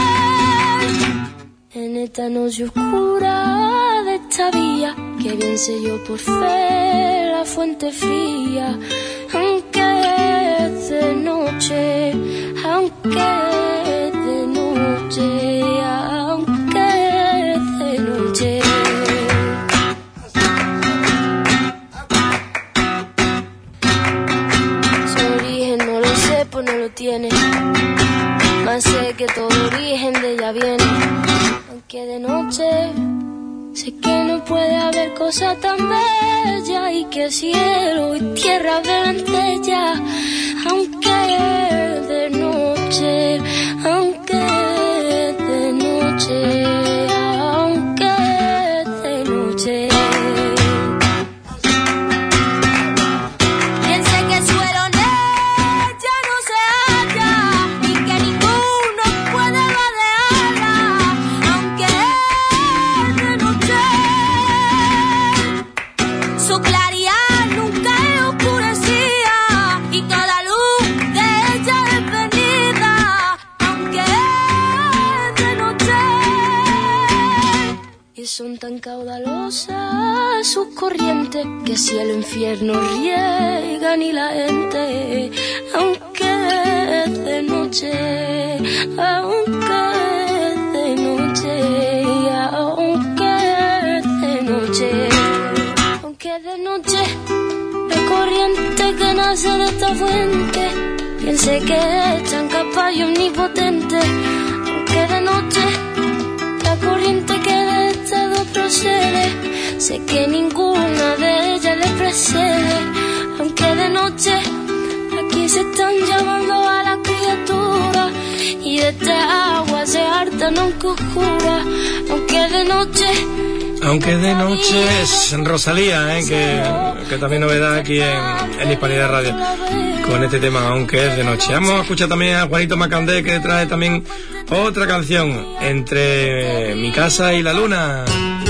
En esta noche oscura de esta vía, que bien selló por fe la fuente fría, aunque es de noche, aunque es de noche, aunque es de noche. Su origen no lo sé, pues no lo tiene, más sé que todo origen de ella viene. Que de noche sé que no puede haber cosa tan bella, y que cielo y tierra ven ella, aunque es de noche, aunque es de noche, aunque es de noche. Bien sé que el suelo en ella no se halla, y que ninguno puede vadearla, aunque es de noche. Su claridad nunca es oscurecida, y todo tan caudalosa sus corrientes que si el infierno riegan y la gente, aunque es de noche, aunque es de noche, aunque es de noche, aunque es de noche, la corriente que nace de esta fuente, piense que es tan capaz y omnipotente, aunque de noche, la corriente que de estado procede, sé que ninguna de ellas le precede, aunque de noche, aquí se están llamando a la criatura, y de esta agua se hartan aunque oscura, aunque de noche. Aunque de noche es Rosalía, que también novedad aquí en Hispanidad Radio con este tema, aunque es de noche. Vamos a escuchar también a Juanito Macandé, que trae también otra canción, Entre mi casa y la luna.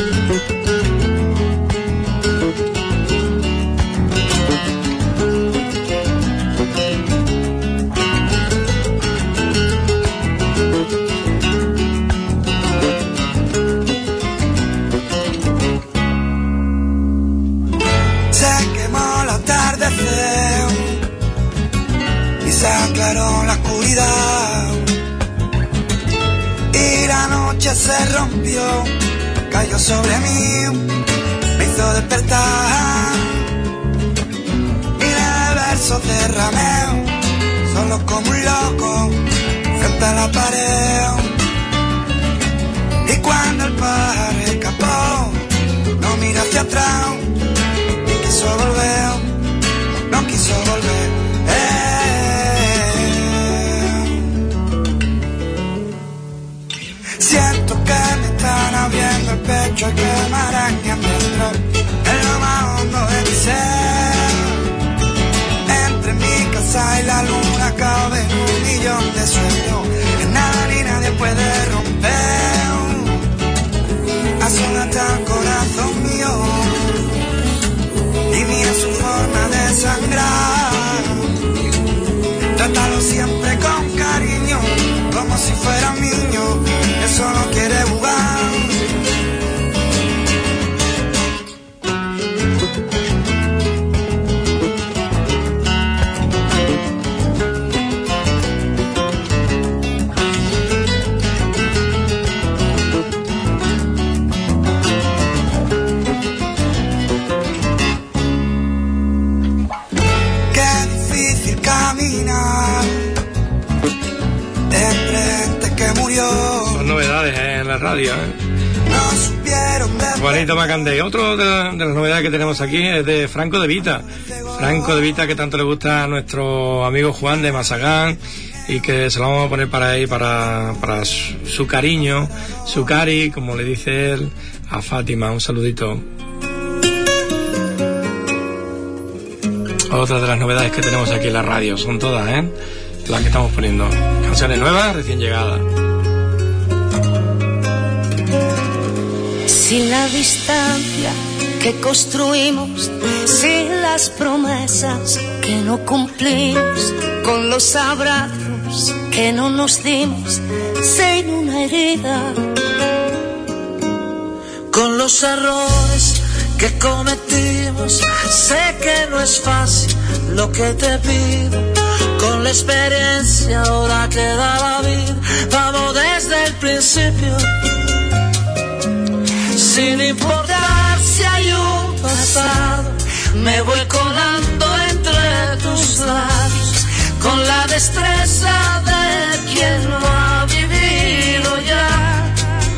Se aclaró la oscuridad y la noche se rompió, cayó sobre mí, me hizo despertar. Mira el verso derramé, solo como un loco, frente a la pared. Y cuando el pájaro escapó, no miró hacia atrás, quiso volver, no quiso volver. Siento que me están abriendo el pecho y que me arañan dentro, en lo más hondo de mi ser. Entre mi casa y la luna caben 1.000.000 de sueños que nada ni nadie puede romper. Asómate al corazón mío y mira su forma de sangrar. Trátalo siempre con cariño, como si fuera un niño, eso no quiere jugar. Qué difícil caminar entre gente que murió. Son novedades en la radio, Juanito Macandé. Otro de las novedades que tenemos aquí es de Franco de Vita. Franco de Vita, que tanto le gusta a nuestro amigo Juan de Masagán, y que se lo vamos a poner para ahí, para su cariño, su cari, como le dice él, a Fátima. Un saludito. Otra de las novedades que tenemos aquí en la radio, son todas, las que estamos poniendo. Canciones nuevas, recién llegadas. Sin la distancia que construimos, sin las promesas que no cumplimos, con los abrazos que no nos dimos, sin una herida, con los errores que cometimos, sé que no es fácil lo que te pido, con la experiencia ahora que da la vida, vamos desde el principio. Sin importar si hay un pasado, me voy colando entre tus labios, con la destreza de quien lo ha vivido ya.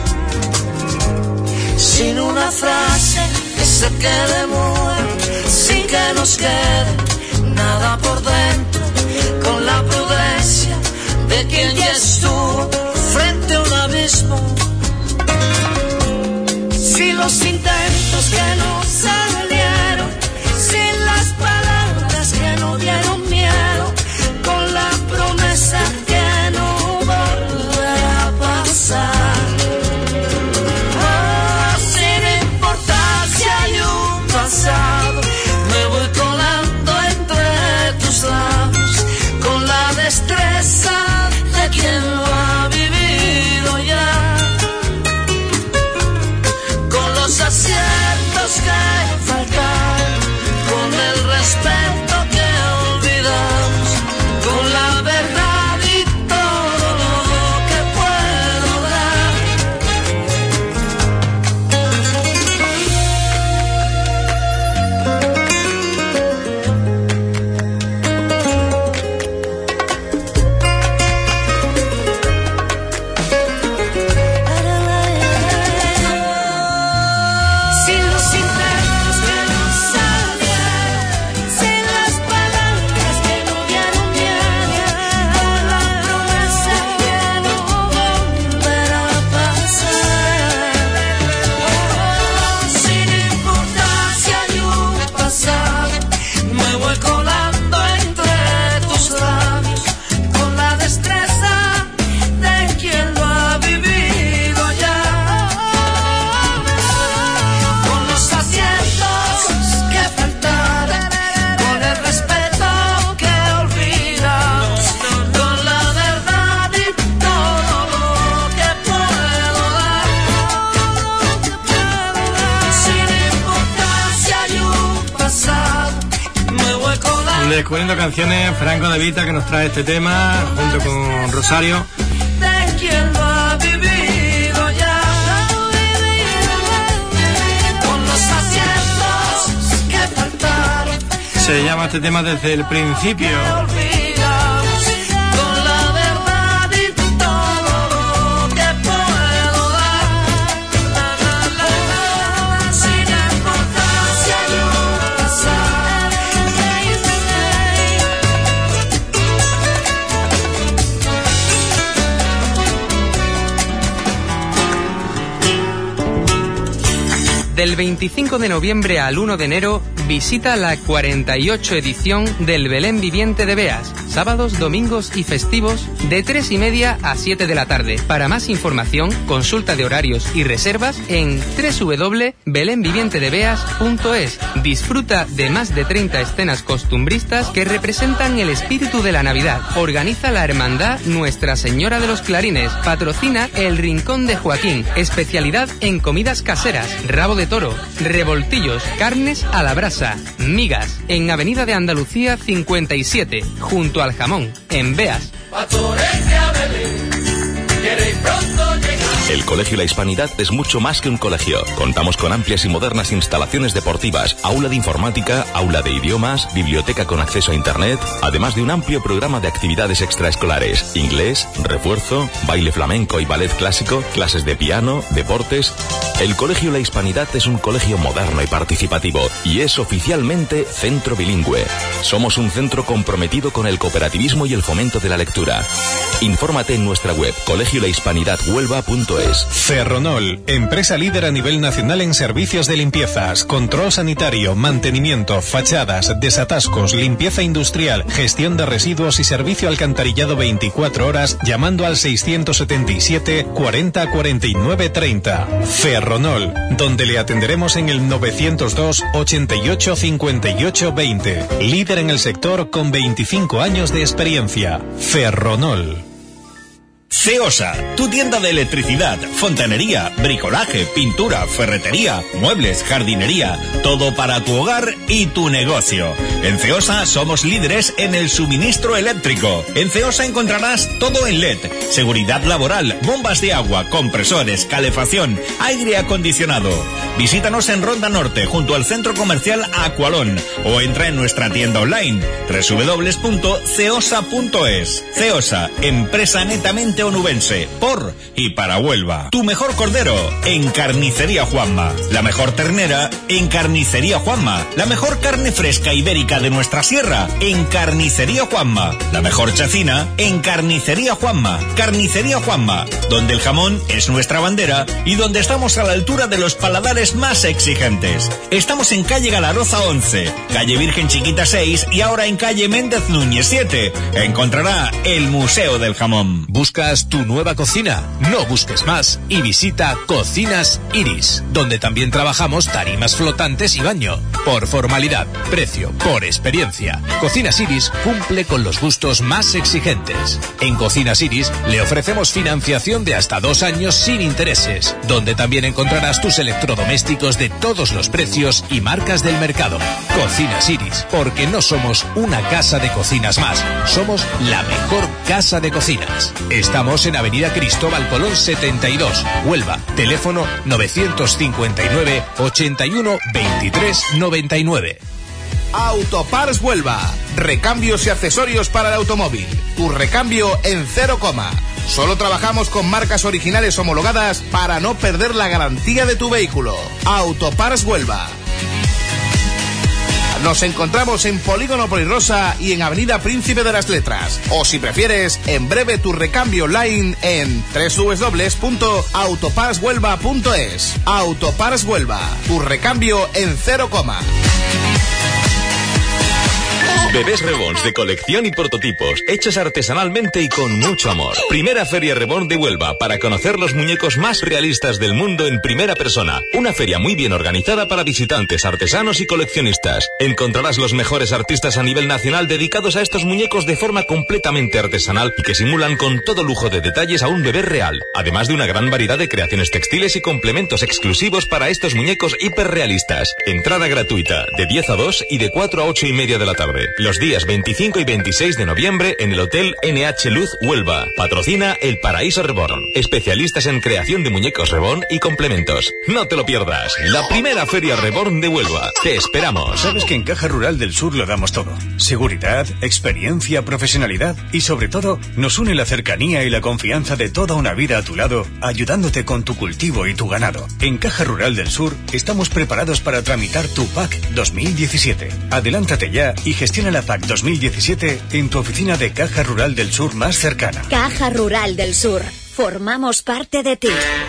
Sin una frase que se quede muerta, sin que nos quede nada por dentro, con la prudencia de quien ya estuvo frente a un abismo. Sin los intentos que no salieron, sin las palabras que no dieron miedo, con la promesa que no volverá a pasar. Oh, sin importar si hay un pasado, me voy colando entre tus labios, con la destreza de quien lo ha vivido ya. Descubriendo canciones, Franco De Vita, que nos trae este tema junto con Rosario. De quien lo ha vivido ya, con los aciertos que faltaron. Se llama este tema Desde el Principio. Con la verdad y todo lo que puedo dar, sin importar si hay un pasar. Del 25 de noviembre al 1 de enero, visita la 48 edición del Belén Viviente de Beas, sábados, domingos y festivos, de 3:30 a 7 de la tarde. Para más información, consulta de horarios y reservas en www.belenvivientedebeas.es. Disfruta de más de 30 escenas costumbristas que representan el espíritu de la Navidad. Organiza la Hermandad Nuestra Señora de los Clarines. Patrocina El Rincón de Joaquín. Especialidad en comidas caseras, rabo de toro, revoltillos, carnes a la brasa, migas, en Avenida de Andalucía 57, junto al Jamón, en Beas. El Colegio La Hispanidad es mucho más que un colegio. Contamos con amplias y modernas instalaciones deportivas, aula de informática, aula de idiomas, biblioteca con acceso a internet, además de un amplio programa de actividades extraescolares, inglés, refuerzo, baile flamenco y ballet clásico, clases de piano, deportes. El Colegio La Hispanidad es un colegio moderno y participativo y es oficialmente centro bilingüe. Somos un centro comprometido con el cooperativismo y el fomento de la lectura. Infórmate en nuestra web colegiolahispanidadhuelva.es. Ferronol, empresa líder a nivel nacional en servicios de limpiezas, control sanitario, mantenimiento, fachadas, desatascos, limpieza industrial, gestión de residuos y servicio alcantarillado 24 horas llamando al 677 40 49 30. Ferronol, donde le atenderemos en el 902 88 58 20. Líder en el sector con 25 años de experiencia. Ferronol. Ceosa, tu tienda de electricidad, fontanería, bricolaje, pintura, ferretería, muebles, jardinería, todo para tu hogar y tu negocio. En Ceosa somos líderes en el suministro eléctrico. En Ceosa encontrarás todo en LED, seguridad laboral, bombas de agua, compresores, calefacción, aire acondicionado. Visítanos en Ronda Norte, junto al centro comercial Aqualón, o entra en nuestra tienda online www.ceosa.es. Ceosa, empresa netamente onubense, por y para Huelva. Tu mejor cordero en Carnicería Juanma. La mejor ternera en Carnicería Juanma. La mejor carne fresca ibérica de nuestra sierra en Carnicería Juanma. La mejor chacina en Carnicería Juanma. Carnicería Juanma, donde el jamón es nuestra bandera y donde estamos a la altura de los paladares más exigentes. Estamos en calle Galaroza 11, calle Virgen Chiquita 6 y ahora en calle Méndez Núñez 7. Encontrará el Museo del Jamón. ¿Buscas tu nueva cocina? No busques más y visita Cocinas Iris, donde también trabajamos tarimas flotantes y baño. Por formalidad, precio, por experiencia. Cocinas Iris cumple con los gustos más exigentes. En Cocinas Iris le ofrecemos financiación de hasta 2 años sin intereses, donde también encontrarás tus electrodomésticos de todos los precios y marcas del mercado. Cocinas Iris, porque no somos una casa de cocinas más, somos la mejor casa de cocinas. Estamos en Avenida Cristóbal Colón 72, Huelva. Teléfono 959 81 23 99. Autopars Huelva. Recambios y accesorios para el automóvil. Tu recambio en 0, Solo trabajamos con marcas originales homologadas para no perder la garantía de tu vehículo. Autopars Huelva. Nos encontramos en Polígono Polirosa y en Avenida Príncipe de las Letras. O si prefieres, en breve tu recambio online en www.autoparshuelva.es. Autopars Huelva. Tu recambio en 0, Bebés Reborns de colección y prototipos, hechos artesanalmente y con mucho amor. Primera Feria Reborn de Huelva, para conocer los muñecos más realistas del mundo en primera persona. Una feria muy bien organizada para visitantes, artesanos y coleccionistas. Encontrarás los mejores artistas a nivel nacional dedicados a estos muñecos de forma completamente artesanal y que simulan con todo lujo de detalles a un bebé real. Además de una gran variedad de creaciones textiles y complementos exclusivos para estos muñecos hiperrealistas. Entrada gratuita, de 10 a 2 y de 4 a 8:30 de la tarde. los días 25 y 26 de noviembre en el Hotel NH Luz Huelva. Patrocina El Paraíso Reborn, especialistas en creación de muñecos Reborn y complementos. No te lo pierdas, la primera Feria Reborn de Huelva. Te esperamos. Sabes que en Caja Rural del Sur lo damos todo. Seguridad, experiencia, profesionalidad y sobre todo nos une la cercanía y la confianza de toda una vida a tu lado, ayudándote con tu cultivo y tu ganado. En Caja Rural del Sur estamos preparados para tramitar tu PAC 2017. Adelántate ya y gestiona la PAC 2017 en tu oficina de Caja Rural del Sur más cercana. Caja Rural del Sur. Formamos parte de ti.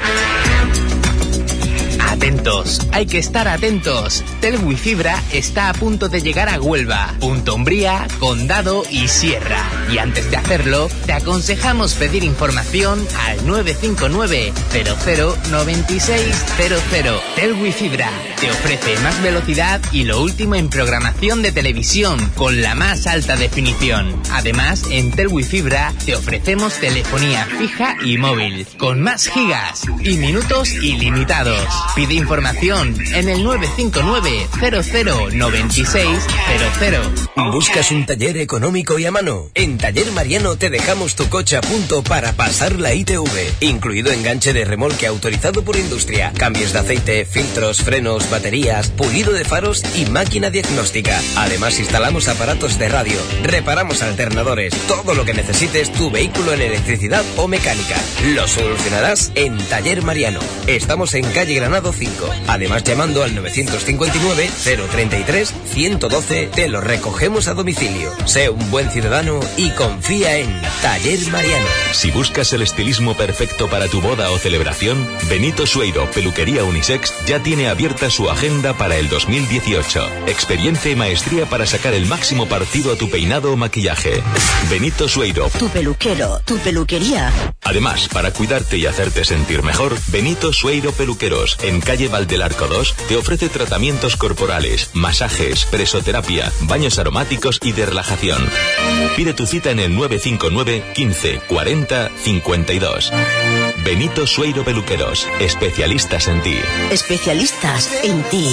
Atentos, hay que estar atentos. Telwi Fibra está a punto de llegar a Huelva, Punta Umbría, Condado y Sierra. Y antes de hacerlo, te aconsejamos pedir información al 959 00 9600. Telwi Fibra te ofrece más velocidad y lo último en programación de televisión con la más alta definición. Además, en Telwi Fibra te ofrecemos telefonía fija y móvil con más gigas y minutos ilimitados. Pide información en el 959 00 9600. ¿Buscas un taller económico y a mano? En Taller Mariano te dejamos tu coche a punto para pasar la ITV, incluido enganche de remolque autorizado por industria, cambios de aceite, filtros, frenos, baterías, pulido de faros y máquina diagnóstica. Además instalamos aparatos de radio, reparamos alternadores, todo lo que necesites tu vehículo en electricidad o mecánica. Lo solucionarás en Taller Mariano. Estamos en calle Granado 5. Además, llamando al 959 033 112 te lo recogemos a domicilio. Sé un buen ciudadano y confía en Taller Mariano. Si buscas el estilismo perfecto para tu boda o celebración, Benito Sueiro Peluquería Unisex ya tiene abierta su agenda para el 2018. Experiencia y maestría para sacar el máximo partido a tu peinado o maquillaje. Benito Sueiro. Tu peluquero, tu peluquería. Además, para cuidarte y hacerte sentir mejor, Benito Sueiro Peluqueros, en calle Valdelarco 2, te ofrece tratamientos corporales, masajes, presoterapia, baños aromáticos y de relajación. Pide tu cita en el 959 15 40 52. Benito Sueiro Peluqueros, especialistas en ti. Especialistas en ti.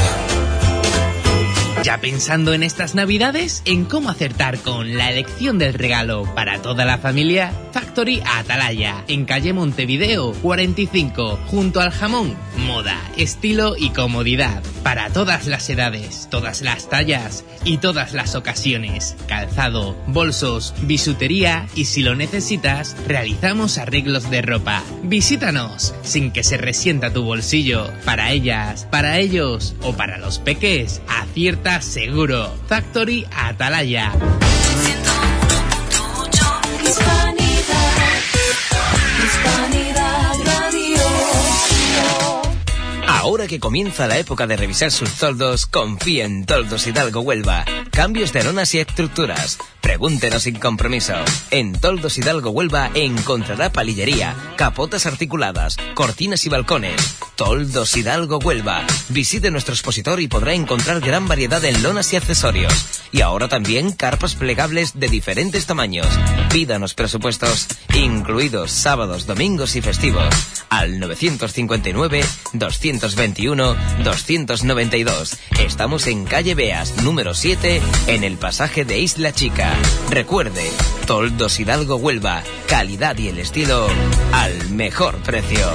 ¿Ya pensando en estas navidades? ¿En cómo acertar con la elección del regalo para toda la familia? Factory Atalaya, en calle Montevideo 45, junto al jamón. Moda, estilo y comodidad para todas las edades, todas las tallas y todas las ocasiones. Calzado, bolsos, bisutería y si lo necesitas, realizamos arreglos de ropa. Visítanos sin que se resienta tu bolsillo. Para ellas, para ellos o para los peques, acierta seguro. Factory Atalaya. Ahora que comienza la época de revisar sus toldos, confía en Toldos Hidalgo Huelva. Cambios de lonas y estructuras. Pregúntenos sin compromiso. En Toldos Hidalgo Huelva encontrará palillería, capotas articuladas, cortinas y balcones. Toldos Hidalgo Huelva. Visite nuestro expositor y podrá encontrar gran variedad en lonas y accesorios. Y ahora también carpas plegables de diferentes tamaños. Pídanos presupuestos, incluidos sábados, domingos y festivos. Al 959 221 292. Estamos en calle Beas, número 7, en el pasaje de Isla Chica. Recuerde, Toldos Hidalgo Huelva, calidad y el estilo al mejor precio.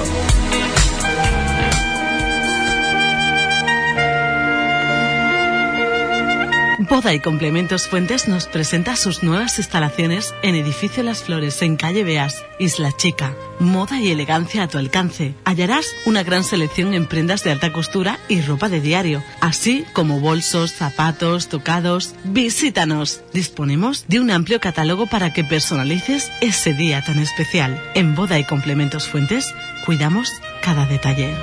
Boda y Complementos Fuentes nos presenta sus nuevas instalaciones en Edificio Las Flores, en calle Beas, Isla Chica. Moda y elegancia a tu alcance. Hallarás una gran selección en prendas de alta costura y ropa de diario, así como bolsos, zapatos, tocados. Visítanos. Disponemos de un amplio catálogo para que personalices ese día tan especial. En Boda y Complementos Fuentes cuidamos cada detalle.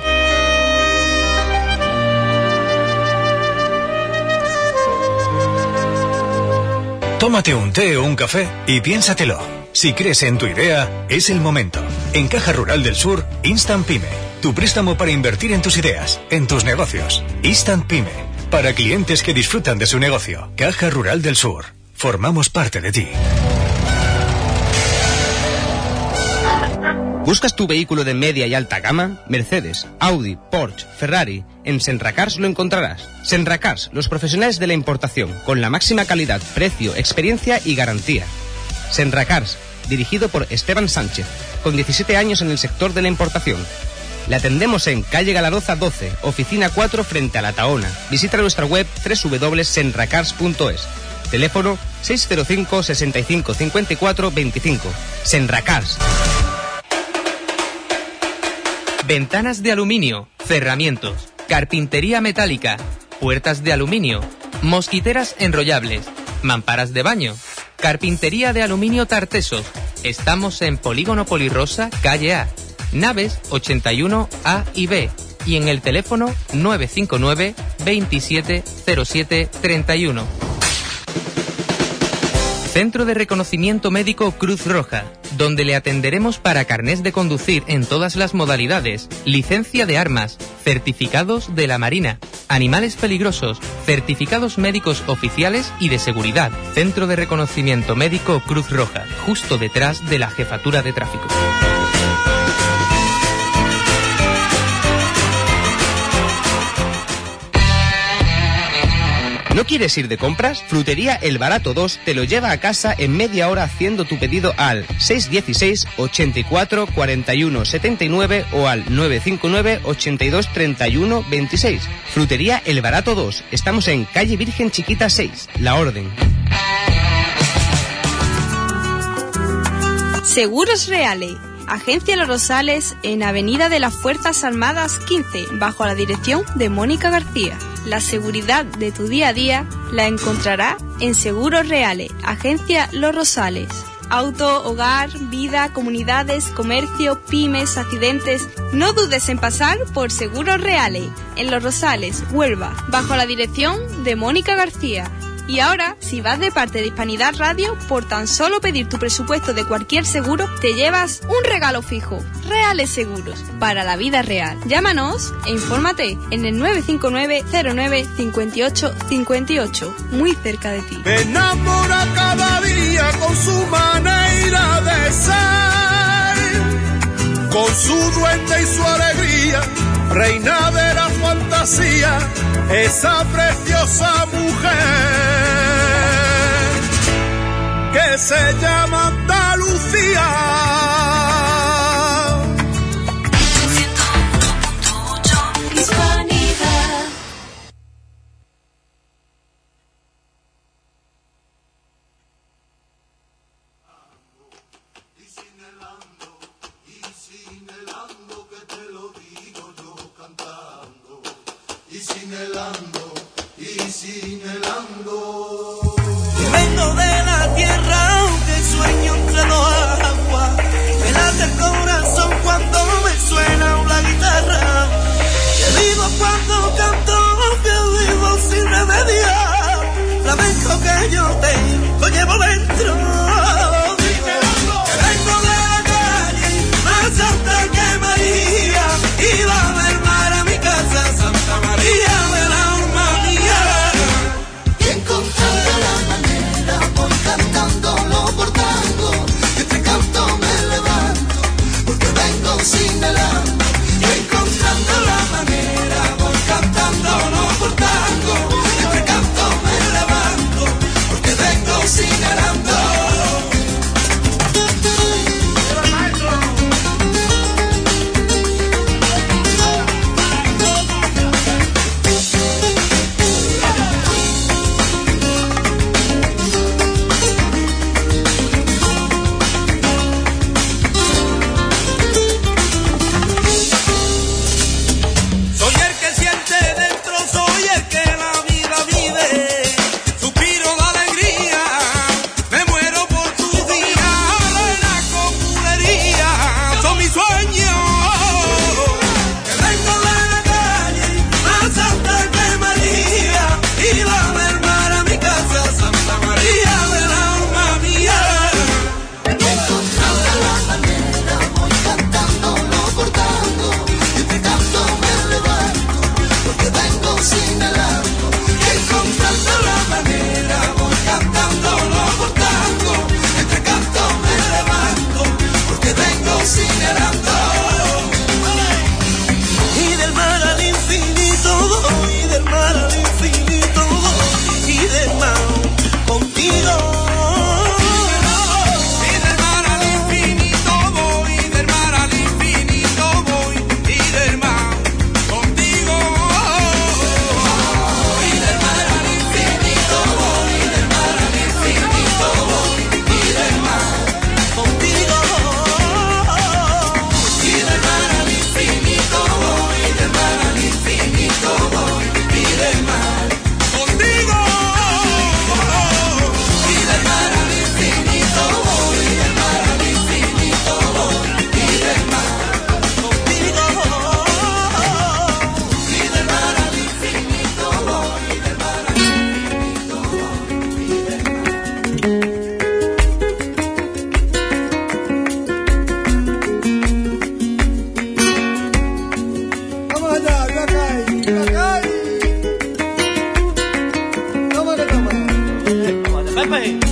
Tómate un té o un café y piénsatelo. Si crees en tu idea, es el momento. En Caja Rural del Sur, Instant Pyme. Tu préstamo para invertir en tus ideas, en tus negocios. Instant Pyme. Para clientes que disfrutan de su negocio. Caja Rural del Sur. Formamos parte de ti. ¿Buscas tu vehículo de media y alta gama? Mercedes, Audi, Porsche, Ferrari. En Senracars lo encontrarás. Senracars, los profesionales de la importación, con la máxima calidad, precio, experiencia y garantía. Senracars, dirigido por Esteban Sánchez, con 17 años en el sector de la importación. Le atendemos en calle Galaroza 12, oficina 4 frente a La Tahona. Visita nuestra web www.senracars.es. Teléfono 605 65 54 25. Senracars. Ventanas de aluminio, cerramientos, carpintería metálica, puertas de aluminio, mosquiteras enrollables, mamparas de baño, carpintería de aluminio Tartesos. Estamos en Polígono Polirrosa, calle A, naves 81 A y B, y en el teléfono 959 27 07 31. Centro de Reconocimiento Médico Cruz Roja, donde le atenderemos para carnés de conducir en todas las modalidades, licencia de armas, certificados de la Marina, animales peligrosos, certificados médicos oficiales y de seguridad. Centro de Reconocimiento Médico Cruz Roja, justo detrás de la Jefatura de Tráfico. ¿No quieres ir de compras? Frutería El Barato 2 te lo lleva a casa en media hora haciendo tu pedido al 616 84 41 79 o al 959 82 31 26. Frutería El Barato 2. Estamos en calle Virgen Chiquita 6, La Orden. Seguros Reales. Agencia Los Rosales en Avenida de las Fuerzas Armadas 15, bajo la dirección de Mónica García. La seguridad de tu día a día la encontrarás en Seguros Reales. Agencia Los Rosales. Auto, hogar, vida, comunidades, comercio, pymes, accidentes. No dudes en pasar por Seguros Reales, en Los Rosales, Huelva, bajo la dirección de Mónica García. Y ahora, si vas de parte de Hispanidad Radio, por tan solo pedir tu presupuesto de cualquier seguro, te llevas un regalo fijo. Reales Seguros, para la vida real. Llámanos e infórmate en el 959 09 58 58, muy cerca de ti. Me enamora cada día con su manera de ser, con su duende y su alegría, reina de la fantasía, esa preciosa mujer que se llama Andalucía. Vengo de la tierra, aunque sueño entre dos aguas. Me late el corazón cuando me suena una guitarra. Que vivo cuando canto, que vivo sin remediar. Flamenco que yo tengo, lo llevo dentro. Que vengo de la calle, más alta que María. Iba a ver mar a mi casa, Santa María de la Armonía. Y encontrando la manera, voy cantándolo por tango. Que este canto me levanto, porque vengo sin el alma. Y encontrando la manera, voy cantándolo por tango. Que este canto me levanto, porque vengo sin el alma. Pepe.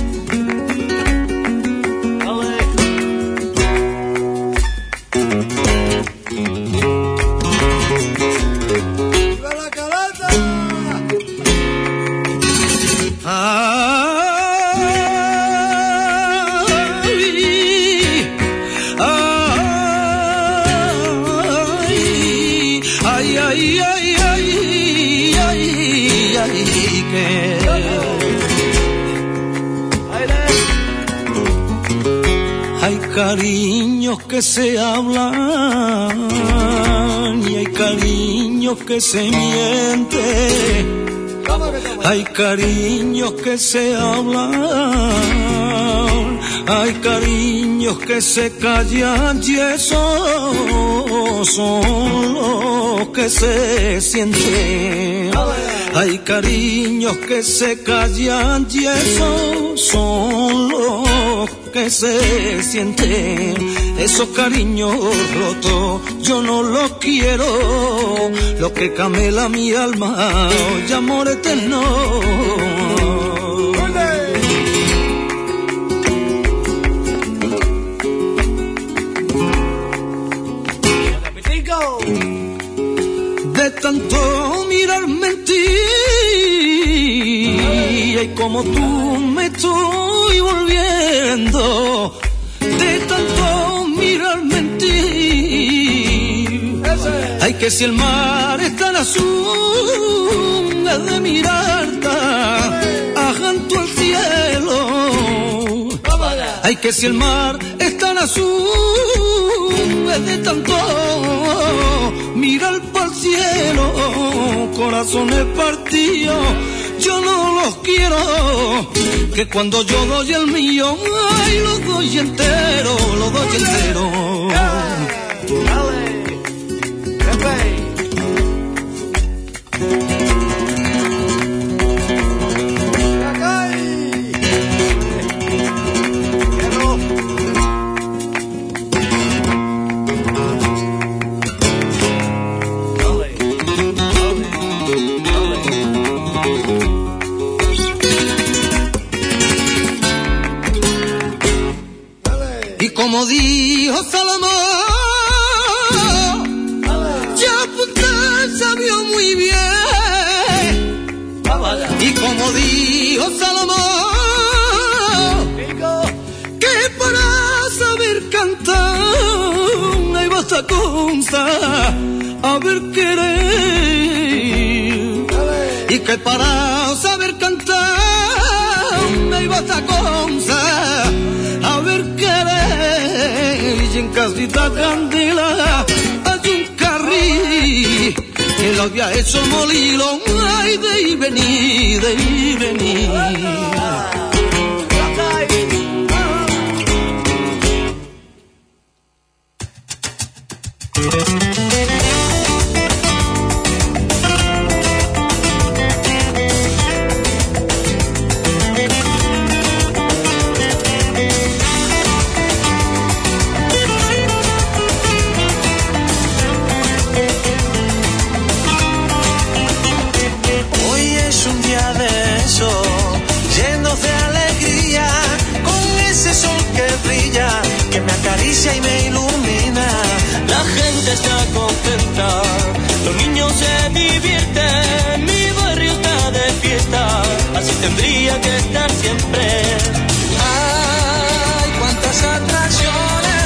Cariños que se hablan y hay cariños que se mienten. Hay cariños que se hablan, hay cariños que se callan y esos son los que se sienten. Hay cariños que se callan y esos son los que se sienten. Esos cariños rotos yo no los quiero, lo que camela mi alma y amor eterno. De tanto mirar mentir y como tú me estoy volviendo, de tanto mirar mentir. Ay, que si el mar es tan azul, es de mirarte ajanto al cielo. Ay, que si el mar es tan azul, es de tanto mirar para el cielo. Corazones partidos yo no los quiero, que cuando yo doy el mío, ay, lo doy entero, lo doy entero. Como dijo Salomón, ya usted sabió muy bien. Y como dijo Salomón, que para saber cantar hay basta cosa a ver querer. Y que para saber cantar hay basta cosa a ver querer. Y en casita candela hay un carril que lo había hecho molino, ay, de ir venir, de ir venir. Y me ilumina, la gente está contenta, los niños se divierten, mi barrio está de fiesta, así tendría que estar siempre. Ay, cuántas atracciones,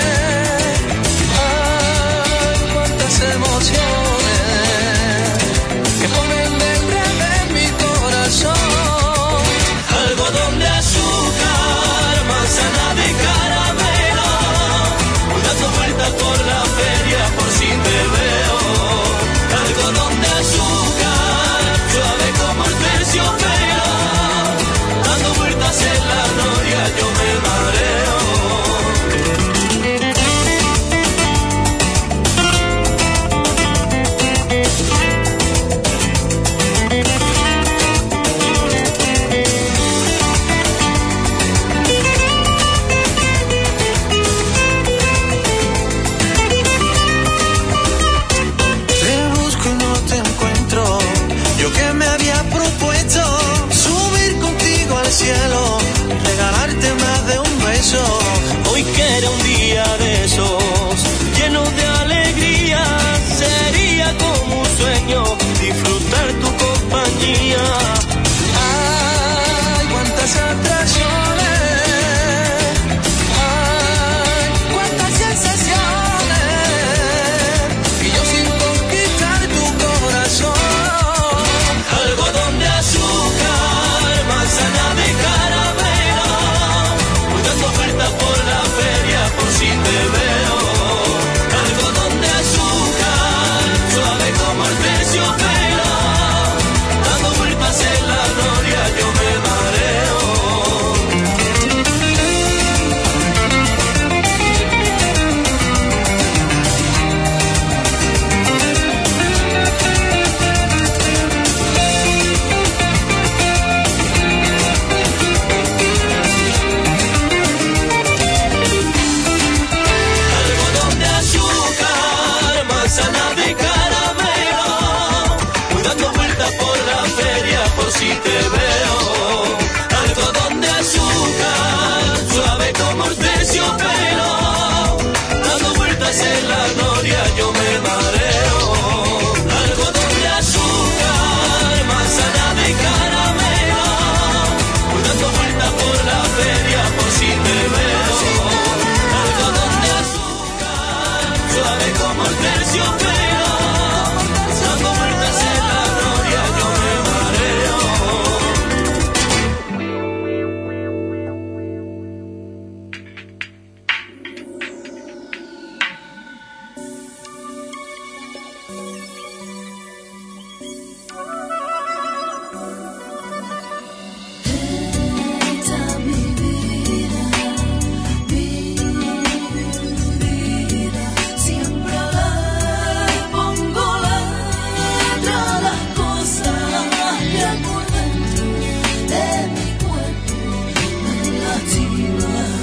ay, cuántas emociones que ponen de enredo en mi corazón. Algodón de azúcar, manzana de caramelo, dando vueltas por la feria por si te veo. Algodón de azúcar, suave como el terciopelo, dando vueltas cielo, regalarte más de un beso. Hoy quiero un día de esos, lleno de alegría. Sería como un sueño disfrutar tu compañía. Ay, cuántas atracciones, ay, cuántas sensaciones, y yo sin conquistar tu corazón. Algodón de azúcar, manzana de caramelo, voy dando vueltas por la feria por si te veo. Algodón de azúcar, suave como el terciopelo, dando vueltas en la gloria yo me mareo. Algodón de azúcar, manzana de caramelo, voy dando vueltas por la feria por si te veo. Algodón de azúcar, suave como el terciopelo, dando vueltas en la gloria yo me mareo. Algodón de azúcar, manzana de caramelo, voy dando vueltas por la feria por si te veo. Algodón de azúcar, suave como el terciopelo, dando vueltas en la gloria yo me mareo. Esta mi vida, siempre le pongo letra a las cosas que por dentro de mi cuerpo me lastiman.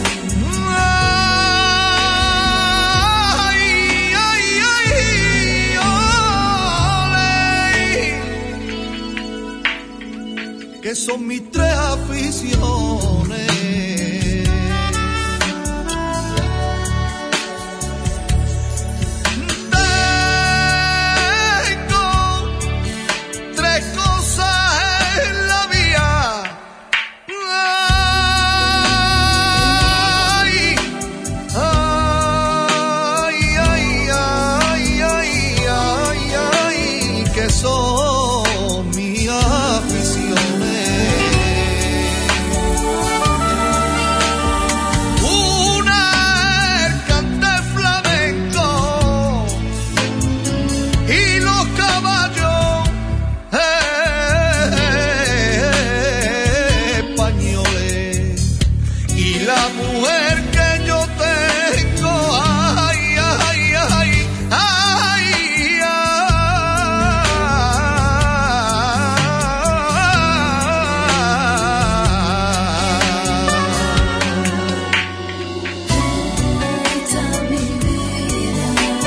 Ay, ay, ay, ole, que son mis tres aficiones. Tengo tres cosas en la vía. Ay, ay, ay, ay, ay, ay, ay, que son mis aficiones. Una el cante flamenco y los caballos españoles, y la mujer que yo tengo, ay, ay, ay, ay, Esta mi vida,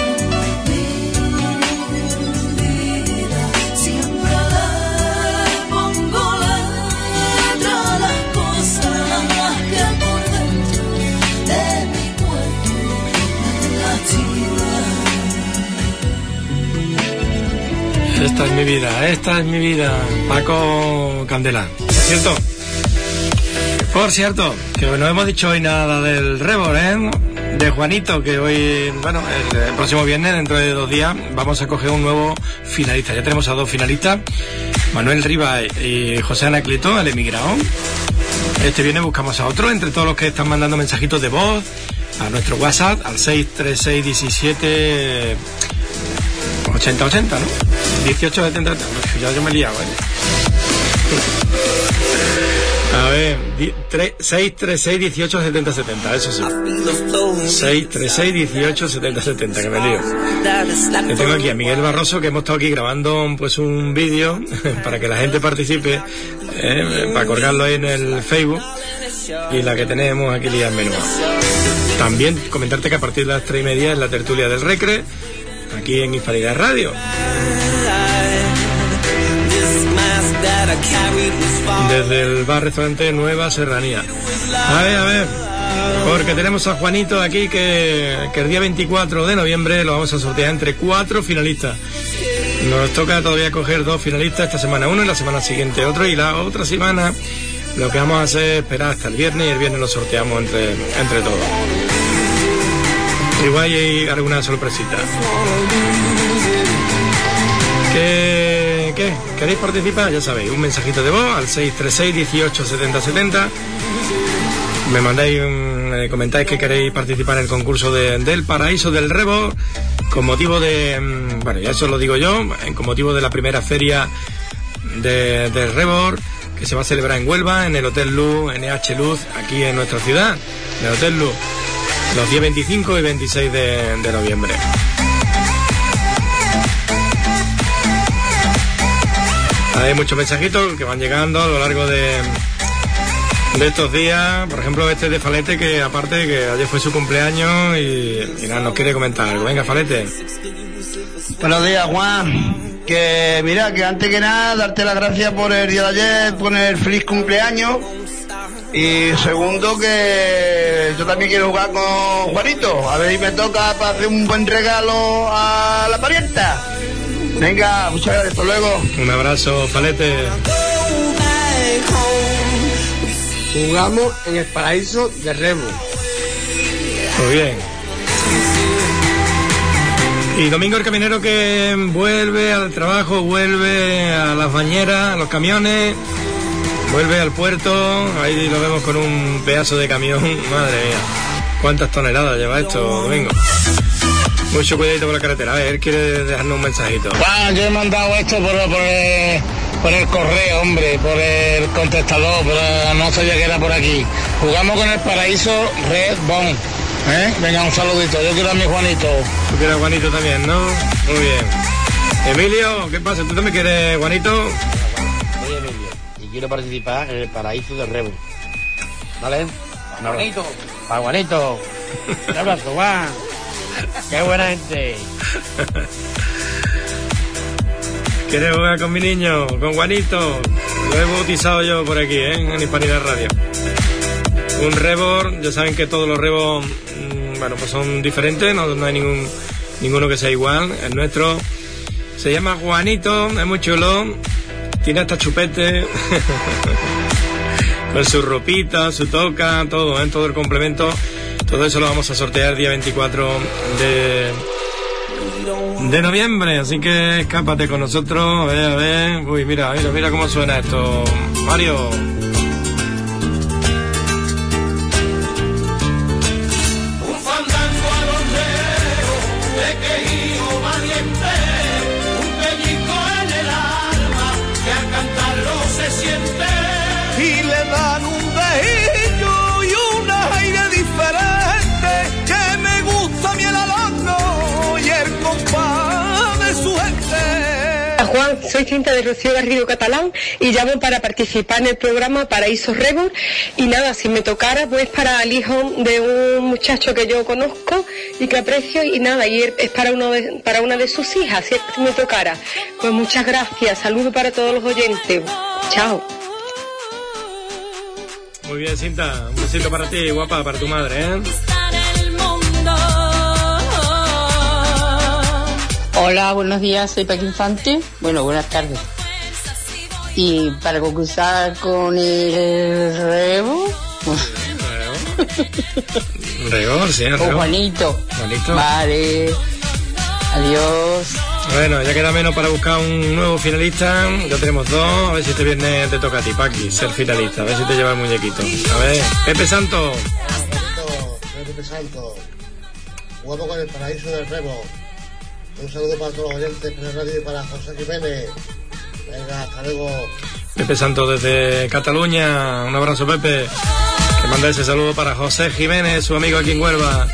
siempre le pongo letra a las cosas que por dentro de mi cuerpo me lastiman. Esta es mi vida, esta es mi vida. Paco Candela. ¿Cierto? Por cierto, que no hemos dicho hoy nada del Rebor, ¿eh? De Juanito, que hoy, bueno, el próximo viernes, dentro de 2 días, vamos a coger un nuevo finalista. Ya tenemos a 2 finalistas, Manuel Rivas y José Anacleto, el emigrado. Este viernes buscamos a otro, entre todos los que están mandando mensajitos de voz, a nuestro WhatsApp, al 63617 8080, ¿no? 1870, ya yo me he liado, ¿eh? A ver, 636-1870-70, eso sí. 636-1870-70, que me lío. Yo tengo aquí a Miguel Barroso, que hemos estado aquí grabando pues un vídeo para que la gente participe, para colgarlo ahí en el Facebook, y la que tenemos aquí lía en menú. También comentarte que a partir de las 3:30 es la tertulia del Recre, aquí en Hispanidad Radio. desde el bar-restaurante Nueva Serranía. A ver, porque tenemos a Juanito aquí que el día 24 de noviembre lo vamos a sortear entre 4 finalistas. Nos toca todavía coger 2 finalistas esta semana, uno y la semana siguiente otro, y la otra semana lo que vamos a hacer es esperar hasta el viernes, y el viernes lo sorteamos entre todos. Igual hay alguna sorpresita. ¿Qué? ¿Queréis participar? Ya sabéis, un mensajito de voz al 636 18 70 70. Me mandáis comentáis que queréis participar en el concurso del Paraíso del Rebord, con motivo de, bueno, ya eso lo digo yo, con motivo de la primera feria del Rebord, que se va a celebrar en Huelva, en el Hotel Luz, NH Luz, aquí en nuestra ciudad, en el Hotel Luz, los días 25 y 26 de noviembre. Hay muchos mensajitos que van llegando a lo largo de estos días. Por ejemplo, este de Falete, que aparte que ayer fue su cumpleaños y nada, nos quiere comentar algo. Venga, Falete. Buenos días, Juan. Que mira, que antes que nada darte las gracias por el día de ayer, poner feliz cumpleaños. Y segundo, que yo también quiero jugar con Juanito. A ver si me toca para hacer un buen regalo a la parienta. Venga, muchas gracias, hasta luego. Un abrazo, Falete. Jugamos en el Paraíso de Rebord. Muy bien. Y Domingo el camionero, que vuelve al trabajo, vuelve a las bañeras, a los camiones, vuelve al puerto. Ahí lo vemos con un pedazo de camión. Madre mía, cuántas toneladas lleva esto, Domingo. Mucho cuidadito por la carretera. A ver, él quiere dejarnos un mensajito. Bueno, yo he mandado esto por el correo, hombre, por el contestador, pero no sabía que era por aquí. Jugamos con el Paraíso Rebord. Venga, un saludito. Yo quiero a mi Juanito. Tú quieres a Juanito también, ¿no? Muy bien. Emilio, ¿qué pasa? ¿Tú también quieres Juanito? Soy Emilio y quiero participar en el Paraíso de Rebord. ¿Vale? Juanito. Para Juanito. Un abrazo, Juan. ¡Qué buena gente! ¿Quieres jugar con mi niño? Con Juanito. Lo he bautizado yo por aquí, en Hispanidad Radio. Un Rebord, ya saben que todos los Rebord, bueno, pues son diferentes, no hay ninguno que sea igual. El nuestro se llama Juanito, es muy chulo, tiene hasta chupete, con su ropita, su toca, todo, todo el complemento. Todo eso lo vamos a sortear el día 24 de noviembre, así que escápate con nosotros, a ver. Uy, mira cómo suena esto, Mario. Juan, soy Cinta de Rocío Garrido Catalán y llamo para participar en el programa Paraíso Rebord. Y nada, si me tocara, pues para el hijo de un muchacho que yo conozco y que aprecio, y nada, y es para una de sus hijas, si me tocara. Pues muchas gracias, saludos para todos los oyentes. Chao. Muy bien, Cinta, un besito para ti, guapa, para tu madre, ¿eh? Hola, buenos días, soy Paquín Infante. Bueno, buenas tardes. Y para concursar con el Rebord. Rebord, sí, el Rebord. Juanito. Vale. Adiós. Bueno, ya queda menos para buscar un nuevo finalista. Ya tenemos 2. A ver si este viernes te toca a ti, Paqui, ser finalista. A ver si te lleva el muñequito. A ver, Pepe Santo. Pepe Santo. Jugamos con el Paraíso del Rebord. Un saludo para todos los oyentes de radio y para José Jiménez. Venga, hasta luego. Pepe Santo desde Cataluña. Un abrazo, Pepe. Que manda ese saludo para José Jiménez, su amigo aquí en Huelva.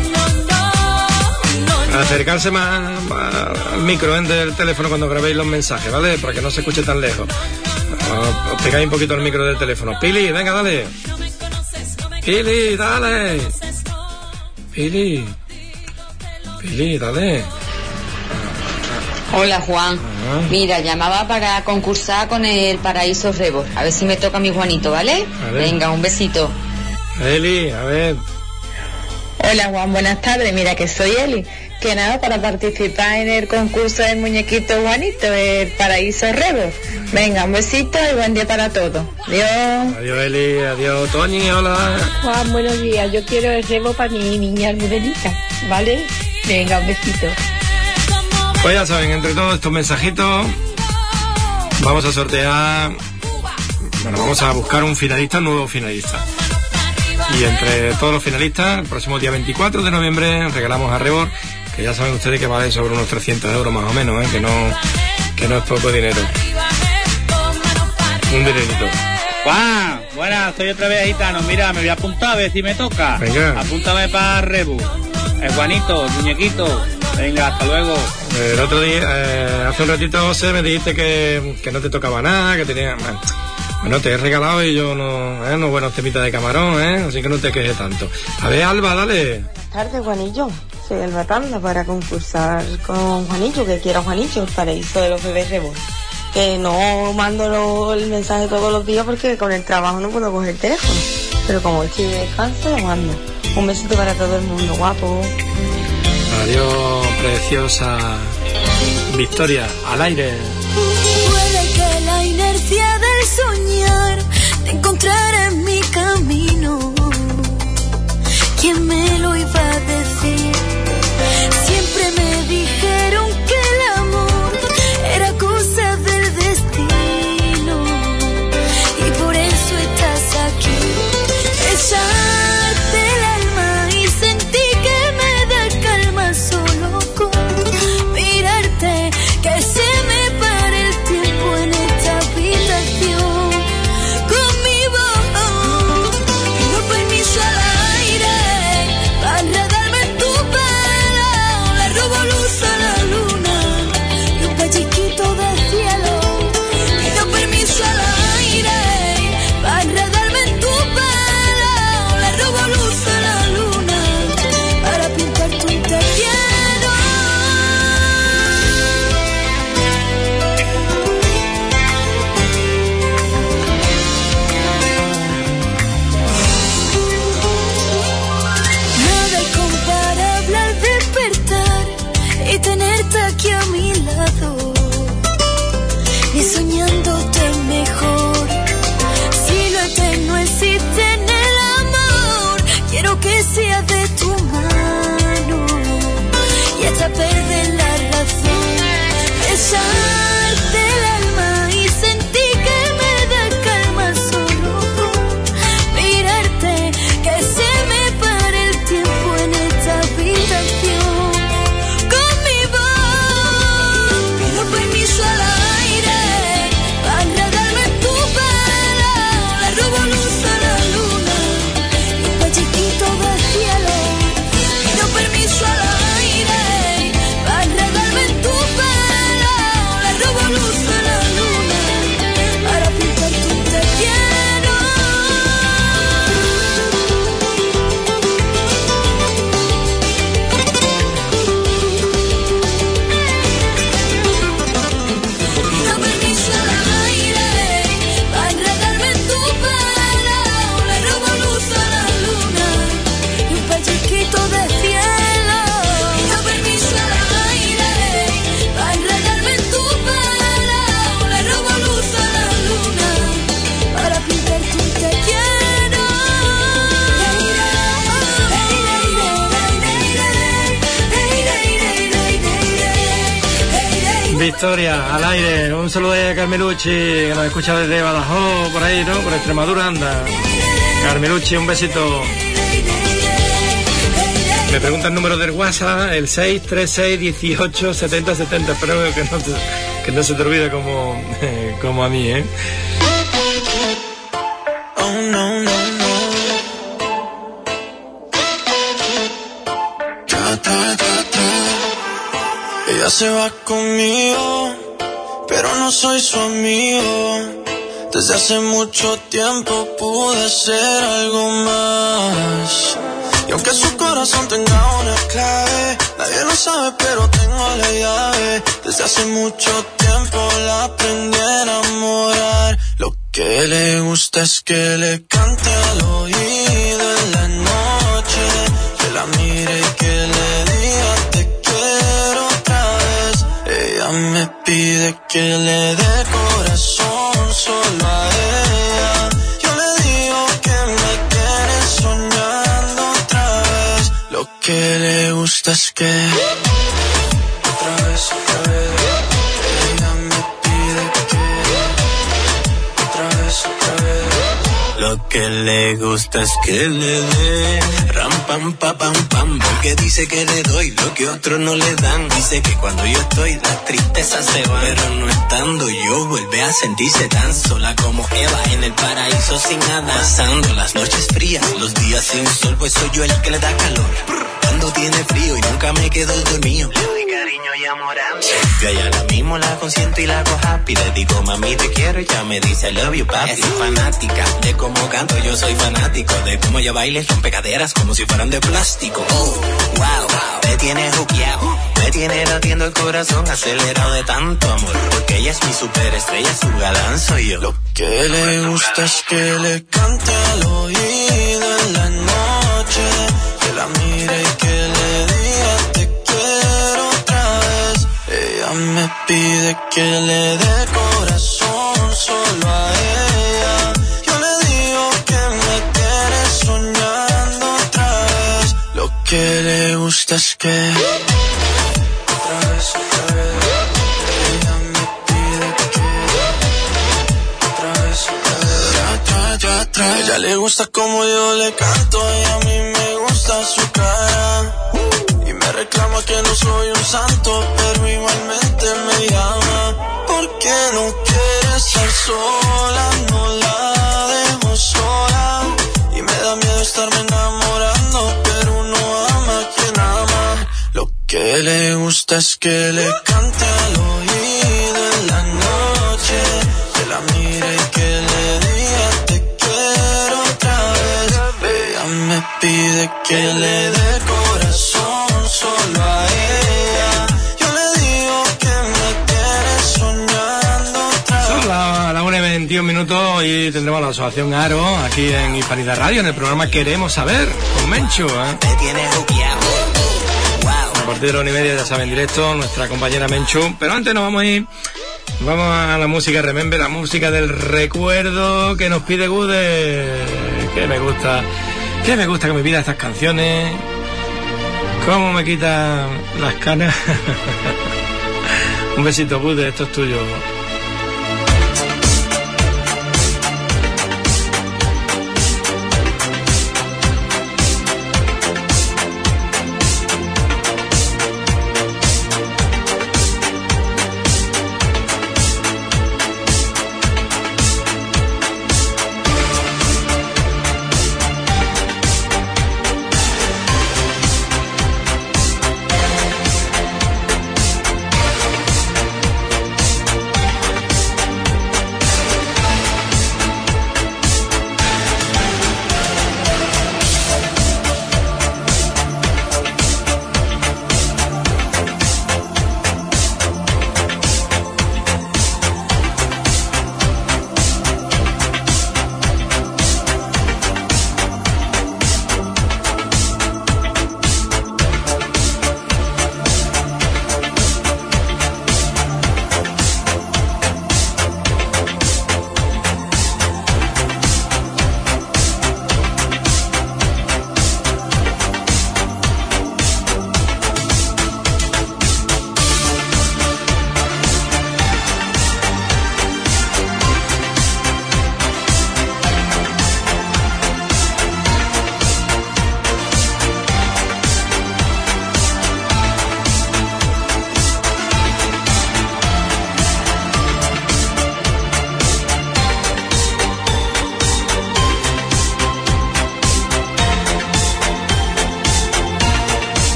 Acercarse más al micro del teléfono cuando grabéis los mensajes, ¿vale? Para que no se escuche tan lejos. Os pegáis un poquito al micro del teléfono. Pili, venga, dale. Pili, dale. Pili, dale. Hola, Juan. Mira, llamaba para concursar con el Paraíso Rebor. A ver si me toca mi Juanito, ¿vale? Venga, un besito. Eli, a ver. Hola, Juan, buenas tardes. Mira, que soy Eli. Que nada, para participar en el concurso del muñequito Juanito, el Paraíso Rebor. Venga, un besito y buen día para todos. Adiós. Adiós, Eli. Adiós, Toñi. Hola. Juan, buenos días. Yo quiero el Rebor para mi niña Almudelita, ¿vale? Venga, un besito. Pues ya saben, entre todos estos mensajitos vamos a sortear, bueno, vamos a buscar un finalista, un nuevo finalista. Y entre todos los finalistas, el próximo día 24 de noviembre regalamos a Rebor, que ya saben ustedes que vale sobre unos 300 euros más o menos, que no es poco dinero. Un dinerito. Juan, buenas, soy otra vez gitano. Mira, me voy a apuntar a ver si me toca. Venga. Apúntame para Rebor. El Juanito, el muñequito. Venga, hasta luego. El otro día, hace un ratito, José, me dijiste que no te tocaba nada, que tenía... Bueno, te he regalado y yo unos buenos temitas de camarón, así que no te quejes tanto. A ver, Alba, dale. Buenas tardes, Juanillo. Soy Alba Tanda para concursar con Juanillo, que quiero Juanillo, el Paraíso de los Bebés Rebor. Que no mando el mensaje todos los días porque con el trabajo no puedo coger el teléfono. Pero como estoy de descanso, lo mando. Un besito para todo el mundo, guapo. Adiós, preciosa Victoria, al aire. Puede que la inercia del soñar te encontrara en mi camino. ¿Quién me lo iba a decir? Siempre me dijeron que el amor era cosa del destino. Y por eso estás aquí. Echarte el alma y sentí que me da calma solo con mirarte. Que se me pare el tiempo en esta habitación con mi voz. Pido permiso al aire para enredarme en tu pelo. Le robo luz a la luna y un pellizquito de cielo. Pido permiso al aire para enredarme en tu pelo. Le robo luz a la luna para pintarte un te quiero. Nada es comparable al despertar y tenerte aquí a mi lado, ni soñándote mejor. Si lo eterno existe en el amor, quiero que sea de tu mano y hasta perder la razón. Besarte el alma y sentí que me da calma solo con mirarte. Que se me pare el tiempo en esta habitación con mi voz. Pido permiso al aire para enredarme en tu pelo. Le robo luz a la luna y un pellizquito de cielo. Pido permiso al aire para enredarme en tu pelo. Le robo luz a la luna para pintarte un te quiero. Pido permiso al aire para enredarme en tu pelo. Le robo luz a la luna y un pellizquito de cielo. Pido permiso al aire para enredarme en tu pelo. Le robo luz a la luna para pintarte un te quiero. Victoria, al aire. Un saludo a Carmelucci, que nos escucha desde Badajoz, por ahí, ¿no? Por Extremadura, anda. Carmelucci, un besito. Me pregunta el número del WhatsApp, el 636 18 70 70. Espero que no se te olvide como a mí, ¿eh? Oh, no, no, no. Ella se va conmigo, pero no soy su amigo. Desde hace mucho tiempo pude ser algo más. Y aunque su corazón tenga una clave, Nadie lo sabe, pero tengo la llave. Desde hace mucho tiempo la aprendí a enamorar. Lo que le gusta es que le cante al oído en la noche, que la mire y que le diga te quiero otra vez. Ella me pide que le dé corazón solo a ella. Yo le digo que me tiene soñando otra vez. Lo que le gusta es que otra vez ella me pide que otra vez. Lo que le gusta es que le dé ram pam pa pam pam, porque dice que le doy lo que otros no le dan. Dice que cuando yo estoy la tristeza se va, pero no estando yo vuelve a sentirse tan sola como Eva en el paraíso sin nada. Pasando las noches frías, los días sin sol, pues soy yo el que le da calor. Cuando tiene frío y nunca me quedo dormido, le doy cariño y amor a mí. Yo ya ahora mismo la consiento y la hago happy. Le digo mami te quiero y ya me dice I love you papi. Es fanática de cómo canto, yo soy fanático de cómo ella baila y rompe caderas como si fueran de plástico. Oh, wow, me tiene juqueado, me tiene latiendo el corazón acelerado de tanto amor, porque ella es mi superestrella, su galán soy yo. Lo que le gusta es que le cante al oído en la noche, que la mire y que le diga te quiero otra vez. Ella me pide que le dé corazón solo a ella. Yo le digo que me tiene soñando otra vez. Lo que le gusta es que otra vez ella me pide que otra vez A ella le gusta como yo le canto y a mí me gusta su cara. Y me reclama que no soy un santo, pero igualmente me llama. Porque no quiere estar sola, no la dejo sola. Y me da miedo estarme enamorando, pero uno ama a quien ama. Lo que le gusta es que le cante al oído en la noche, que la mire y que le diga te quiero otra vez. Ella me pide que le dé corazón solo a ella. Yo le digo que me tiene soñando otra vez. Son las 1:21 y tendremos la asociación Aro aquí en Hispanidad Radio en el programa Queremos Saber con Menchu. Me tiene juqueado. A partir de la 1:30 ya saben, en directo nuestra compañera Menchu. Pero antes nos vamos a ir. Vamos a la música Remember, la música del recuerdo que nos pide Gude. Que me gusta que me pida estas canciones. Cómo me quitan las canas. Un besito Gude, esto es tuyo.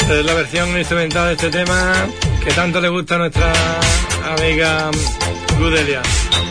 Es la versión instrumental de este tema que tanto le gusta a nuestra amiga Gudelia.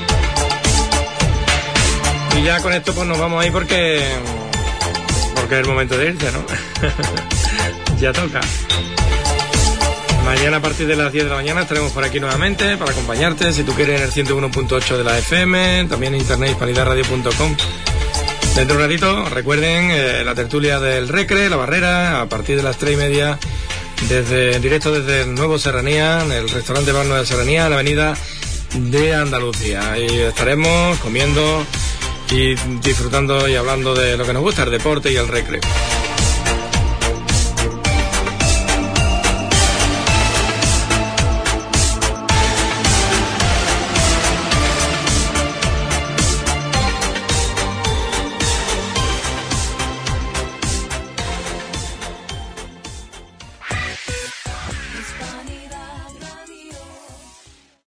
Y ya con esto pues nos vamos ahí porque es el momento de irse, ¿no? Ya toca. Mañana a partir de las 10 de la mañana estaremos por aquí nuevamente para acompañarte, si tú quieres, en el 101.8 de la FM, también en internet hispanidadradio.com. Dentro de un ratito, recuerden la tertulia del Recre, La Barrera, a partir de las 3:30, en directo desde el Nuevo Serranía, en el restaurante Bar Nueva Serranía, en la avenida de Andalucía. Ahí estaremos comiendo y disfrutando y hablando de lo que nos gusta, el deporte y el recreo.